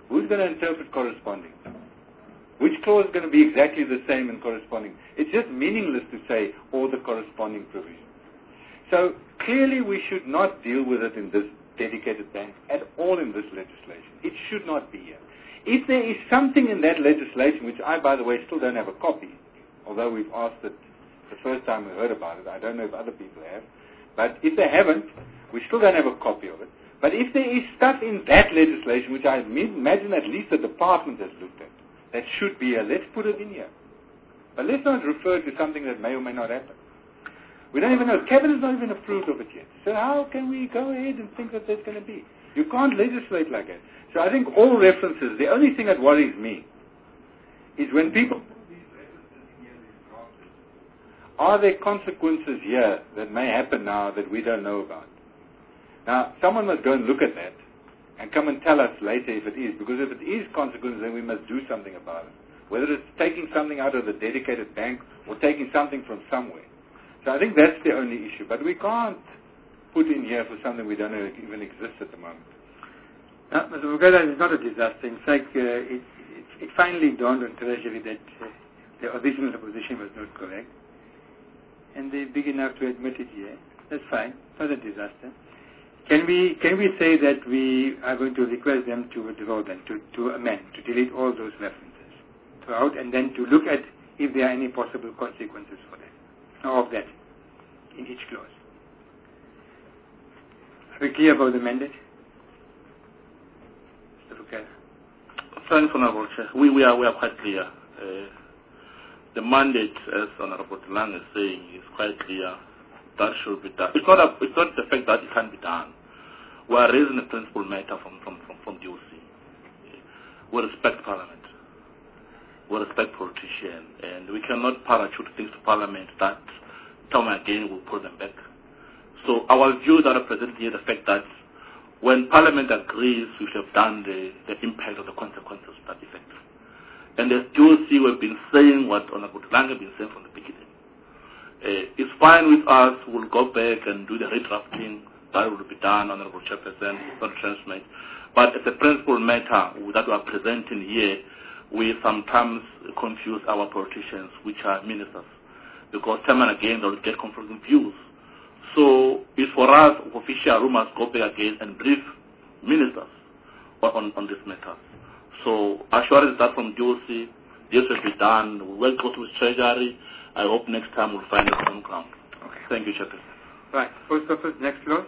Who's going to interpret corresponding? Which clause is going to be exactly the same in corresponding? It's just meaningless to say all the corresponding provisions. So clearly we should not deal with it in this dedicated bank at all in this legislation. It should not be here. If there is something in that legislation, which I, by the way, still don't have a copy, although we've asked it the first time we heard about it, I don't know if other people have, but if they haven't, we still don't have a copy of it. But if there is stuff in that legislation, which I imagine at least the department has looked at, that should be here, let's put it in here. But let's not refer to something that may or may not happen. We don't even know. Cabinet's not even approved of it yet. So how can we go ahead and think that there's going to be? You can't legislate like that. So I think all references, the only thing that worries me is when people put these references in here, these drafters, are there consequences here that may happen now that we don't know about? Now, someone must go and look at that and come and tell us later if it is, because if it is consequences, then we must do something about it. Whether it's taking something out of the dedicated bank or taking something from somewhere. So I think that's the only issue. But we can't put in here for something we don't know even exists at the moment. Uh, Mister Mugada, it's not a disaster. In fact, uh, it, it, it finally dawned on Treasury that uh, the original position was not correct. And they're big enough to admit it here. That's fine. It's not a disaster. Can we can we say that we are going to request them to withdraw them, to, to amend, to delete all those references throughout, and then to look at if there are any possible consequences for that, or of that, in each clause? Are we clear about the mandate? Mister Bukala. Thanks, Honorable Chair. We, we, are, we are quite clear. Uh, the mandate, as Honorable Lang is saying, is quite clear. That should be done. It's not, a, it's not the fact that it can be done. We are raising a principal matter from, from, from, from D O C. We respect Parliament. We respect politicians. And we cannot parachute things to Parliament that time again will pull them back. So our views are represented here the fact that when Parliament agrees, we should have done the, the impact of the consequences of that effect. And as D O C, we've been saying what Honorable Lang has been saying from the beginning. Uh, it's fine with us. We'll go back and do the redrafting. That will be done, Honorable Chairperson. It's not transmit. But as a principal matter that we are presenting here, we sometimes confuse our politicians, which are ministers, because time and again they'll get conflicting views. So it's for us, official, we must go back again and brief ministers on, on this matter. So assurance that from D O C, this will be done. We will go to Treasury. I hope next time we'll find a common ground. Okay. Thank you, Chairperson. Right. Post Office, next clause.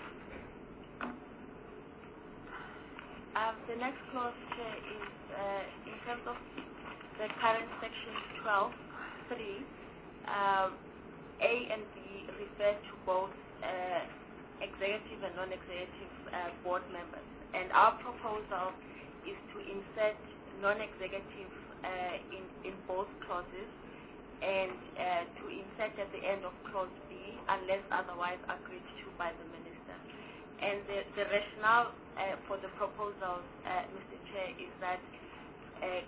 Um, the next clause, Chair, is uh, in terms of the current section twelve three, um, A and B refer to both uh, executive and non-executive uh, board members. And our proposal is to insert non-executive uh, in, in both clauses, and uh, to insert at the end of clause B unless otherwise agreed to by the minister. And the, the rationale uh, for the proposal, uh, Mister Chair, is that uh,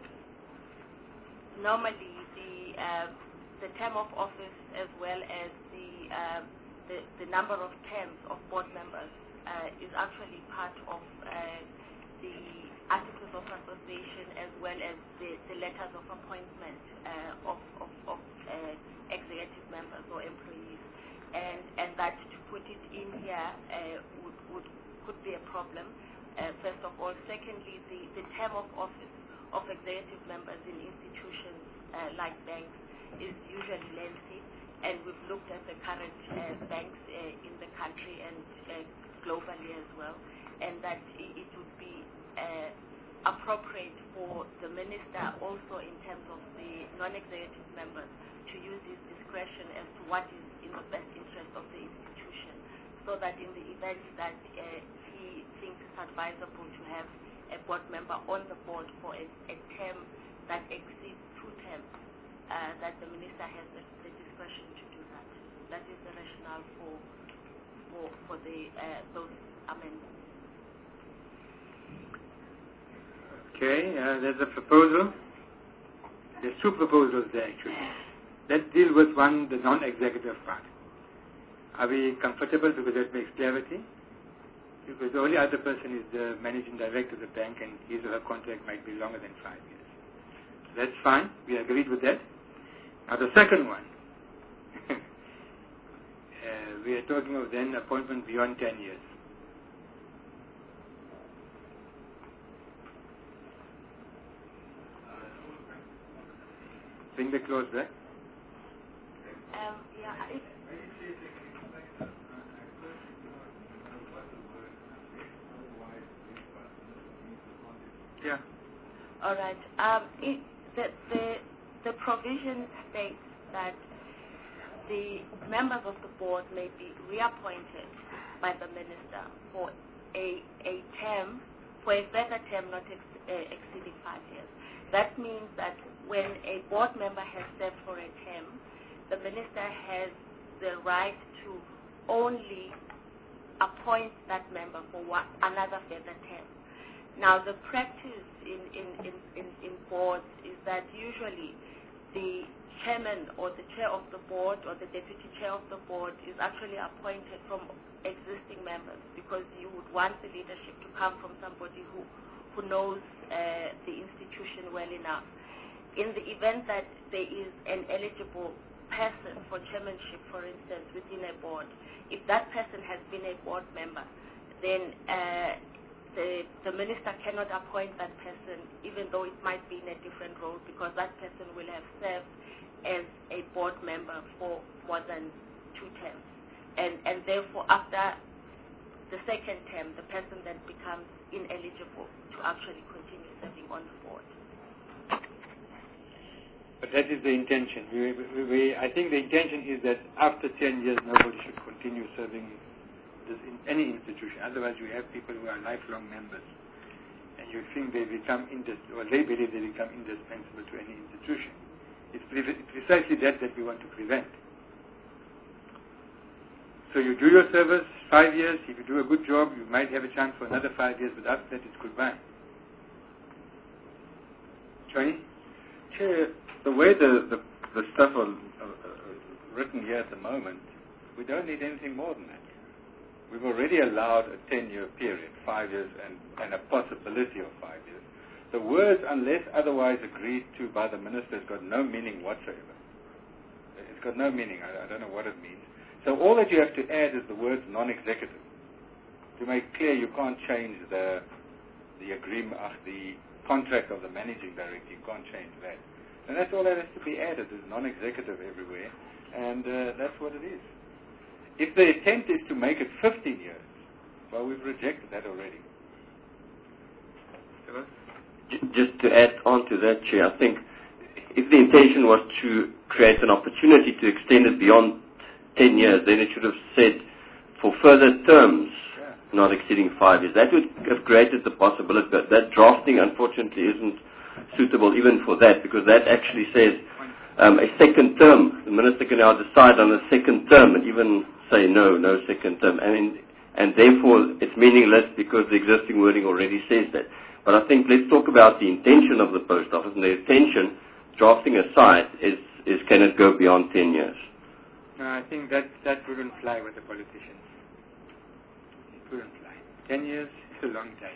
normally the uh, the term of office as well as the uh, the, the number of terms of board members uh, is actually part of uh, the articles of association as well as the, the letters of appointment uh, of, of, of uh, executive members or employees, and and that to put it in here uh, would, would could be a problem. Uh, first of all, secondly, the, the term of office of executive members in institutions uh, like banks is usually lengthy, and we've looked at the current uh, banks uh, in the country and uh, globally as well, and that it, it would be Uh, appropriate for the minister also in terms of the non-executive members to use his discretion as to what is in the best interest of the institution, so that in the event that uh, he thinks it's advisable to have a board member on the board for a, a term that exceeds two terms, uh, that the minister has the, the discretion to do that. That is the rationale for for, for the uh, those amendments. Okay, uh, there's a proposal. There's two proposals there, actually. Let's deal with one, the non-executive part. Are we comfortable because that makes clarity? Because the only other person is the managing director of the bank, and his or her contract might be longer than five years. So that's fine. We agreed with that. Now the second one, uh, we are talking of then appointment beyond ten years. Bring the clause back. Um, yeah, I, Yeah. all right. Um, it, the, the, the provision states that the members of the board may be reappointed by the minister for a, a term, for a further term not ex, uh, exceeding five years. That means that when a board member has served for a term, the minister has the right to only appoint that member for one, another further term. Now, the practice in, in, in, in, in boards is that usually the chairman or the chair of the board or the deputy chair of the board is actually appointed from existing members, because you would want the leadership to come from somebody who, who knows uh, the institution well enough. In the event that there is an eligible person for chairmanship, for instance, within a board, if that person has been a board member, then uh, the, the minister cannot appoint that person, even though it might be in a different role, because that person will have served as a board member for more than two terms. And, and therefore, after the second term, the person then becomes ineligible to actually continue serving on the board. But that is the intention. We, we, we, I think the intention is that after ten years, nobody should continue serving this in any institution. Otherwise, you have people who are lifelong members, and you think they become indis- or they believe they become indispensable to any institution. It's pre- precisely that that we want to prevent. So you do your service five years. If you do a good job, you might have a chance for another five years. But after that, it's goodbye. Johnny? Chair, the way the, the, the stuff are uh, written here at the moment, we don't need anything more than that. We've already allowed a ten-year period, five years, and, and a possibility of five years. The words, unless otherwise agreed to by the minister, has got no meaning whatsoever. It's got no meaning. I, I don't know what it means. So all that you have to add is the words non-executive. To make clear, you can't change the the agreement, uh, the contract of the managing director. You can't change that. And that's all that has to be added, is non-executive everywhere. And uh, that's what it is. If the intent is to make it fifteen years, well, we've rejected that already. Just to add on to that, Chair, I think if the intention was to create an opportunity to extend it beyond ten years, then it should have said for further terms, yeah, not exceeding five years. That would have created the possibility, but that drafting, unfortunately, isn't suitable even for that, because that actually says um, a second term. The minister can now decide on a second term and even say no, no second term. And, in, and therefore, it's meaningless because the existing wording already says that. But I think let's talk about the intention of the post office. And the intention, drafting aside, is, is can it go beyond ten years? No, I think that, that wouldn't fly with the politicians. It wouldn't fly. Ten years is a long time.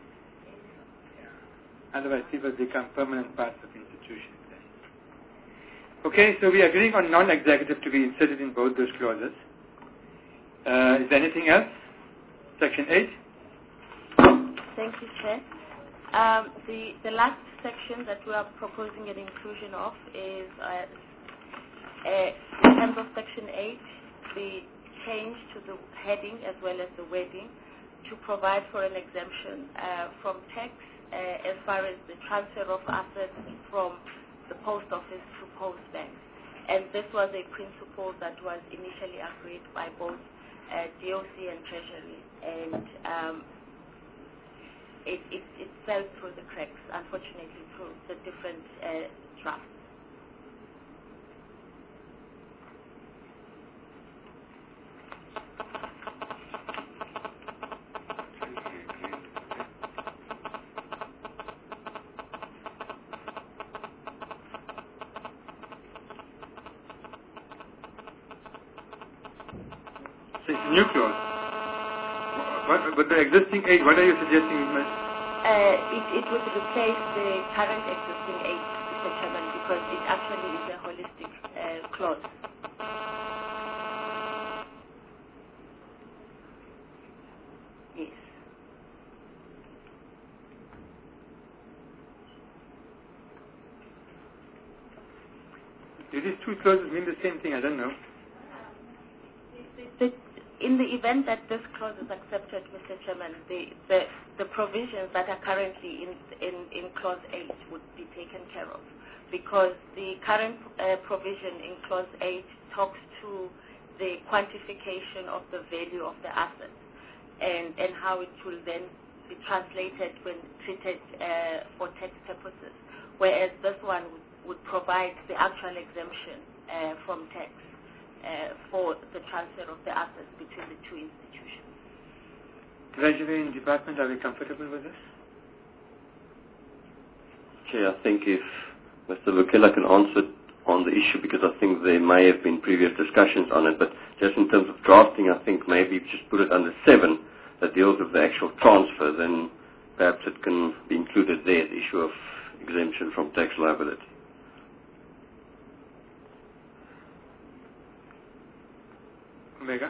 Yeah. Otherwise, people become permanent parts of institutions. Okay, so we are agreeing on non-executive to be inserted in both those clauses. Uh, is there anything else? Section eight. Thank you, Chair. Um, the, the last section that we are proposing an inclusion of is uh, uh, in terms of Section eight, the change to the heading as well as the wording to provide for an exemption uh, from tax uh, as far as the transfer of assets from the post office to post banks. And this was a principle that was initially agreed by both uh, D O C and Treasury. And um, It, it, it fell through the cracks, unfortunately, through the different uh, drafts. So it's a new clause. What, but the existing eight, what are you suggesting, Miz? Uh, it, it would replace the current existing eight, Mister Chairman, because it actually is a holistic uh, clause. Yes. Do these two clauses mean the same thing? I don't know. The, in the event that this clause is accepted, Mister Chairman, the, the, the provisions that are currently in, in, in clause eight would be taken care of, because the current uh, provision in clause eight talks to the quantification of the value of the asset and, and how it will then be translated when treated uh, for tax purposes, whereas this one would would provide the actual exemption uh, from tax uh, for the transfer of the assets between the two institutions. Treasury and Department, are we comfortable with this? Chair, I think if Mister Lukela can answer on the issue, because I think there may have been previous discussions on it, but just in terms of drafting, I think maybe just put it under seven that deals with the actual transfer, then perhaps it can be included there, the issue of exemption from tax liability. Omega.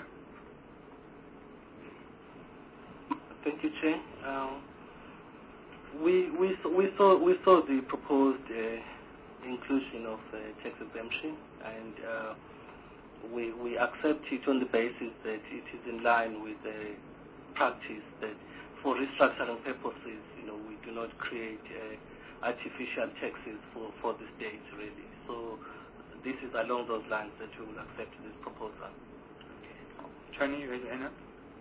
Thank you, Chair. Um, we we saw, we saw we saw the proposed uh, inclusion of uh, tax exemption, and uh, we we accept it on the basis that it is in line with the practice that for restructuring purposes, you know, we do not create uh, artificial taxes for for the state, really. So this is along those lines that we will accept this proposal. Chani, you raise your hand up.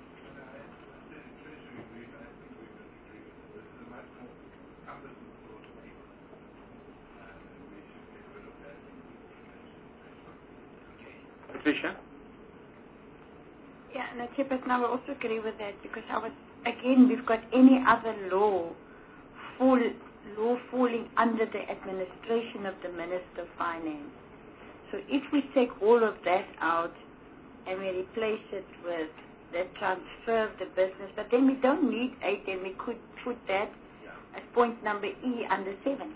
Patricia? Yeah, and Chairperson, I will also agree with that, because I was, again, we've got any other law, full, law falling under the administration of the Minister of Finance. So if we take all of that out, and we replace it with the transfer of the business, but then we don't need eight, then we could put that as point number E under seven.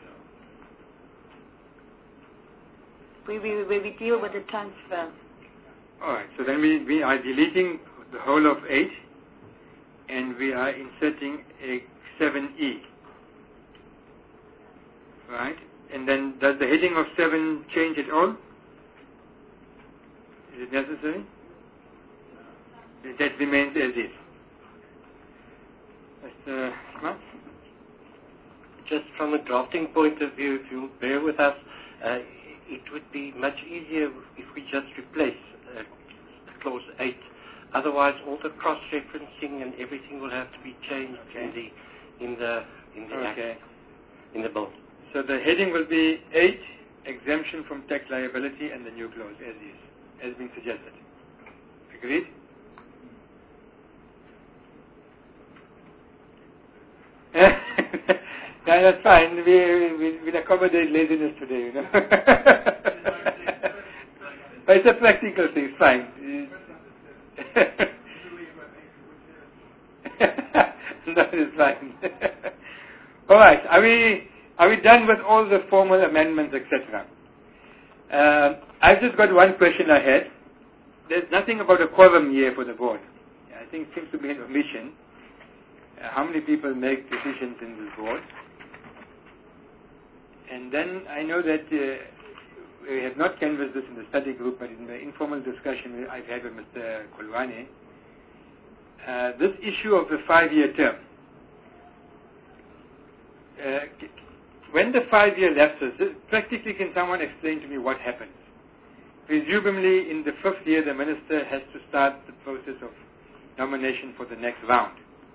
Where we, where we deal with the transfer. All right, so then we, we are deleting the whole of eight, and we are inserting a seven E. Right? And then does the heading of seven change at all? Is it necessary? That remains as is. Mister Smart? Just from a drafting point of view, if you bear with us, uh, it would be much easier if we just replace uh, clause eight. Otherwise, all the cross-referencing and everything will have to be changed okay. in the in the in the okay. act, in the bill. So the heading will be eight, exemption from tax liability, and the new clause as is, as being suggested. Agreed? Yeah, that's fine. We we we accommodate laziness today, you know. But it's a practical thing. It's fine. No, it's fine. All right. Are we are we done with all the formal amendments, et cetera? Uh, I've just got one question I had. There's nothing about a quorum here for the board. I think it seems to be an omission. Uh, how many people make decisions in this board? And then I know that uh, we have not canvassed this in the study group, but in the informal discussion I've had with Mister Kolwane, uh, this issue of the five-year term. Uh, when the five-year lapses, practically can someone explain to me what happens? Presumably in the fifth year the minister has to start the process of nomination for the next round.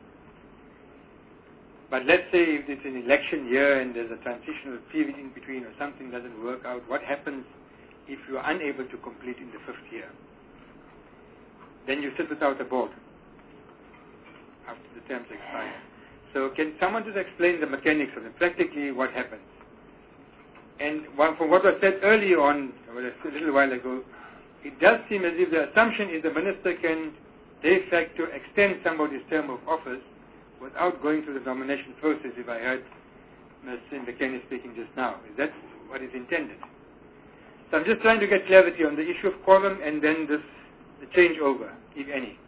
But let's say if it's an election year and there's a transitional period in between or something doesn't work out, what happens if you are unable to complete in the fifth year? Then you sit without a board after the terms expire. So can someone just explain the mechanics of it, practically what happens? And from what was said earlier on, a little while ago, it does seem as if the assumption is the minister can de facto extend somebody's term of office without going through the nomination process, if I heard Miz Mbekeni speaking just now. Is that what is intended? So I'm just trying to get clarity on the issue of quorum and then this, the changeover, if any.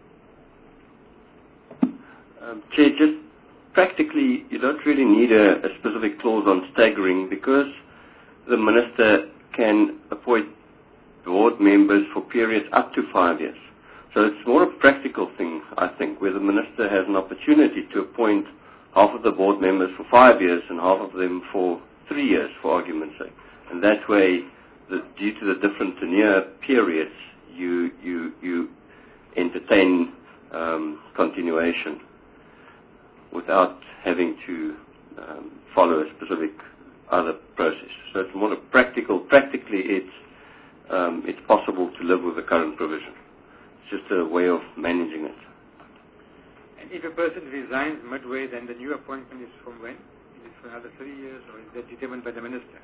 Um, Chair, just practically, you don't really need a, a specific clause on staggering because the minister can appoint board members for periods up to five years. So it's more a practical thing, I think, where the minister has an opportunity to appoint half of the board members for five years and half of them for three years, for argument's sake. And that way, the, due to the different tenure periods, you you you entertain um, continuation without having to um, follow a specific other process. So it's more a practical. Practically, it's um, it's possible to live with the current provision. It's just a way of managing it. And if a person resigns midway, then the new appointment is from when? Is it for another three years, or is that determined by the minister?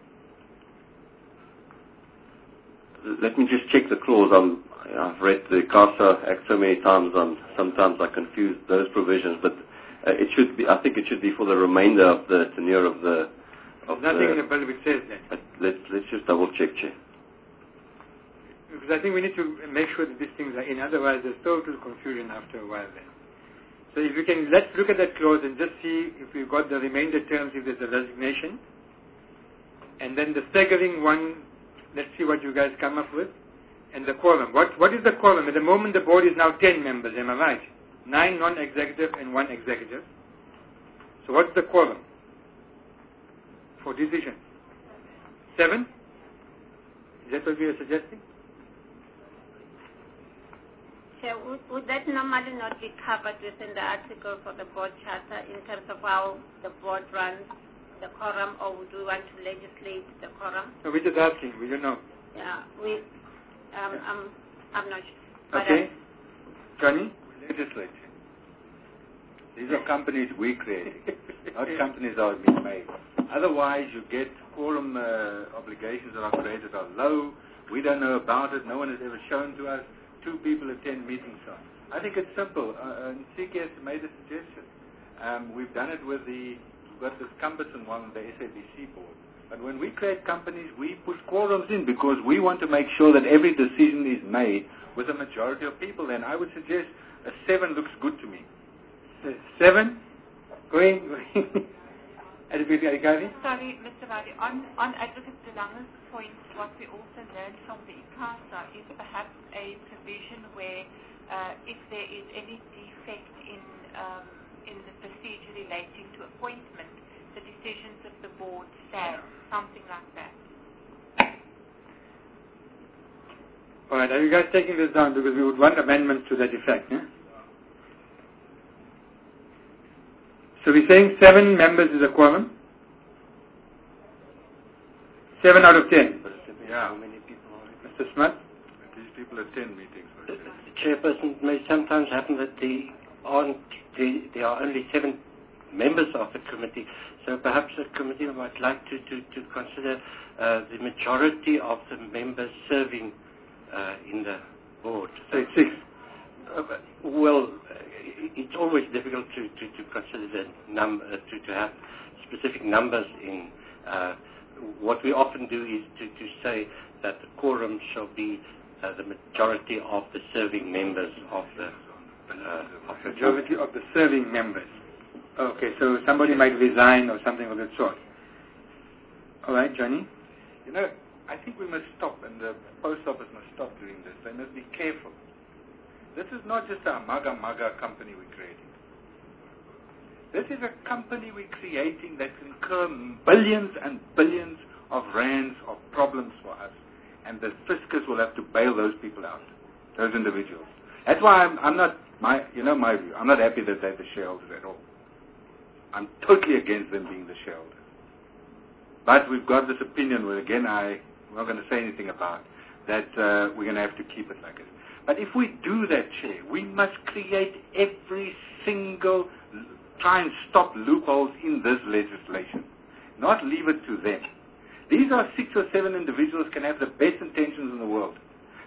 Let me just check the clause. I'm, I've read the CASA Act so many times, I'm, sometimes I confuse those provisions, but uh, it should be, I think it should be for the remainder of the tenure of the... Of There's nothing the, in the bill which says that. Uh, let's, let's just double check, Chair. Because I think we need to make sure that these things are in, otherwise there's total confusion after a while then. So if you can, let's look at that clause and just see if we've got the remainder terms, if there's a resignation. And then the staggering one, let's see what you guys come up with. And the quorum. What What is the quorum? At the moment the board is now ten members, am I right? Nine non-executive and one executive. So what's the quorum for decision? Seven? Is that what we are suggesting? So would, would that normally not be covered within the article for the board charter in terms of how the board runs the quorum, or would we want to legislate the quorum? No, we're just asking. We don't know. Yeah, we, um, I'm, I'm not sure. Okay. Johnny? Legislate. These are companies we created, not companies that have been made. Otherwise, you get quorum uh, obligations that are created are low. We don't know about it. No one has ever shown to us. Two people attend meetings. So I think it's simple. Uh, Nsiki has made a suggestion. Um, we've done it with the, we've got this cumbersome one on the S A B C board. But when we create companies, we put quorums in because we want to make sure that every decision is made with a majority of people. And I would suggest a seven looks good to me. Seven? Going, going. Sorry, Mister Vadi. On, on Advocate De Lange's point, what we also learned from the ICASA is perhaps a provision where uh, if there is any defect in um, in the procedure relating to appointment, the decisions of the board stand, something like that. All right, are you guys taking this down? Because we would want amendments to that effect. Yeah? So we're saying seven members is a quorum? Seven out of ten? Yeah. Mister Smart? These people attend meetings. The, the chairperson, it may sometimes happen that the aren't, the, there are only seven members of the committee. So perhaps the committee might like to, to, to consider uh, the majority of the members serving uh, in the board. Say six. Uh, well, it's always difficult to, to, to consider the number, uh, to, to have specific numbers in. Uh, what we often do is to, to say that the quorum shall be uh, the majority of the serving members of the uh, of the majority of the serving members. Okay, so somebody might resign or something of that sort. All right, Johnny? You know, I think we must stop, and the post office must stop doing this. They must be careful. This is not just a maga maga company we're creating. This is a company we're creating that can incur billions and billions of rands of problems for us, and the fiscus will have to bail those people out, those individuals. That's why I'm, I'm not, my, you know my view, I'm not happy that they're the shareholders at all. I'm totally against them being the shareholders. But we've got this opinion where, again, I, I'm not going to say anything about, that uh, we're going to have to keep it like it. But if we do that, Chair, we must create every single, try and stop loopholes in this legislation, not leave it to them. These are six or seven individuals can have the best intentions in the world.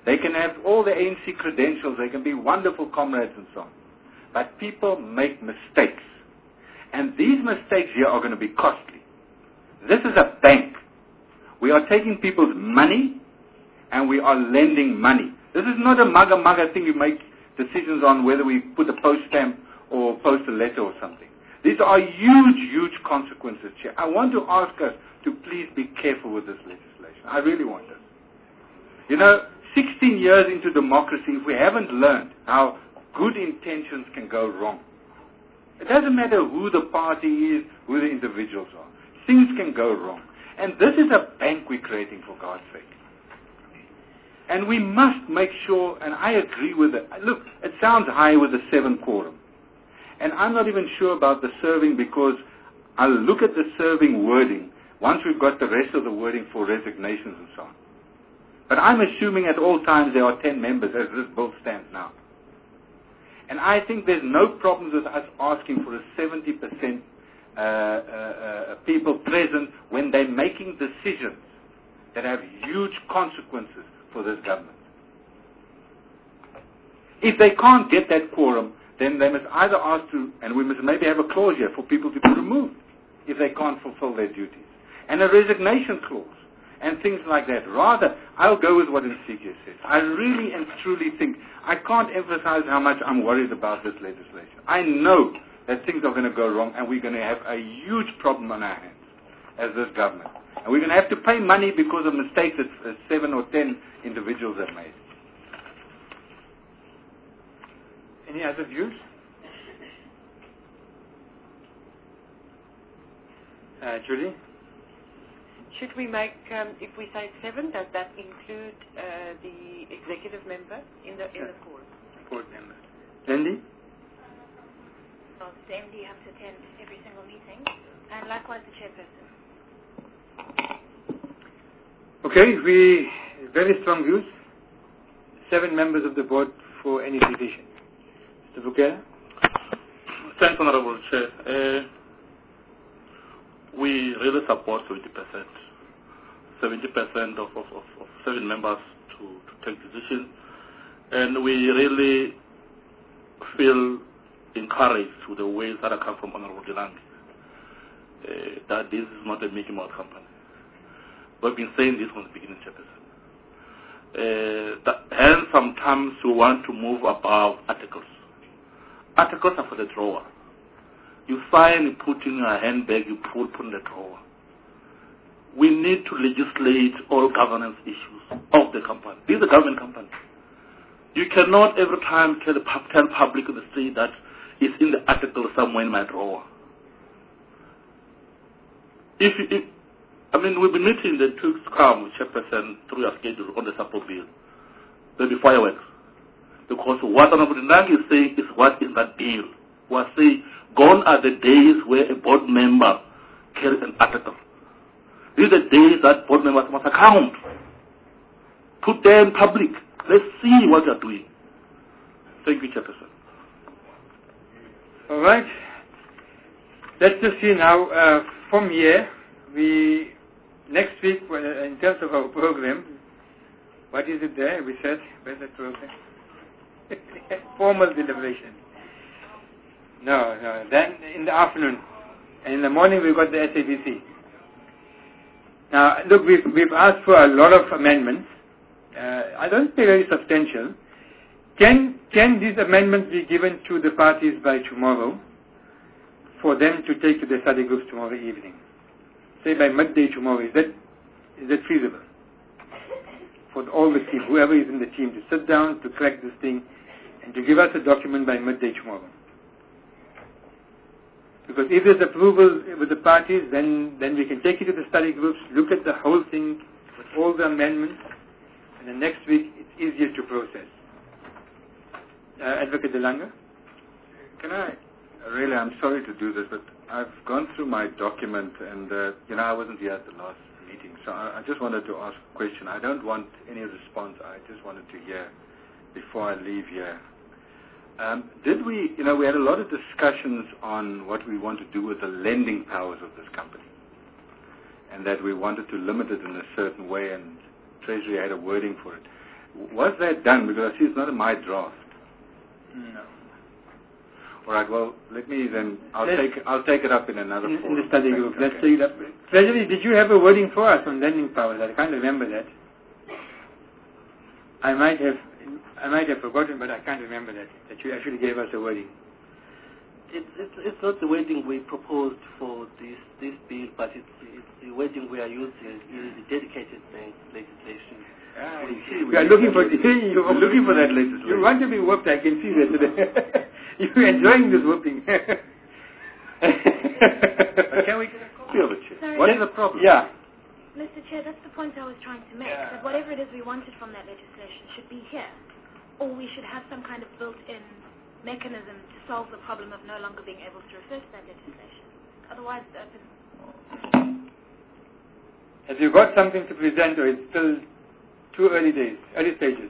They can have all the A N C credentials. They can be wonderful comrades and so on. But people make mistakes. And these mistakes here are going to be costly. This is a bank. We are taking people's money and we are lending money. This is not a mugga-mugga thing you make decisions on whether we put a post stamp or post a letter or something. These are huge, huge consequences, Chair. I want to ask us to please be careful with this legislation. I really want us. You know, sixteen years into democracy, if we haven't learned how good intentions can go wrong, it doesn't matter who the party is, who the individuals are. Things can go wrong. And this is a bank we're creating, for God's sake. And we must make sure, and I agree with it. Look, it sounds high with the seven quorum. And I'm not even sure about the serving because I'll look at the serving wording once we've got the rest of the wording for resignations and so on. But I'm assuming at all times there are ten members as this bill stands now. And I think there's no problems with us asking for a seventy percent uh, uh, uh, people present when they're making decisions that have huge consequences for this government. If they can't get that quorum, then they must either ask to, and we must maybe have a clause here for people to be removed if they can't fulfill their duties. And a resignation clause and things like that. Rather, I'll go with what Nsikia says. I really and truly think, I can't emphasize how much I'm worried about this legislation. I know that things are going to go wrong and we're going to have a huge problem on our hands as this government. And we're going to have to pay money because of mistakes that uh, seven or ten individuals have made. Any other views? Uh, Julie? Should we make, um, if we say seven, does that include uh, the executive member in the in the board? Board member. Lindy? Well, the M D has to attend every single meeting, and likewise the chairperson. Okay, we very strong views. Seven members of the board for any division. Mister Bukela? Thanks, Honorable Chair. Uh, we really support seventy percent. seventy percent of, of, of, of seven members to, to take decisions. And we really feel encouraged with the ways that have come from Honorable Delange, uh, that this is not a Mickey Mouse company. We've been saying this from the beginning, Chairperson. Uh, that, hence, sometimes we want to move above articles. Articles are for the drawer. You sign, you put in your handbag, you put, put in the drawer. We need to legislate all governance issues of the company. This is a government company. You cannot every time tell the tell public in the street that it's in the article somewhere in my drawer. If, if I mean, we've been meeting the two come with Chairperson through your schedule on the support bill. There'll be fireworks. Because what Honorable Delange is saying is what is that bill. We are saying, gone are the days where a board member carries an article. These are the days that board members must account. Put them in public. Let's see what they are doing. Thank you, Chairperson. All right. Let's just see now, uh, from here, we, next week, in terms of our program, what is it there? We said, where's the program? Formal deliberation. No, no. Then in the afternoon. And in the morning, we've got the S A B C. Now, look, we've, we've asked for a lot of amendments. Uh, I don't think very substantial. Can, can these amendments be given to the parties by tomorrow for them to take to the study groups tomorrow evening? Say by midday tomorrow. Is that, is that feasible? For all the team, whoever is in the team, to sit down, to crack this thing, and to give us a document by midday tomorrow. Because if there's approval with the parties, then, then we can take it to the study groups, look at the whole thing with all the amendments, and then next week it's easier to process. Uh, Advocate Delange? Can I, really, I'm sorry to do this, but I've gone through my document and, uh, you know, I wasn't here at the last meeting, so I, I just wanted to ask a question. I don't want any response. I just wanted to hear before I leave here. Um, did we, you know, we had a lot of discussions on what we want to do with the lending powers of this company, and that we wanted to limit it in a certain way, and Treasury had a wording for it. Was that done? Because I see it's not in my draft. No. All right. Well, let me then. I'll Let's, take. I'll take it up in another. In, forum. in the study group. Okay. Let's take it up. Treasury, did you have a wording for us on lending powers? I can't remember that. I might have. I might have forgotten, but I can't remember that. That you actually gave us a wording. It's, it's, it's not the wording we proposed for this this bill, but it's, it's the wording we are using in the dedicated bank legislation. Ah, we, see, we are looking for you're looking for that legislation. You want to be whooped, I can see that today. You're enjoying this whooping. Can we get a copy of it, Chair? What is the problem? Yeah. Mister Chair, that's the point I was trying to make, Yeah. that whatever it is we wanted from that legislation should be here. Or we should have some kind of built-in mechanism to solve the problem of no longer being able to refer to that legislation. Otherwise, uh, have you got something to present, or it's still too early days, early stages?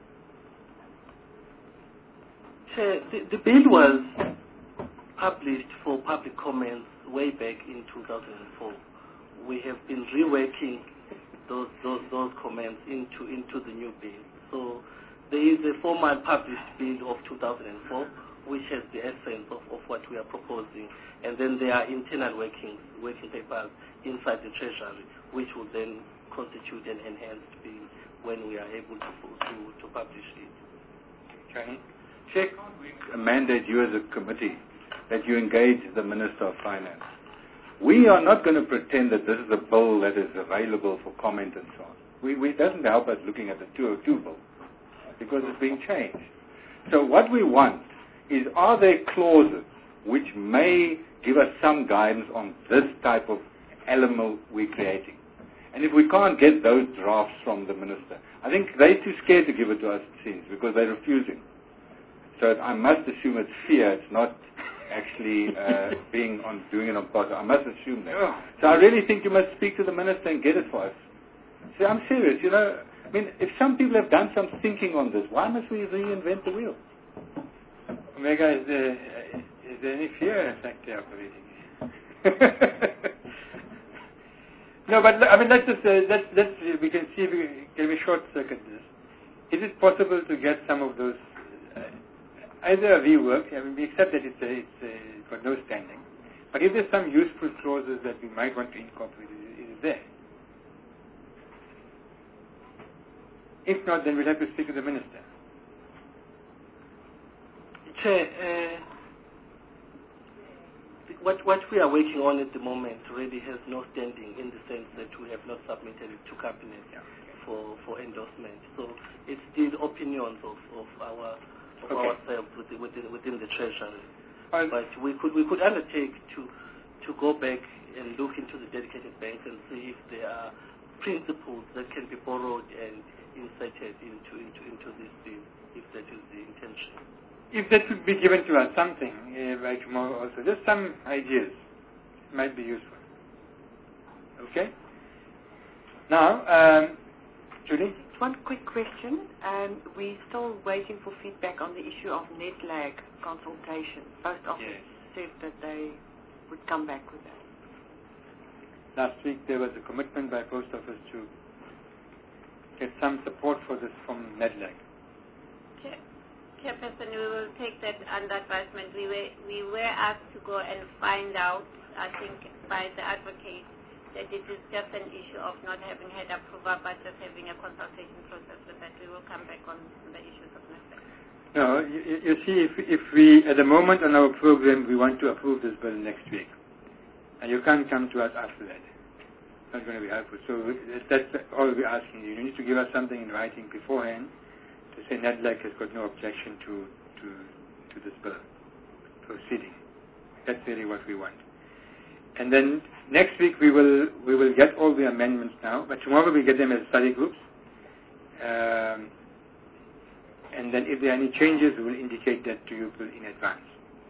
Chair, the, the bill was published for public comments way back in two thousand four. We have been reworking those, those, those comments into, into the new bill. So there is a formal published bill of two thousand four, which has the essence of, of what we are proposing. And then there are internal workings, working papers inside the Treasury, which will then constitute an enhanced bill when we are able to, to, to publish it. Okay. Chair, can't we mandate you as a committee that you engage the Minister of Finance? We are not going to pretend that this is a bill that is available for comment and so on. We, we, it doesn't help us looking at the two oh two bill because it's being changed. So what we want is, are there clauses which may give us some guidance on this type of element we're creating? And if we can't get those drafts from the Minister, I think they're too scared to give it to us, it seems, because they're refusing. So I must assume it's fear, it's not actually uh, being on doing it on part. I must assume that. So I really think you must speak to the Minister and get it for us. See, I'm serious, you know. I mean, if some people have done some thinking on this, why must we reinvent the wheel? Omega, is there, is there any fear in fact they're operating? No, but I mean, let's just, uh, let's, let's, we can see if we can we short circuit this. Is it possible to get some of those, uh, either a rework, I mean, we accept that it's, a, it's a, got no standing, but if there's some useful clauses that we might want to incorporate, is it there? If not, then we'll have to speak to the Minister. Chair, uh, what, what we are working on at the moment really has no standing in the sense that we have not submitted it to Cabinet yeah. for, for endorsement. So it's still opinions of, of, our, of okay. ourselves within, within, within the Treasury. Right. But we could, we could undertake to, to go back and look into the dedicated banks and see if there are principles that can be borrowed and inserted into, into, into this bill, if that is the intention. If that could be given to us, something uh, by tomorrow also, just some ideas might be useful. Okay? Now, um, Julie? One quick question. Um, we're still waiting for feedback on the issue of net lag consultation. Post Office yes. said that they would come back with that. Last week there was a commitment by Post Office to get some support for this from net lag. Chairperson, we will take that under advisement. We were, we were asked to go and find out, I think, by the advocate, that it is just an issue of not having had approval, but just having a consultation process with that. We will come back on the issues of network. No, you, you see, if, if we, at the moment on our program, we want to approve this bill next week, and you can't come to us after that. It's not going to be helpful. So that's all we're asking you. You need to give us something in writing beforehand to say NetLag has got no objection to, to, to this bill proceeding. That's really what we want. And then next week we will we will get all the amendments now, but tomorrow we get them as study groups. Um, and then if there are any changes, we will indicate that to you in advance.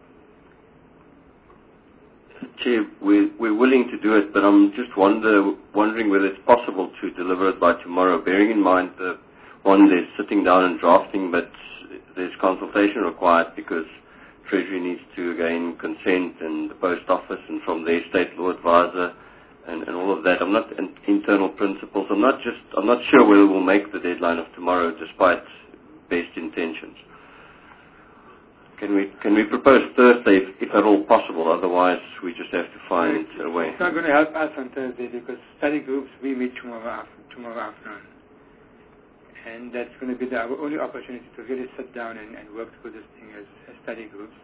Chair, we're, we're willing to do it, but I'm just wonder, wondering whether it's possible to deliver it by tomorrow, bearing in mind the one, there's sitting down and drafting, but there's consultation required because Treasury needs to gain consent and the Post Office, and from their State Law Advisor, and, and all of that. I'm not in internal principles. I'm not just. I'm not sure whether we'll make the deadline of tomorrow, despite best intentions. Can we can we propose Thursday, if, if at all possible? Otherwise, we just have to find a way. It's not going to help us on Thursday because study groups we meet tomorrow after, tomorrow afternoon, and that's going to be the our only opportunity to really sit down and, and work through this thing as, as study groups.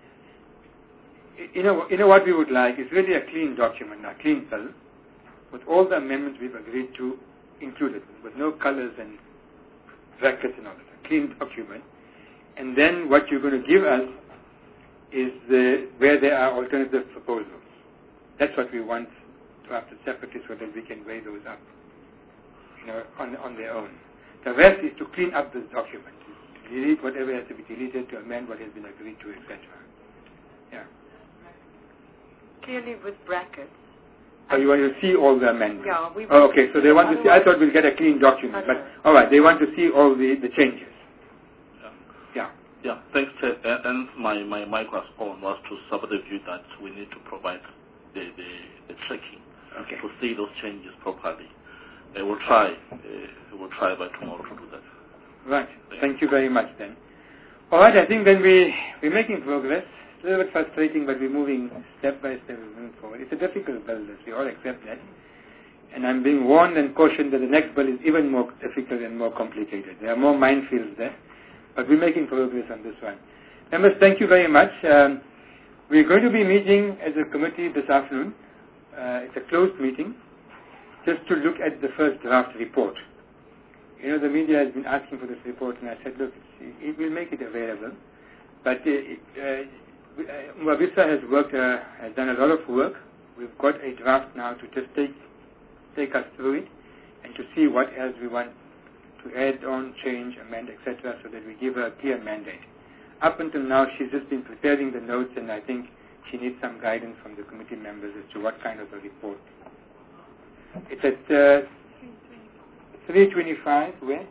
You know, you know what we would like is really a clean document, a clean bill, with all the amendments we've agreed to included, with no colors and brackets and all that. A clean document. And then what you're going to give us is the, where there are alternative proposals. That's what we want to have to separately so that we can weigh those up, you know, on, on their own. The rest is to clean up this document, delete whatever has to be deleted, to amend what has been agreed to, et cetera. Yeah. Clearly with brackets. Oh, you want to see all the amendments? Yeah. We oh, okay, so they want to see, I thought we'll get a clean document, but all right, they want to see all the, the changes. Yeah. Yeah, thanks, Chair. And my, my mic was on was to support the view that we need to provide the, the, the checking okay. to see those changes properly. Uh, we'll try. Uh, we'll try by tomorrow to do that. Right. Thank you very much then. All right, I think then we, we're making progress. It's a little bit frustrating, but we're moving step by step, we're moving forward. It's a difficult bill, we all accept that. And I'm being warned and cautioned that the next bill is even more difficult and more complicated. There are more minefields there. But we're making progress on this one. Members, thank you very much. Um, we're going to be meeting as a committee this afternoon. Uh, it's a closed meeting, just to look at the first draft report. You know, the media has been asking for this report, and I said, look, it will make it available. But uh, uh, Mwabisa has worked, uh, has done a lot of work. We've got a draft now to just take take us through it and to see what else we want to add on, change, amend, et cetera, so that we give her a clear mandate. Up until now, she's just been preparing the notes, and I think she needs some guidance from the committee members as to what kind of a report. It's at uh, three twenty-five, where?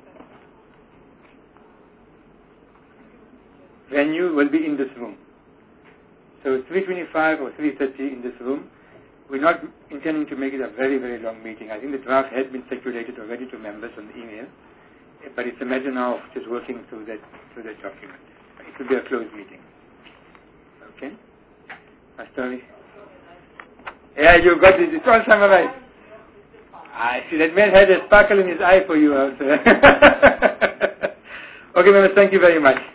Venue will be in this room. So three twenty-five or three thirty in this room. We're not intending to make it a very, very long meeting. I think the draft has been circulated already to members on the email. But it's a matter now of just working through that through that document. It will be a closed meeting. Okay? Pastor? Yeah, you got it. It's all summarized. I see that man had a sparkle in his eye for you also. Okay, members, thank you very much.